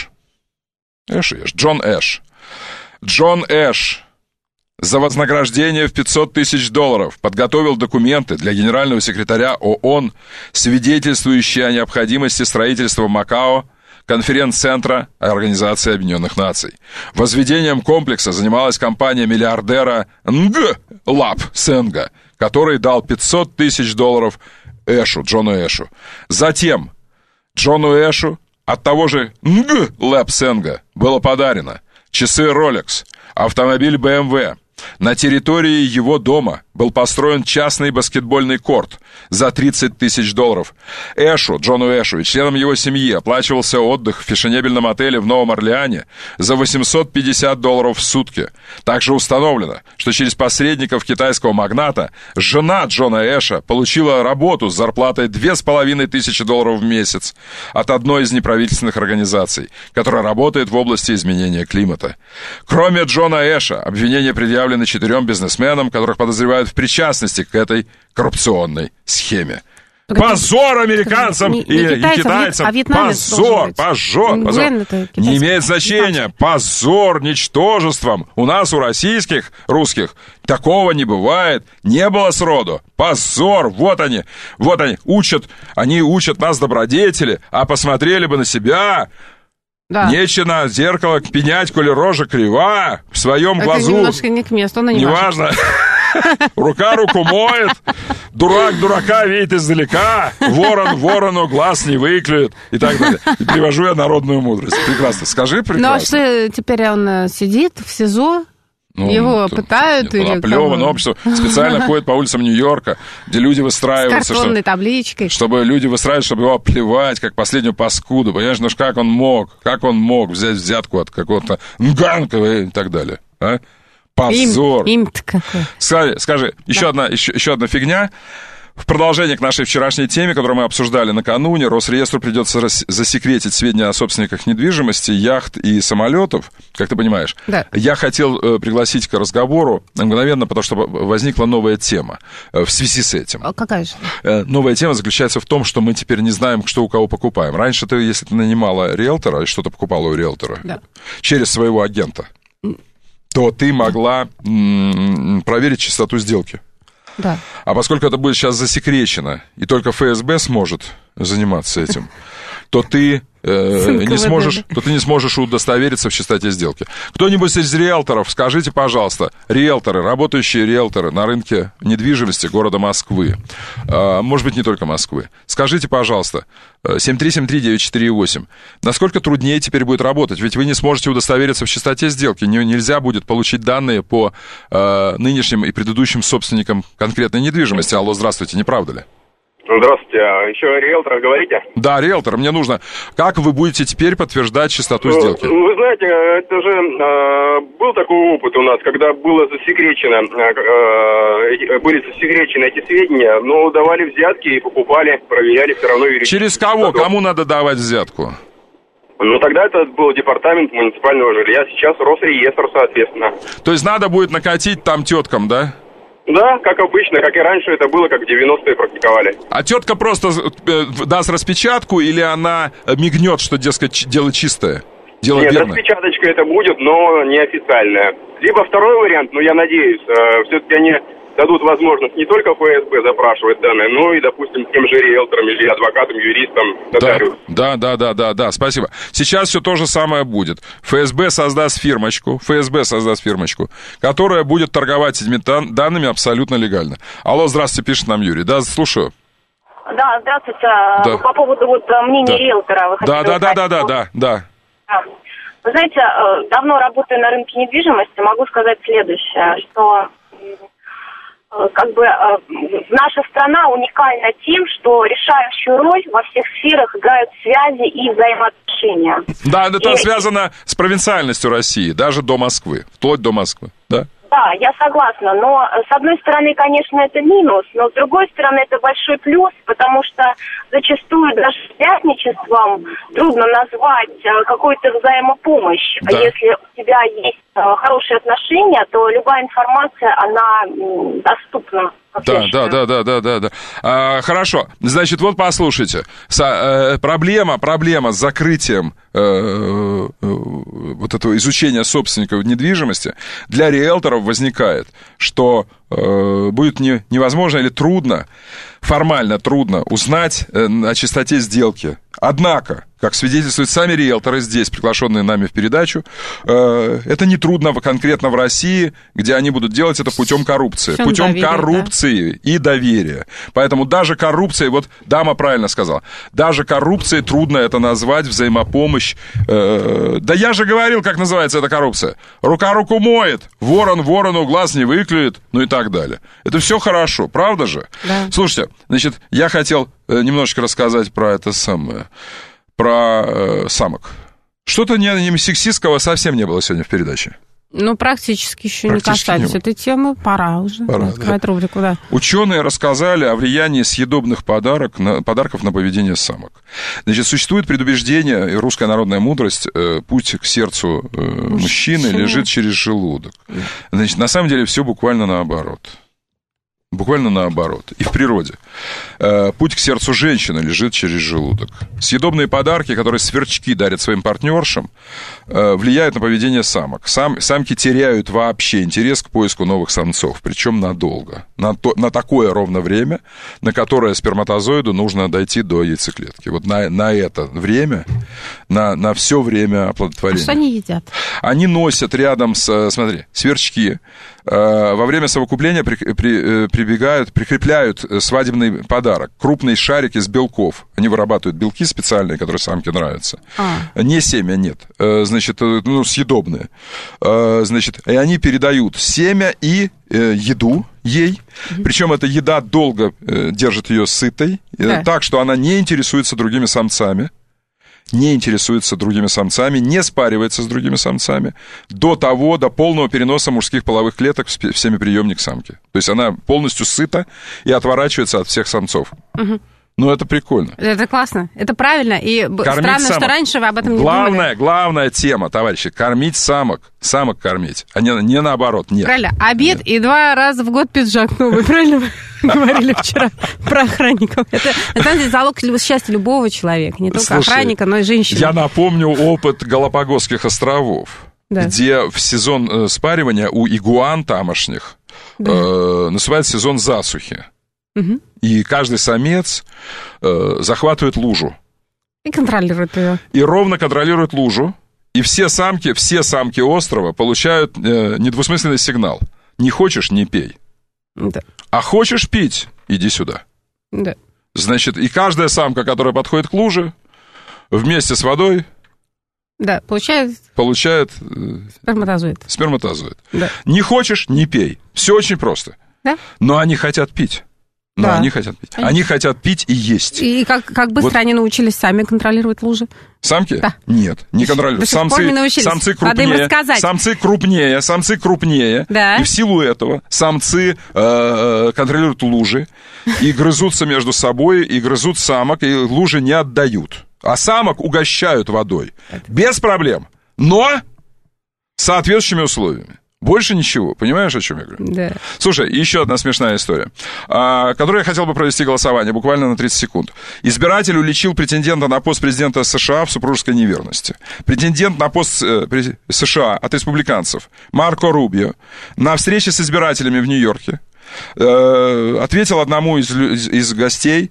Джон Эш. Джон Эш за вознаграждение в $500 тысяч подготовил документы для генерального секретаря ООН, свидетельствующие о необходимости строительства в Макао конференц-центра Организации Объединенных Наций. Возведением комплекса занималась компания миллиардера Лап Сенга, который дал $500 тысяч Джону Эшу. Затем Джону Эшу от того же Лап Сенга было подарено часы Rolex, автомобиль BMW. На территории его дома был построен частный баскетбольный корт за $30 тысяч. Джону Эшу и членам его семьи оплачивался отдых в фешенебельном отеле в Новом Орлеане за $850 в сутки. Также установлено, что через посредников китайского магната жена Джона Эша получила работу с зарплатой $2500 в месяц от одной из неправительственных организаций, которая работает в области изменения климата. Кроме Джона Эша, обвинения предъявлены 4 бизнесменам, которых подозревают в причастности к этой коррупционной схеме. Позор американцам и китайцам! Позор! Не имеет значения. Позор ничтожеством. У нас, у русских, такого не бывает. Не было сроду. Позор! Вот они, учат нас добродетели, а посмотрели бы на себя... Да. Нечего в зеркало пенять, коли рожа крива, в своем глазу. Это немножко не к месту, но неважно. Рука руку моет, дурак дурака видит издалека, ворон ворону глаз не выклюет и так далее. И привожу я народную мудрость. Прекрасно. Скажи прекрасно. Ну а что теперь он сидит в СИЗО? Его пытают или оплеван, общество специально ходит по улицам Нью-Йорка, где люди выстраиваются... С картонной табличкой. Чтобы люди выстраиваются, чтобы его оплевать, как последнюю паскуду. Понимаешь, ну как он мог взять взятку от какого-то Нганкова и так далее, а? Позор. Им-то какой. Скажи, еще одна фигня. В продолжение к нашей вчерашней теме, которую мы обсуждали накануне, Росреестру придется засекретить сведения о собственниках недвижимости, яхт и самолетов, как ты понимаешь. Да. Я хотел пригласить к разговору мгновенно, потому что возникла новая тема в связи с этим. А какая же? Новая тема заключается в том, что мы теперь не знаем, что у кого покупаем. Раньше если ты нанимала риэлтора или что-то покупала у риэлтора через своего агента, то ты могла проверить чистоту сделки. Да. А поскольку это будет сейчас засекречено, и только ФСБ сможет заниматься этим, то ты не сможешь удостовериться в чистоте сделки. Кто-нибудь из риэлторов, скажите, пожалуйста, риэлторы, работающие риэлторы на рынке недвижимости города Москвы, может быть, не только Москвы, скажите, пожалуйста, 7373948, насколько труднее теперь будет работать? Ведь вы не сможете удостовериться в чистоте сделки, нельзя будет получить данные по нынешним и предыдущим собственникам конкретной недвижимости. Алло, здравствуйте, не правда ли? Здравствуйте, еще риэлтор говорите? Да, риэлтор, мне нужно. Как вы будете теперь подтверждать чистоту сделки? Вы знаете, это же был такой опыт у нас, когда были засекречены эти сведения, но давали взятки и покупали, проверяли, все равно верили. Через кого? Кому надо давать взятку? Ну, тогда это был департамент муниципального жилья, сейчас Росреестр, соответственно. То есть надо будет накатить там теткам, да? Да, как обычно, как и раньше это было, как в 90-е практиковали. А тетка просто даст распечатку или она мигнет, что, дескать, дело чистое? Дело Нет, верно? распечаточка это будет, но неофициальная. Либо второй вариант, но я надеюсь, все-таки они дадут возможность не только ФСБ запрашивать данные, но и, допустим, тем же риэлторам или адвокатам, юристам, нотариусам. Да, спасибо. Сейчас все то же самое будет. ФСБ создаст фирмочку, которая будет торговать этими данными абсолютно легально. Алло, здравствуйте, пишет нам Юрий. Да, слушаю. Да, здравствуйте. Да. По поводу мнения риэлтора. Да. Вы знаете, давно работаю на рынке недвижимости, могу сказать следующее, что наша страна уникальна тем, что решающую роль во всех сферах играют связи и взаимоотношения. Да, это связано с провинциальностью России, даже до Москвы, вплоть до Москвы, да? Да, я согласна, но с одной стороны, конечно, это минус, но с другой стороны, это большой плюс, потому что зачастую даже связничеством трудно назвать какую-то взаимопомощь. Да. Если у тебя есть хорошие отношения, то любая информация, она доступна. Да. Хорошо. Значит, вот послушайте. Проблема с закрытием вот этого изучения собственников недвижимости для риэлторов возникает, что будет невозможно или трудно, формально трудно узнать о чистоте сделки. Однако, как свидетельствуют сами риэлторы здесь, приглашенные нами в передачу, это не трудно конкретно в России, где они будут делать это путем коррупции. Путем коррупции и доверия. Поэтому даже коррупция, вот дама правильно сказала, даже коррупцией трудно это назвать, взаимопомощь. Да я же говорил, как называется эта коррупция. Рука руку моет, ворон ворону глаз не выклюет, ну и так далее. Это все хорошо, правда же? Да. Слушайте, значит, я хотел немножечко рассказать про это самое, про самок. Что-то не сексистского совсем не было сегодня в передаче. Ну, практически еще не касались этой темы. Пора уже открывать рубрику, да. Ученые рассказали о влиянии съедобных подарков на поведение самок. Значит, существует предубеждение, и русская народная мудрость, путь к сердцу мужчины лежит через желудок. Значит, на самом деле все буквально наоборот. Буквально наоборот. И в природе. Путь к сердцу женщины лежит через желудок. Съедобные подарки, которые сверчки дарят своим партнершам, влияют на поведение самок. Самки теряют вообще интерес к поиску новых самцов, причем надолго. На такое ровно время, на которое сперматозоиду нужно дойти до яйцеклетки. Вот на это время, на все время оплодотворения. А что они едят? Они носят рядом сверчки. Во время совокупления прикрепляют свадебный подарок. Крупный шарик из белков. Они вырабатывают белки специальные, которые самке нравятся. Не семя, нет. Значит, съедобные. Значит, и они передают семя и еду ей. Причем эта еда долго держит ее сытой. Так, что она не интересуется другими самцами. Не спаривается с другими самцами до полного переноса мужских половых клеток в семяприемник самки. То есть она полностью сыта и отворачивается от всех самцов. Угу. Ну, это прикольно. Это классно, это правильно. И странно, что раньше вы об этом не думали. Главная тема, товарищи, кормить самок кормить, а не наоборот, нет. Правильно, обед и 2 раза в год пиджак новый, правильно вы говорили вчера про охранников. Это, знаете, залог счастья любого человека, не только охранника, но и женщины. Я напомню опыт Галапагосских островов, где в сезон спаривания у игуан тамошних наступает сезон засухи. И каждый самец захватывает лужу. И контролирует ее. И ровно контролирует лужу. И все самки острова получают недвусмысленный сигнал. Не хочешь — не пей. Да. А хочешь пить — иди сюда. Да. Значит, и каждая самка, которая подходит к луже, вместе с водой... Да, получает сперматозоид. Да. Не хочешь — не пей. Все очень просто. Да? Но они хотят пить. Они хотят пить и есть. И как быстро они научились сами контролировать лужи? Самки? Да. Нет, не контролируют. Самцы крупнее. Да. И в силу этого самцы контролируют лужи и грызутся между собой, и грызут самок, и лужи не отдают. А самок угощают водой. Без проблем. Но с соответствующими условиями. Больше ничего. Понимаешь, о чем я говорю? Да. Слушай, еще одна смешная история, которую я хотел бы провести голосование буквально на 30 секунд. Избиратель уличил претендента на пост президента США в супружеской неверности. Претендент на пост США от республиканцев Марко Рубио на встрече с избирателями в Нью-Йорке ответил одному из гостей: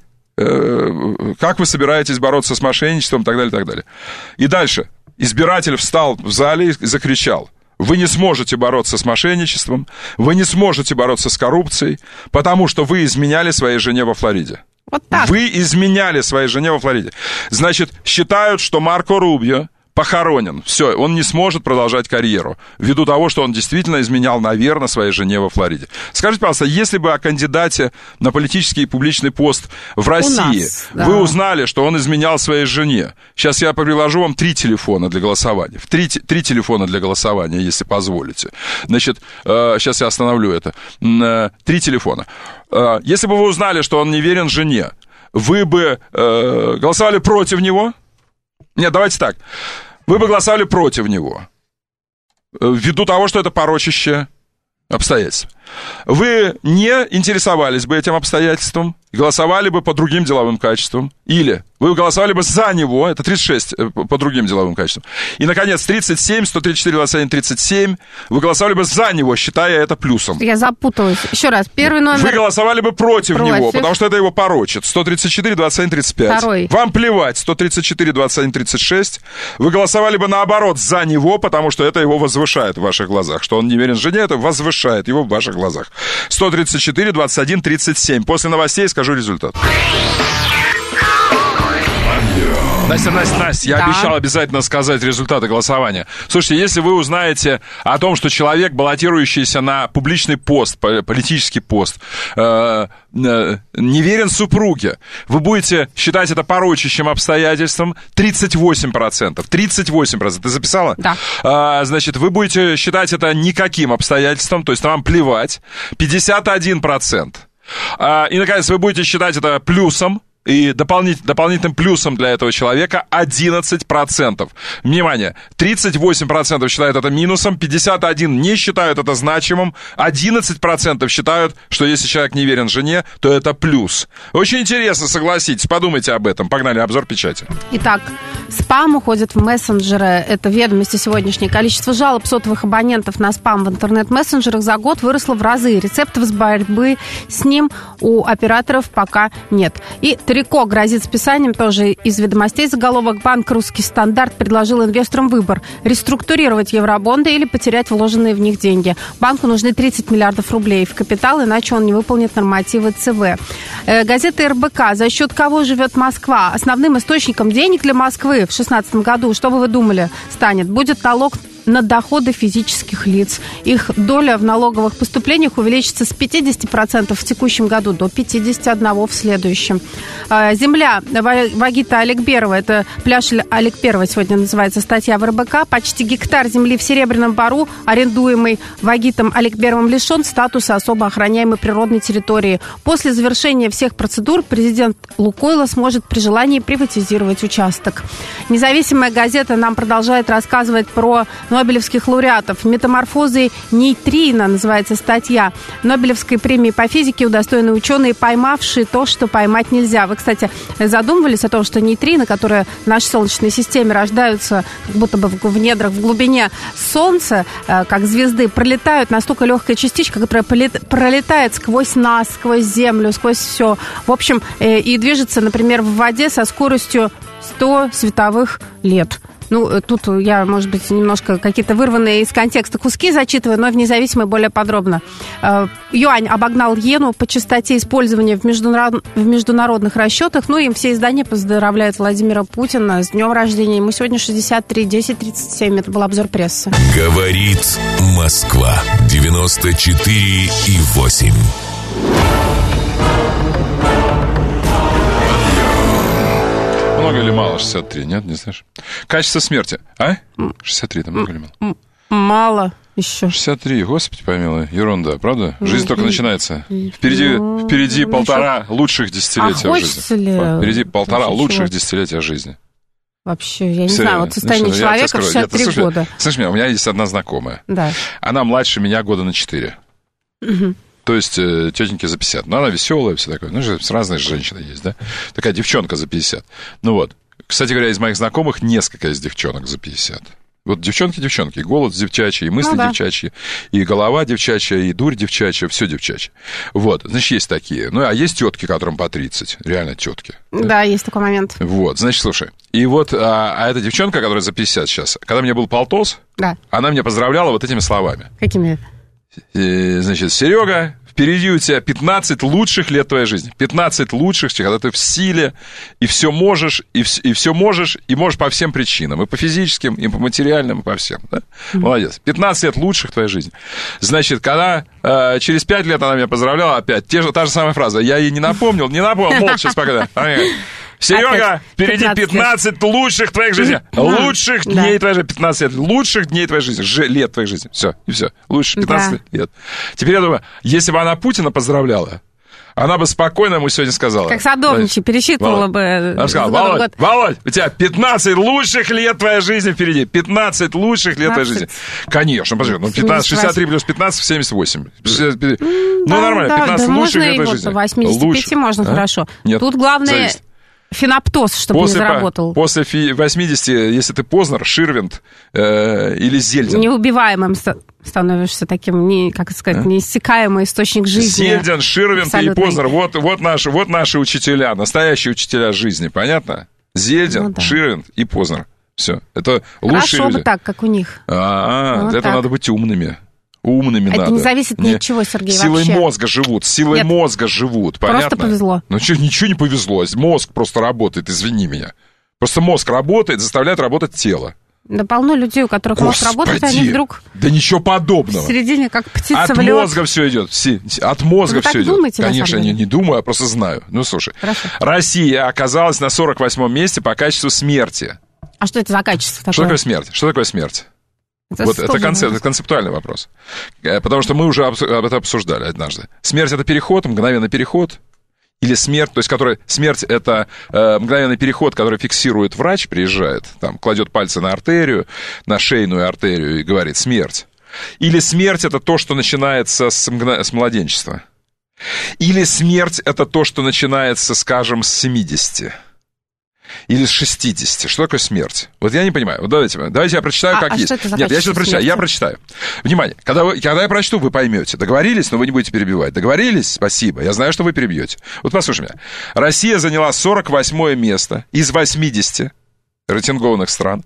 как вы собираетесь бороться с мошенничеством, и так далее, и так далее. И дальше избиратель встал в зале и закричал: вы не сможете бороться с мошенничеством, вы не сможете бороться с коррупцией, потому что вы изменяли своей жене во Флориде. Вот так. Вы изменяли своей жене во Флориде. Значит, считают, что Марко Рубио похоронен. Все, он не сможет продолжать карьеру, ввиду того, что он действительно изменял, наверное, своей жене во Флориде. Скажите, пожалуйста, если бы о кандидате на политический и публичный пост в России вы узнали, что он изменял своей жене, сейчас я приложу вам 3 телефона для голосования. 3 телефона для голосования, если позволите. Значит, сейчас я остановлю это. 3 телефона. Если бы вы узнали, что он не верен жене, вы бы голосовали против него? Нет, давайте так. Вы бы голосовали против него, ввиду того, что это порочащее обстоятельство. Вы не интересовались бы этим обстоятельством, голосовали бы по другим деловым качествам. Или вы голосовали бы за него, это 36 по другим деловым качествам. И, наконец, 37, 134, 21, 37, вы голосовали бы за него, считая это плюсом. Я запуталась. Еще раз, первый номер... Вы голосовали бы против него, потому что это его порочит. 134, 21, 35. Второй. Вам плевать. 134, 21, 36. Вы голосовали бы наоборот за него, потому что это его возвышает в ваших глазах. Что он не верен жене, это возвышает его в ваших глазах. 134, 21, 37. После новостей скажу результат. Настя, я обещал обязательно сказать результаты голосования. Слушайте, если вы узнаете о том, что человек, баллотирующийся на публичный пост, политический пост, не верен супруге, вы будете считать это порочащим обстоятельством 38%. 38%. Ты записала? Да. Значит, вы будете считать это никаким обстоятельством, то есть вам плевать. 51%. И, наконец, вы будете считать это плюсом. И дополнительным плюсом для этого человека 11%. Внимание, 38% считают это минусом, 51% не считают это значимым, 11% считают, что если человек не верен жене, то это плюс. Очень интересно, согласитесь, подумайте об этом. Погнали, обзор печати. Итак, спам уходит в мессенджеры. Это ведомости сегодняшнее. Количество жалоб сотовых абонентов на спам в интернет-мессенджерах за год выросло в разы. Рецептов борьбы с ним у операторов пока нет. И Трико грозит списанием, тоже из ведомостей заголовок. Банк «Русский стандарт» предложил инвесторам выбор: реструктурировать евробонды или потерять вложенные в них деньги. Банку нужны 30 миллиардов рублей в капитал, иначе он не выполнит нормативы ЦБ. Газета РБК. За счет кого живет Москва? Основным источником денег для Москвы в 2016 году, что бы вы думали, станет? Будет налог на доходы физических лиц. Их доля в налоговых поступлениях увеличится с 50% в текущем году до 51% в следующем. Земля. Вагита Аликберова. Это пляж Аликберова сегодня называется статья в РБК. Почти гектар земли в Серебряном Бару, арендуемый Вагитом Аликберовым, лишен статуса особо охраняемой природной территории. После завершения всех процедур президент Лукойла сможет при желании приватизировать участок. Независимая газета нам продолжает рассказывать про нобелевских лауреатов. «Метаморфозы нейтрино» называется статья. Нобелевской премии по физике удостоены ученые, поймавшие то, что поймать нельзя. Вы, кстати, задумывались о том, что нейтрино, которые в нашей Солнечной системе рождаются как будто бы в недрах, в глубине Солнца, как звезды, пролетают настолько легкая частичка, которая пролетает сквозь нас, сквозь Землю, сквозь все. В общем, и движется, например, в воде со скоростью 100 световых лет. Ну, тут я, может быть, немножко какие-то вырванные из контекста куски зачитываю, но в независимой более подробно. Юань обогнал иену по частоте использования в международных расчетах. Ну, и все издания поздравляют Владимира Путина с днем рождения. Ему сегодня 63, 10:37. Это был обзор прессы. Говорит Москва. 94,8. Много или мало? 63, нет, не знаешь? Качество смерти, а? 63, там много или мало? Мало еще. 63, господи помилуй, ерунда, правда? Жизнь только начинается. Впереди полтора лучших десятилетия жизни. Впереди полтора лучших десятилетия жизни. Вообще, я не знаю, вот состояние человека в 63 года. Слушай меня, у меня есть одна знакомая. Да. Она младше меня года на 4. То есть тетеньки за 50. Но она веселая, все такое. Ну, разные женщины есть, да? Такая девчонка за 50. Ну вот. Кстати говоря, из моих знакомых несколько из девчонок за 50. Вот девчонки, и голос девчачий, и мысли девчачьи, и голова девчачья, и дурь девчачья, все девчачье. Вот, значит, есть такие. Ну, а есть тетки, которым по 30, реально тетки. Да, есть такой момент. Вот, значит, слушай, и вот, а эта девчонка, которая за 50 сейчас, когда мне был полтос, она меня поздравляла вот этими словами. Какими? Значит, Серега, впереди у тебя 15 лучших лет твоей жизни. 15 лучших, когда ты в силе, и все можешь, и все можешь, и можешь по всем причинам. И по физическим, и по материальным, и по всем. Да? Молодец. 15 лет лучших твоей жизни. Значит, когда через 5 лет она меня поздравляла, опять та же самая фраза. Я ей не напомнил, молча, спокойно. Серега, впереди 15 лучших твоих жизней. Лучших дней твоей жизни. 15 лет. Лучших дней твоей жизни. Лет твоей жизни. Все, и все. Лучше 15 лет. Теперь я думаю, если бы она Путина поздравляла, она бы спокойно ему сегодня сказала. Как Садовничий пересчитывала бы. Она сказала, Володь, у тебя 15 лучших лет твоей жизни впереди. 15 лучших лет твоей жизни. Конечно, подожди, 63 плюс 15, 78. Ну, нормально, 15 лучших лет твоей жизни. 85 можно, хорошо. Тут главное... Феноптоз, чтобы не заработал. После 80, если ты Познер, Ширвинд или Зельдин. Неубиваемым становишься таким, неиссякаемый источник жизни. Зельдин, Ширвинд и Познер. Вот наши учителя, настоящие учителя жизни, понятно? Зельдин, Ширвинд и Познер. Все, это лучшие люди. Хорошо бы так, как у них. Для этого надо быть умными. Умными это надо. Это не зависит ни от чего, Сергей, силой вообще. Силой мозга живут, понятно? Просто повезло. Ну, ничего не повезло, мозг просто работает, извини меня. Просто мозг работает, заставляет работать тело. Да полно людей, у которых мозг работает, они вдруг... Да ничего подобного. В середине, как птица в лед. От мозга все идет, от мозга все идет. Думаете, конечно, я не думаю, а просто знаю. Ну, слушай, Россия оказалась на 48-м месте по качеству смерти. А что это за качество такое? Что такое смерть? Что такое смерть? Это концептуальный вопрос. Потому что мы уже об этом обсуждали однажды. Смерть — это переход, мгновенный переход. Или смерть, то есть смерть — это мгновенный переход, который фиксирует врач, приезжает, там, кладет пальцы на артерию, на шейную артерию и говорит «смерть». Или смерть — это то, что начинается с младенчества. Или смерть — это то, что начинается, скажем, с 70. Или с 60. Что такое смерть? Вот я не понимаю. Вот давайте я прочитаю, как есть. Нет, я сейчас прочитаю. Я прочитаю. Внимание, когда я прочту, вы поймете. Договорились, но вы не будете перебивать. Договорились? Спасибо. Я знаю, что вы перебьете. Вот послушай меня. Россия заняла 48-е место из 80 рейтингованных стран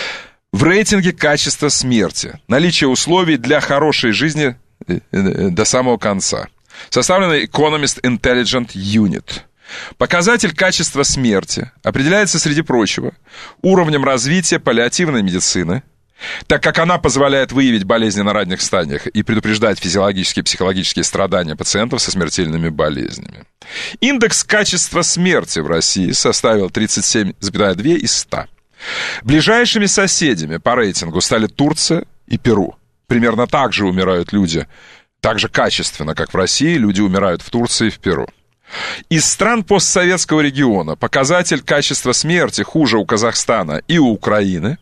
в рейтинге качества смерти. Наличие условий для хорошей жизни до самого конца. Составлено Economist Intelligent Unit. Показатель качества смерти определяется, среди прочего, уровнем развития паллиативной медицины, так как она позволяет выявить болезни на ранних стадиях и предупреждать физиологические и психологические страдания пациентов со смертельными болезнями. Индекс качества смерти в России составил 37,2 из 100. Ближайшими соседями по рейтингу стали Турция и Перу. Примерно так же умирают люди, так же качественно, как в России, люди умирают в Турции и в Перу. Из стран постсоветского региона показатель качества смерти хуже у Казахстана и у Украины.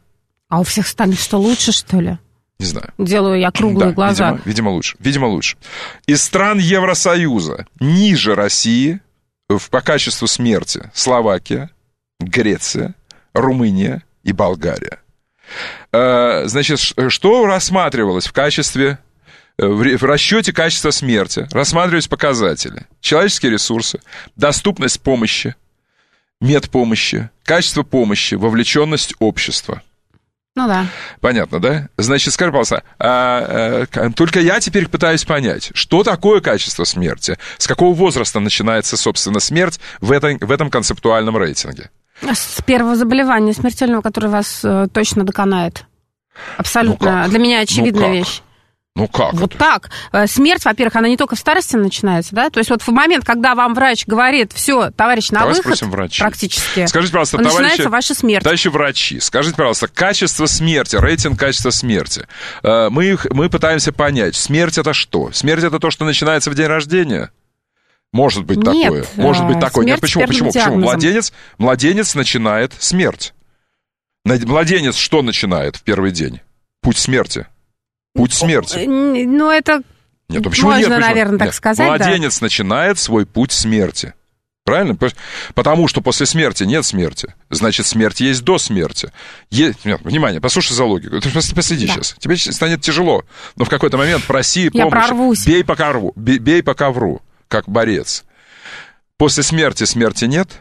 А у всех остальных что, лучше, что ли? Не знаю. Делаю я круглые глаза. Видимо, лучше. Из стран Евросоюза ниже России по качеству смерти Словакия, Греция, Румыния и Болгария. Значит, что рассматривалось в качестве, в расчете качества смерти? Рассматривались показатели: человеческие ресурсы, доступность помощи, медпомощи, качество помощи, вовлеченность общества. Ну да. Понятно, да? Значит, скажи, пожалуйста, только я теперь пытаюсь понять, что такое качество смерти, с какого возраста начинается, собственно, смерть в этом концептуальном рейтинге? С первого заболевания смертельного, которое вас точно доконает. Абсолютно. Для меня очевидная вещь. Ну как? Вот так. Смерть, во-первых, она не только в старости начинается, да? То есть вот в момент, когда вам врач говорит: все, товарищ, на выход, практически, скажите, пожалуйста, начинается ваша смерть. Товарищи врачи, скажите, пожалуйста, качество смерти, рейтинг качества смерти. Мы пытаемся понять, смерть это что? Смерть это то, что начинается в день рождения? Может быть такое. Может быть такое. Нет, почему? Младенец начинает смерть. Младенец что начинает в первый день? Путь смерти. Путь смерти. Ну, это нет, почему можно, нет? наверное, так сказать. Младенец начинает свой путь смерти. Правильно? Потому что после смерти нет смерти. Значит, смерть есть до смерти. Нет, внимание, послушай за логику. Ты последи сейчас. Тебе станет тяжело. Но в какой-то момент проси помощи. Я прорвусь. Бей по ковру, как борец. После смерти нет?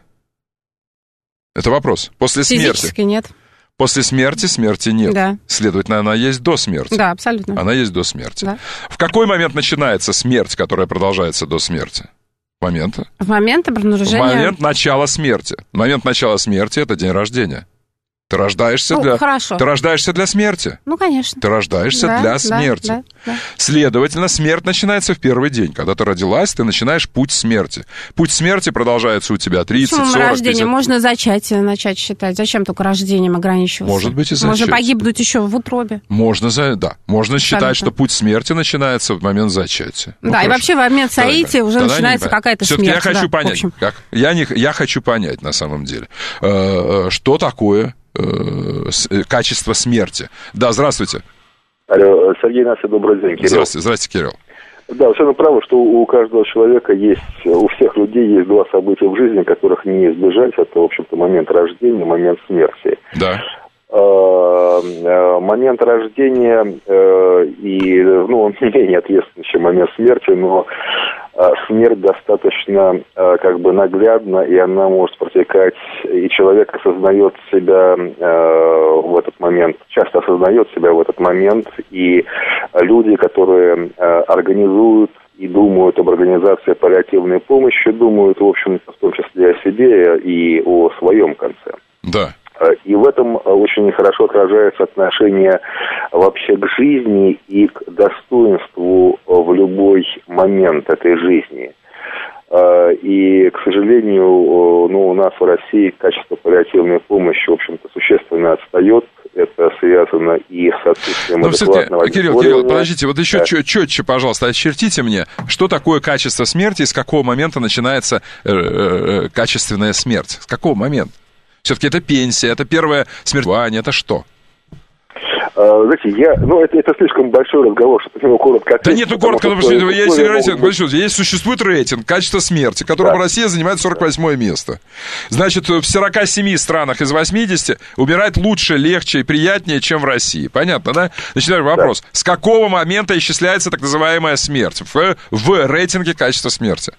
Это вопрос. После физически нет. После смерти нет. Да. Следовательно, она есть до смерти. Да, абсолютно. Она есть до смерти. Да. В какой момент начинается смерть, которая продолжается до смерти? В момент обнаружения... В момент начала смерти. Момент начала смерти – это день рождения. Ты рождаешься для смерти. Ну, конечно. Ты рождаешься для смерти. Да. Следовательно, смерть начинается в первый день. Когда ты родилась, ты начинаешь путь смерти. Путь смерти продолжается у тебя 30, 40, 50... рождение? Можно зачатие начать считать. Зачем только рождением ограничиваться? Может быть и зачатие. Можно погибнуть еще в утробе. Можно считать, что путь смерти начинается в момент зачатия. Да, и вообще в момент соития уже начинается какая-то смерть. Все-таки я хочу понять. Я хочу понять на самом деле, что такое качество смерти. Да, здравствуйте. Алло, Сергей Настя, добрый день, Кирилл. Здравствуйте, Кирилл. Да, совершенно правы, что у каждого человека есть, у всех людей есть два события в жизни, которых не избежать. Это, в общем-то, момент рождения, момент смерти. Да. Момент рождения он менее ответственный, чем момент смерти, но смерть достаточно наглядна, и она может протекать, и человек осознает себя в этот момент, часто осознает себя в этот момент, и люди, которые организуют и думают об организации паллиативной помощи, думают, в общем-то, в том числе о себе и о своем конце. Да. И в этом очень хорошо отражается отношение вообще к жизни и к достоинству в любой момент этой жизни. И, к сожалению, у нас в России качество паллиативной помощи, в общем-то, существенно отстает. Это связано и с отсутствием адекватного... Кирилл, подождите, вот еще четче, пожалуйста, очертите мне, что такое качество смерти и с какого момента начинается качественная смерть? С какого момента? Все-таки это пенсия, это первое смерть, это что? Знаете, это слишком большой разговор, чтобы его коротко ответить. Да нет, коротко, есть рейтинг, существует рейтинг качества смерти, которым Россия занимает 48-е место. Значит, в 47 странах из 80 умирать лучше, легче и приятнее, чем в России. Понятно, да? Значит, вопрос. С какого момента исчисляется так называемая смерть в рейтинге качества смерти?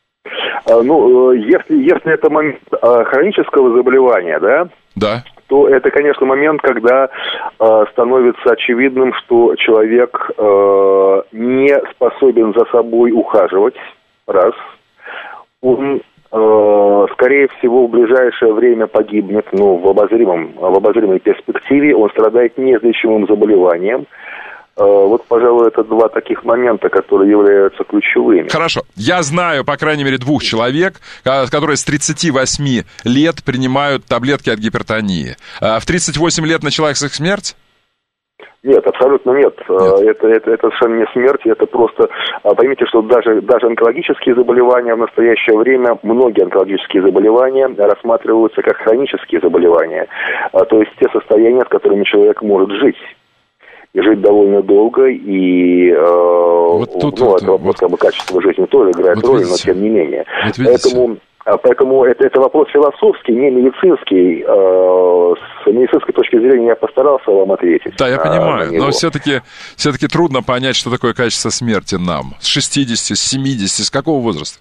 Если это момент хронического заболевания, да, то это, конечно, момент, когда становится очевидным, что человек не способен за собой ухаживать, раз. Он, скорее всего, в ближайшее время погибнет, в обозримой перспективе. Он страдает неизлечимым заболеванием. Пожалуй, это два таких момента, которые являются ключевыми. Хорошо. Я знаю, по крайней мере, 2 человек, которые с 38 лет принимают таблетки от гипертонии. В 38 лет началась их смерть? Нет, абсолютно нет. Это совершенно не смерть, это просто... Поймите, что даже онкологические заболевания в настоящее время, многие онкологические заболевания рассматриваются как хронические заболевания. То есть те состояния, с которыми человек может жить. И жить довольно долго, и это вопрос как бы качества жизни тоже играет роль, но тем не менее. Поэтому это вопрос философский, не медицинский. С медицинской точки зрения я постарался вам ответить. Да, я понимаю, но все-таки трудно понять, что такое качество смерти нам. С 60, с 70, с какого возраста?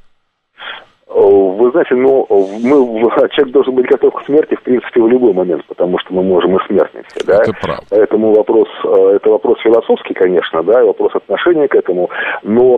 Вы знаете, человек должен быть готов к смерти, в принципе, в любой момент, потому что мы можем и смертнуть все, да? Это правда. Поэтому это вопрос философский, конечно, да, и вопрос отношения к этому, но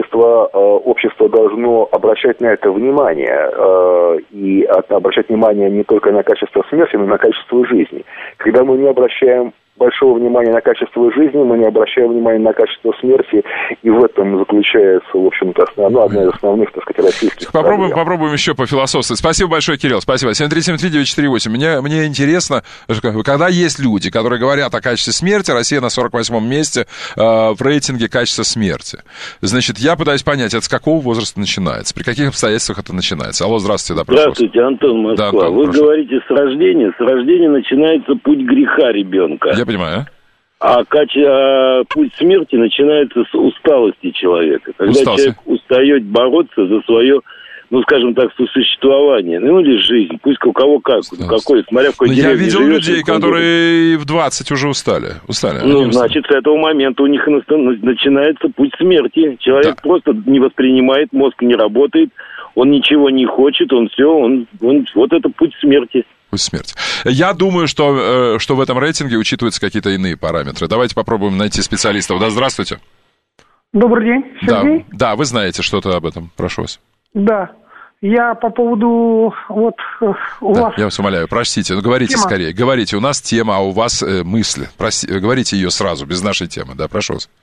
общество должно обращать на это внимание, и обращать внимание не только на качество смерти, но и на качество жизни. Когда мы не обращаем большого внимания на качество жизни, мы не обращаем внимания на качество смерти, и в этом заключается, в общем-то, одна из основных, так сказать, российских проблем. Попробуем еще пофилософствовать. Спасибо большое, Кирилл, спасибо. 7373948. Мне интересно, когда есть люди, которые говорят о качестве смерти, Россия на 48-м месте в рейтинге качества смерти. Значит, я пытаюсь понять, это с какого возраста начинается, при каких обстоятельствах это начинается. Алло, здравствуйте, да, прошу. Здравствуйте, Антон, Москва. Да, Антон, вы говорите с рождения начинается путь греха ребенка. Я понимаю. А путь смерти начинается с усталости человека. Когда человек устает бороться за свое, скажем так, существование, или жизнь, пусть у кого какой, смотря в какой деревне я видел людей, которые в 20 уже устали. Значит, с этого момента у них начинается путь смерти. Человек просто не воспринимает, мозг не работает, он ничего не хочет, вот это путь смерти. Смерть. Я думаю, что в этом рейтинге учитываются какие-то иные параметры. Давайте попробуем найти специалистов. Да, здравствуйте. Добрый день, Сергей. Да, вы знаете что-то об этом. Прошу вас. Да. Я по поводу у вас... Я вас умоляю, простите, говорите тема. Скорее. Говорите, у нас тема, а у вас мысли. Говорите ее сразу, без нашей темы. Да, прошу вас.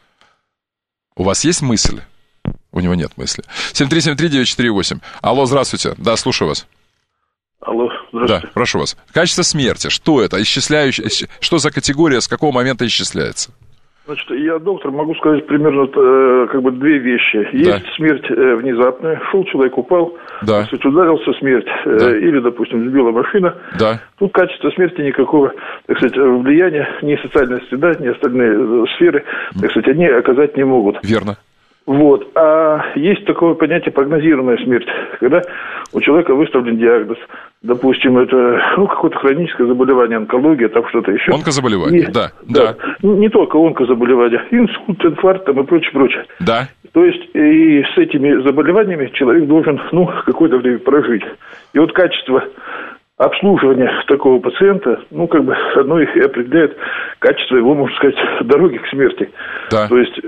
У вас есть мысль? У него нет мысли. 7373948. Алло, здравствуйте. Да, слушаю вас. Алло, здравствуйте. Да, прошу вас. Качество смерти, что это? Что за категория, с какого момента исчисляется? Значит, я доктор, могу сказать примерно две вещи. Есть смерть внезапная, шел человек, упал, ударился, смерть, или, допустим, сбила машина. Да. Тут качество смерти никакого, так сказать, влияния, ни социальная среда, ни остальные сферы, так сказать, они оказать не могут. Верно. Вот. А есть такое понятие прогнозируемая смерть, когда у человека выставлен диагноз. Допустим, это какое-то хроническое заболевание, онкология, там что-то еще. Онкозаболевание, да. Не только онкозаболевания, инсульт, инфаркт там и прочее. Да. То есть и с этими заболеваниями человек должен, какое-то время прожить. И вот качество обслуживания такого пациента, одно и определяет качество его, можно сказать, дороги к смерти. Да. То есть,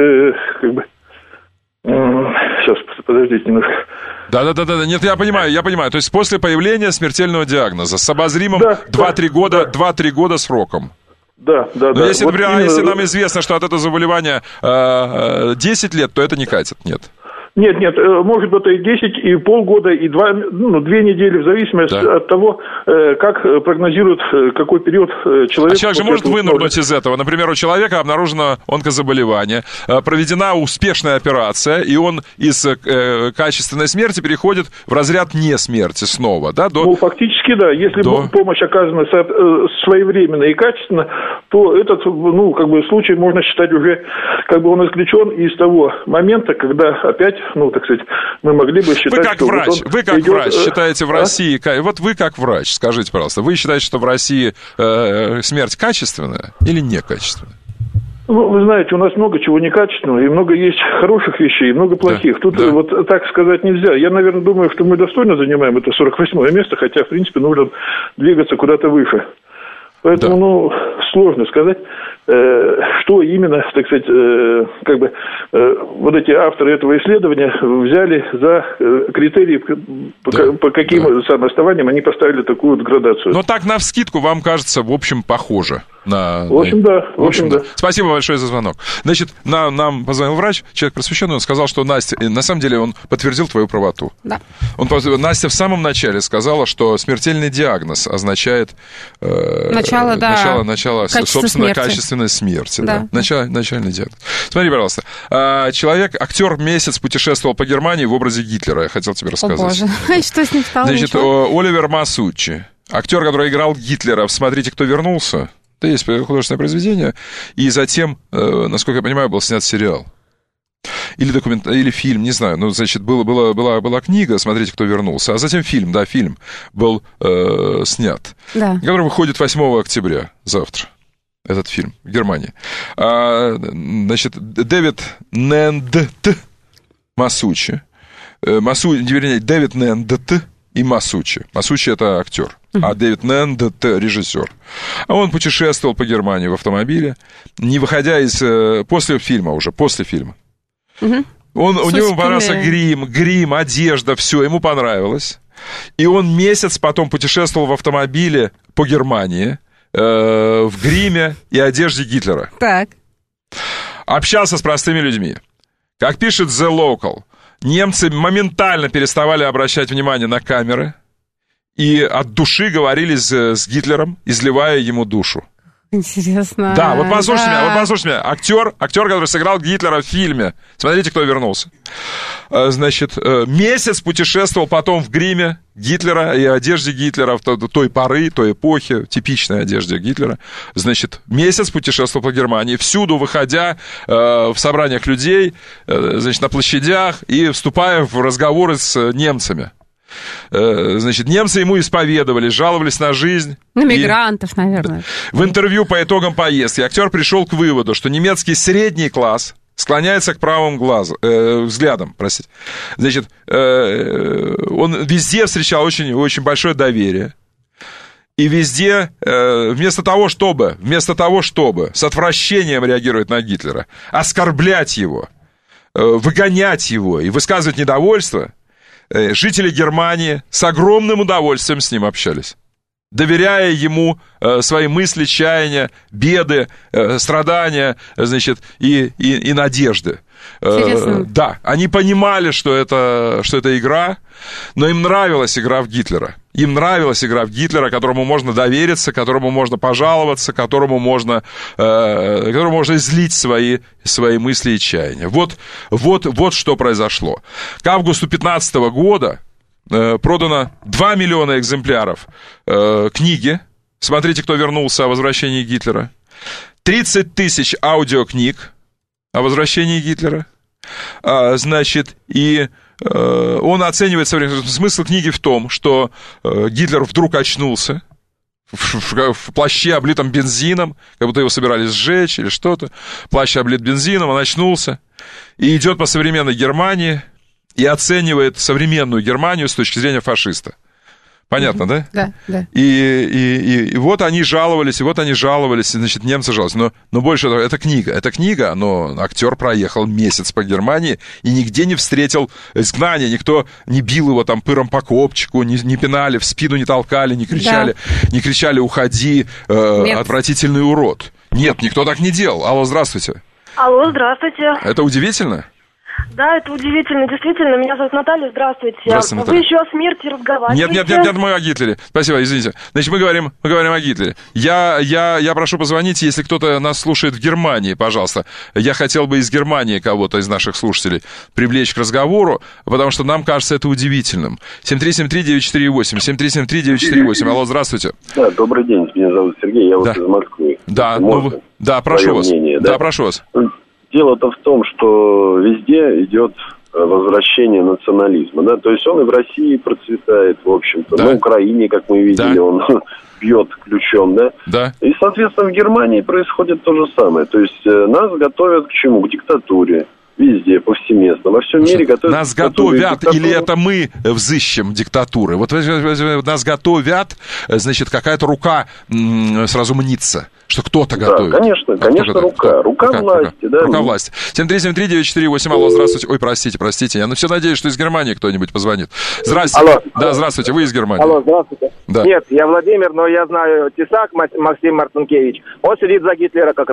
сейчас, подождите немножко. Да. Нет, я понимаю. То есть после появления смертельного диагноза с обозримым 2-3 года сроком. Да. Но если, например, если нам известно, что от этого заболевания 10 лет, то это не катит, нет. Нет, может быть и 10, и полгода, и 2 недели, в зависимости от того, как прогнозируют, какой период человек... А человек же может вынырнуть из этого? Например, у человека обнаружено онкозаболевание, проведена успешная операция, и он из качественной смерти переходит в разряд несмерти снова, да? Фактически, да. Если помощь оказана своевременно и качественно, то этот, случай можно считать уже, он исключен из того момента, когда опять, так сказать, мы могли бы считать, вы как врач считаете в России... Вот вы как врач, скажите, пожалуйста, вы считаете, что в России смерть качественная или некачественная? Вы знаете, у нас много чего некачественного, и много есть хороших вещей, и много плохих. Тут вот так сказать нельзя. Я, наверное, думаю, что мы достойно занимаем это 48-е место, хотя, в принципе, нужно двигаться куда-то выше. Поэтому, сложно сказать, что именно, так сказать, вот эти авторы этого исследования взяли за критерии, по каким основаниям они поставили такую градацию. Но так, навскидку, вам кажется, в общем, похоже. В общем, да. Спасибо большое за звонок. Значит, нам позвонил врач, человек просвещенный, он сказал, что Настя, на самом деле он подтвердил твою правоту. Да. Настя в самом начале сказала, что смертельный диагноз означает начало собственно, качественной естественной смерти. Да. Начальный диагноз. Смотри, пожалуйста. Актер месяц путешествовал по Германии в образе Гитлера. Я хотел тебе рассказать. О, боже. Что с ним стало? Значит, Оливер Масуччи, актер, который играл Гитлера в «Смотрите, кто вернулся». Это есть художественное произведение. И затем, насколько я понимаю, был снят сериал. Или фильм, не знаю. Ну, значит, была книга «Смотрите, кто вернулся», а затем фильм был снят, который выходит 8 октября, завтра, этот фильм, в Германии. Значит, Дэвид Нэндт Масуччи, Дэвид Нэндт и Масуччи. Масуччи — это актер, а Дэвид Нэндт — режиссер. А он путешествовал по Германии в автомобиле, не выходя после фильма. У него понравился грим, одежда, все, ему понравилось. И он месяц потом путешествовал в автомобиле по Германии в гриме и одежде Гитлера. Так. Общался с простыми людьми. Как пишет The Local, немцы моментально переставали обращать внимание на камеры и от души говорили с Гитлером, изливая ему душу. Интересно. Да, вот послушайте меня. Актер, который сыграл Гитлера в фильме. Смотрите, кто вернулся. Значит, месяц путешествовал потом в гриме Гитлера и одежде Гитлера той поры, той эпохи, типичной одежде Гитлера. Значит, месяц путешествовал по Германии, всюду выходя в собраниях людей, значит, на площадях и вступая в разговоры с немцами. Значит, немцы ему исповедовались, жаловались на жизнь. На мигрантов, наверное. В интервью по итогам поездки актер пришел к выводу, что немецкий средний класс склоняется к правым взглядам. Значит, он везде встречал очень, очень большое доверие. И везде, вместо того, чтобы с отвращением реагировать на Гитлера, оскорблять его, выгонять его и высказывать недовольство, жители Германии с огромным удовольствием с ним общались, доверяя ему свои мысли, чаяния, беды, страдания, значит, и надежды. Да, они понимали, что это игра, но им нравилась игра в Гитлера. Им нравилась игра в Гитлера, которому можно довериться, которому можно пожаловаться, которому можно излить свои мысли и чаяния. Вот что произошло. К августу 2015 года продано 2 миллиона экземпляров книги «Смотрите, кто вернулся» о возвращении Гитлера, 30 тысяч аудиокниг о возвращении Гитлера. Значит, и он оценивает смысл книги в том, что Гитлер вдруг очнулся в плаще, облитом бензином, как будто его собирались сжечь или что-то. Плащ облит бензином, он очнулся и идет по современной Германии и оценивает современную Германию с точки зрения фашиста. Понятно, да? Да. И вот они жаловались, значит, немцы жаловались. Но больше того, это книга, но актер проехал месяц по Германии и нигде не встретил изгнания, никто не бил его там пыром по копчику, не пинали, в спину не толкали, не кричали «Уходи, отвратительный урод». Нет, никто так не делал. Алло, здравствуйте. Алло, здравствуйте. Это удивительно? Да, это удивительно, действительно. Меня зовут Наталья, здравствуйте. Здравствуйте, Наталья. Вы еще о смерти разговариваете? Нет, мы о Гитлере. Спасибо, извините. Значит, мы говорим о Гитлере. Я прошу позвонить, если кто-то нас слушает в Германии, пожалуйста. Я хотел бы из Германии кого-то из наших слушателей привлечь к разговору, потому что нам кажется это удивительным. 7373948, 7373948. Алло, здравствуйте. Да, добрый день, меня зовут Сергей, я вот из Москвы. Да, прошу вас. Мнение, да, прошу вас. Дело-то в том, что везде идет возвращение национализма, да, то есть он и в России процветает, в общем-то, на Украине, как мы видели, он бьет ключом, да, и, соответственно, в Германии происходит то же самое, то есть нас готовят к чему? К диктатуре. Везде, повсеместно, во всем мире готовят. Нас готовят, или это мы взыщем диктатуры? Вот нас готовят, значит, какая-то рука сразу мнится, что кто-то готовит. Да, конечно, рука власти. Рука власти. 7373948, алло, здравствуйте. Ой, простите, я все надеюсь, что из Германии кто-нибудь позвонит. Здравствуйте. Алло. Да, здравствуйте, вы из Германии. Алло, здравствуйте. Да. Нет, я Владимир, но я знаю Тесак, Максим Марцинкевич. Он сидит за Гитлера как раз.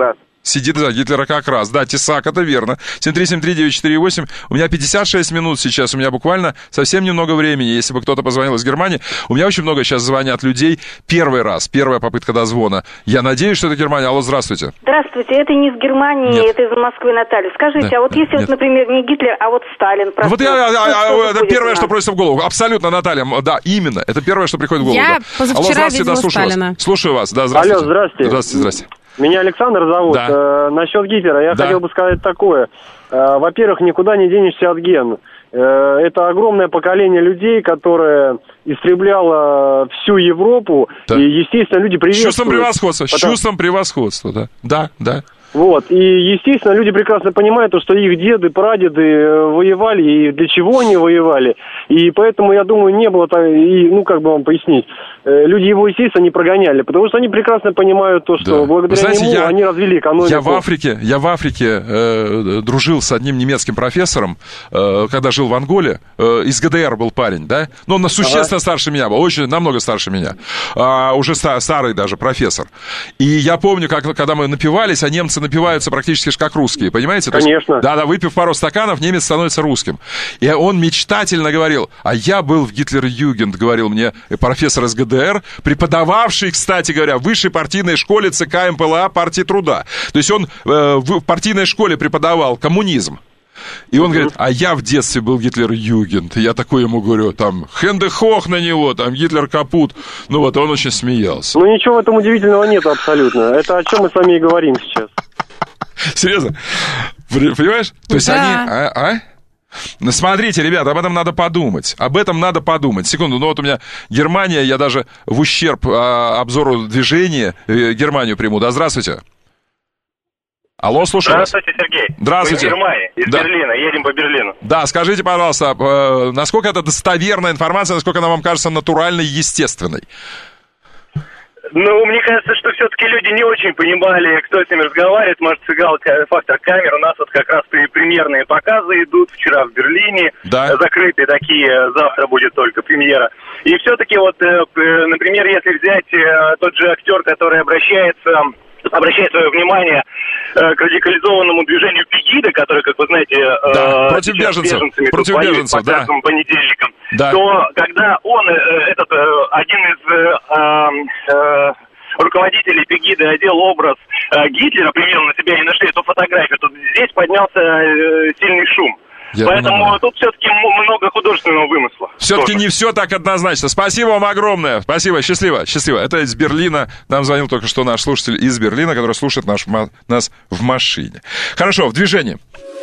Сидит за Гитлера как раз. Да, тесак, это верно. 7373948. У меня 56 минут сейчас. У меня буквально совсем немного времени. Если бы кто-то позвонил из Германии. У меня очень много сейчас звонят людей. Первая попытка дозвона. Я надеюсь, что это Германия. Алло, здравствуйте. Здравствуйте. Это не из Германии, Нет. это из Москвы Наталья. Скажите, Да, а вот если, нет. например, не Гитлер, а вот Сталин... Вот это первое, что просится в голову. Абсолютно, Наталья. Да, именно. Это первое, что приходит в голову. Я позавчера видела Сталина. Вас. Слушаю вас. Да, здравствуйте. Алло, здравствуйте. Здравствуйте. Меня Александр зовут. Да. Насчет Гитлера я хотел бы сказать такое. Во-первых, никуда не денешься от ген. Это огромное поколение людей, которое истребляло всю Европу. Да. И, естественно, люди приветствуют. С чувством превосходства, да. Да. Вот, и, естественно, люди прекрасно понимают, что их деды, прадеды воевали, и для чего они воевали. И поэтому, я думаю, не было, как бы вам пояснить, люди его, естественно, не прогоняли, потому что они прекрасно понимают то, что благодаря нему они развили экономику. Я в Африке дружил с одним немецким профессором, когда жил в Анголе, из ГДР был парень, да? Но он существенно старше меня был, очень, намного старше меня. Уже старый даже профессор. И я помню, когда мы напивались, а немцы напиваются практически как русские, понимаете? Конечно. Да, выпив пару стаканов, немец становится русским. И он мечтательно говорил, а я был в Гитлер-Югенд, говорил мне профессор из ГДР, преподававший, кстати говоря, в высшей партийной школе ЦК МПЛА партии труда. То есть он в партийной школе преподавал коммунизм. И он говорит, а я в детстве был Гитлер-Югенд. Я такой ему говорю, там, хенде-хох на него, там, Гитлер капут. Ну вот, он очень смеялся. Ну ничего в этом удивительного нет абсолютно. Это о чем мы с вами и говорим сейчас. Серьезно? Понимаешь? То есть они... Ну, смотрите, ребята, об этом надо подумать. Секунду, ну вот у меня Германия, я даже в ущерб обзору движения Германию приму. Да, здравствуйте. Алло, слушаю вас. Здравствуйте, Сергей. Здравствуйте. Мы из Германии, из Берлина, едем по Берлину. Да, скажите, пожалуйста, насколько это достоверная информация, насколько она вам кажется натуральной и естественной? Ну, мне кажется, что все-таки люди не очень понимали, кто с ними разговаривает. Может, сыграл фактор камер. У нас вот как раз премьерные показы идут. Вчера в Берлине закрытые такие, завтра будет только премьера. И все-таки вот, например, если взять тот же актер, который обращает свое внимание к радикализованному движению Пегида, который, как вы знаете, против беженцев, по каждым понедельникам, да. То когда он, один из руководителей Пегида одел образ Гитлера, примерно на себя и нашли эту фотографию, то здесь поднялся сильный шум. Поэтому тут все-таки много художественного вымысла. Все-таки не все так однозначно. Спасибо вам огромное. Спасибо, счастливо. Это из Берлина. Нам звонил только что наш слушатель из Берлина, который слушает нас в машине. Хорошо, в движении.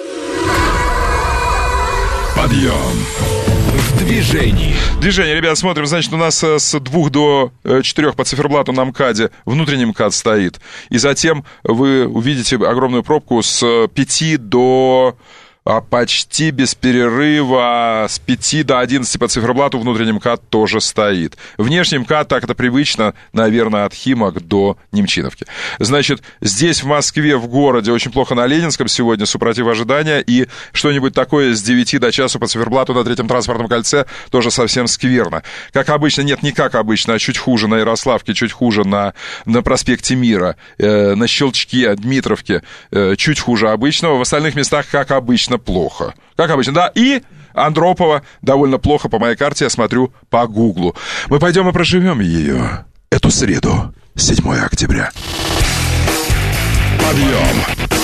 Подъем. В движении. Движение, ребят, смотрим. Значит, у нас с 2 до 4 по циферблату на МКАДе внутренний МКАД стоит. И затем вы увидите огромную пробку с 5 до... почти без перерыва с 5 до 11 по циферблату внутренний МКАД тоже стоит. Внешний МКАД, так это привычно, наверное, от Химок до Немчиновки. Значит, здесь в Москве, в городе, очень плохо на Ленинском сегодня, супротив ожидания, и что-нибудь такое с 9 до часу по циферблату на Третьем транспортном кольце тоже совсем скверно. Как обычно, нет, не как обычно, а чуть хуже на Ярославке, чуть хуже на проспекте Мира, на Щелчке, Дмитровке, чуть хуже обычного. В остальных местах, как обычно, плохо. Как обычно, да. И Андропова довольно плохо по моей карте, я смотрю по Гуглу. Мы пойдем и проживем ее эту среду, 7 октября. Подъем.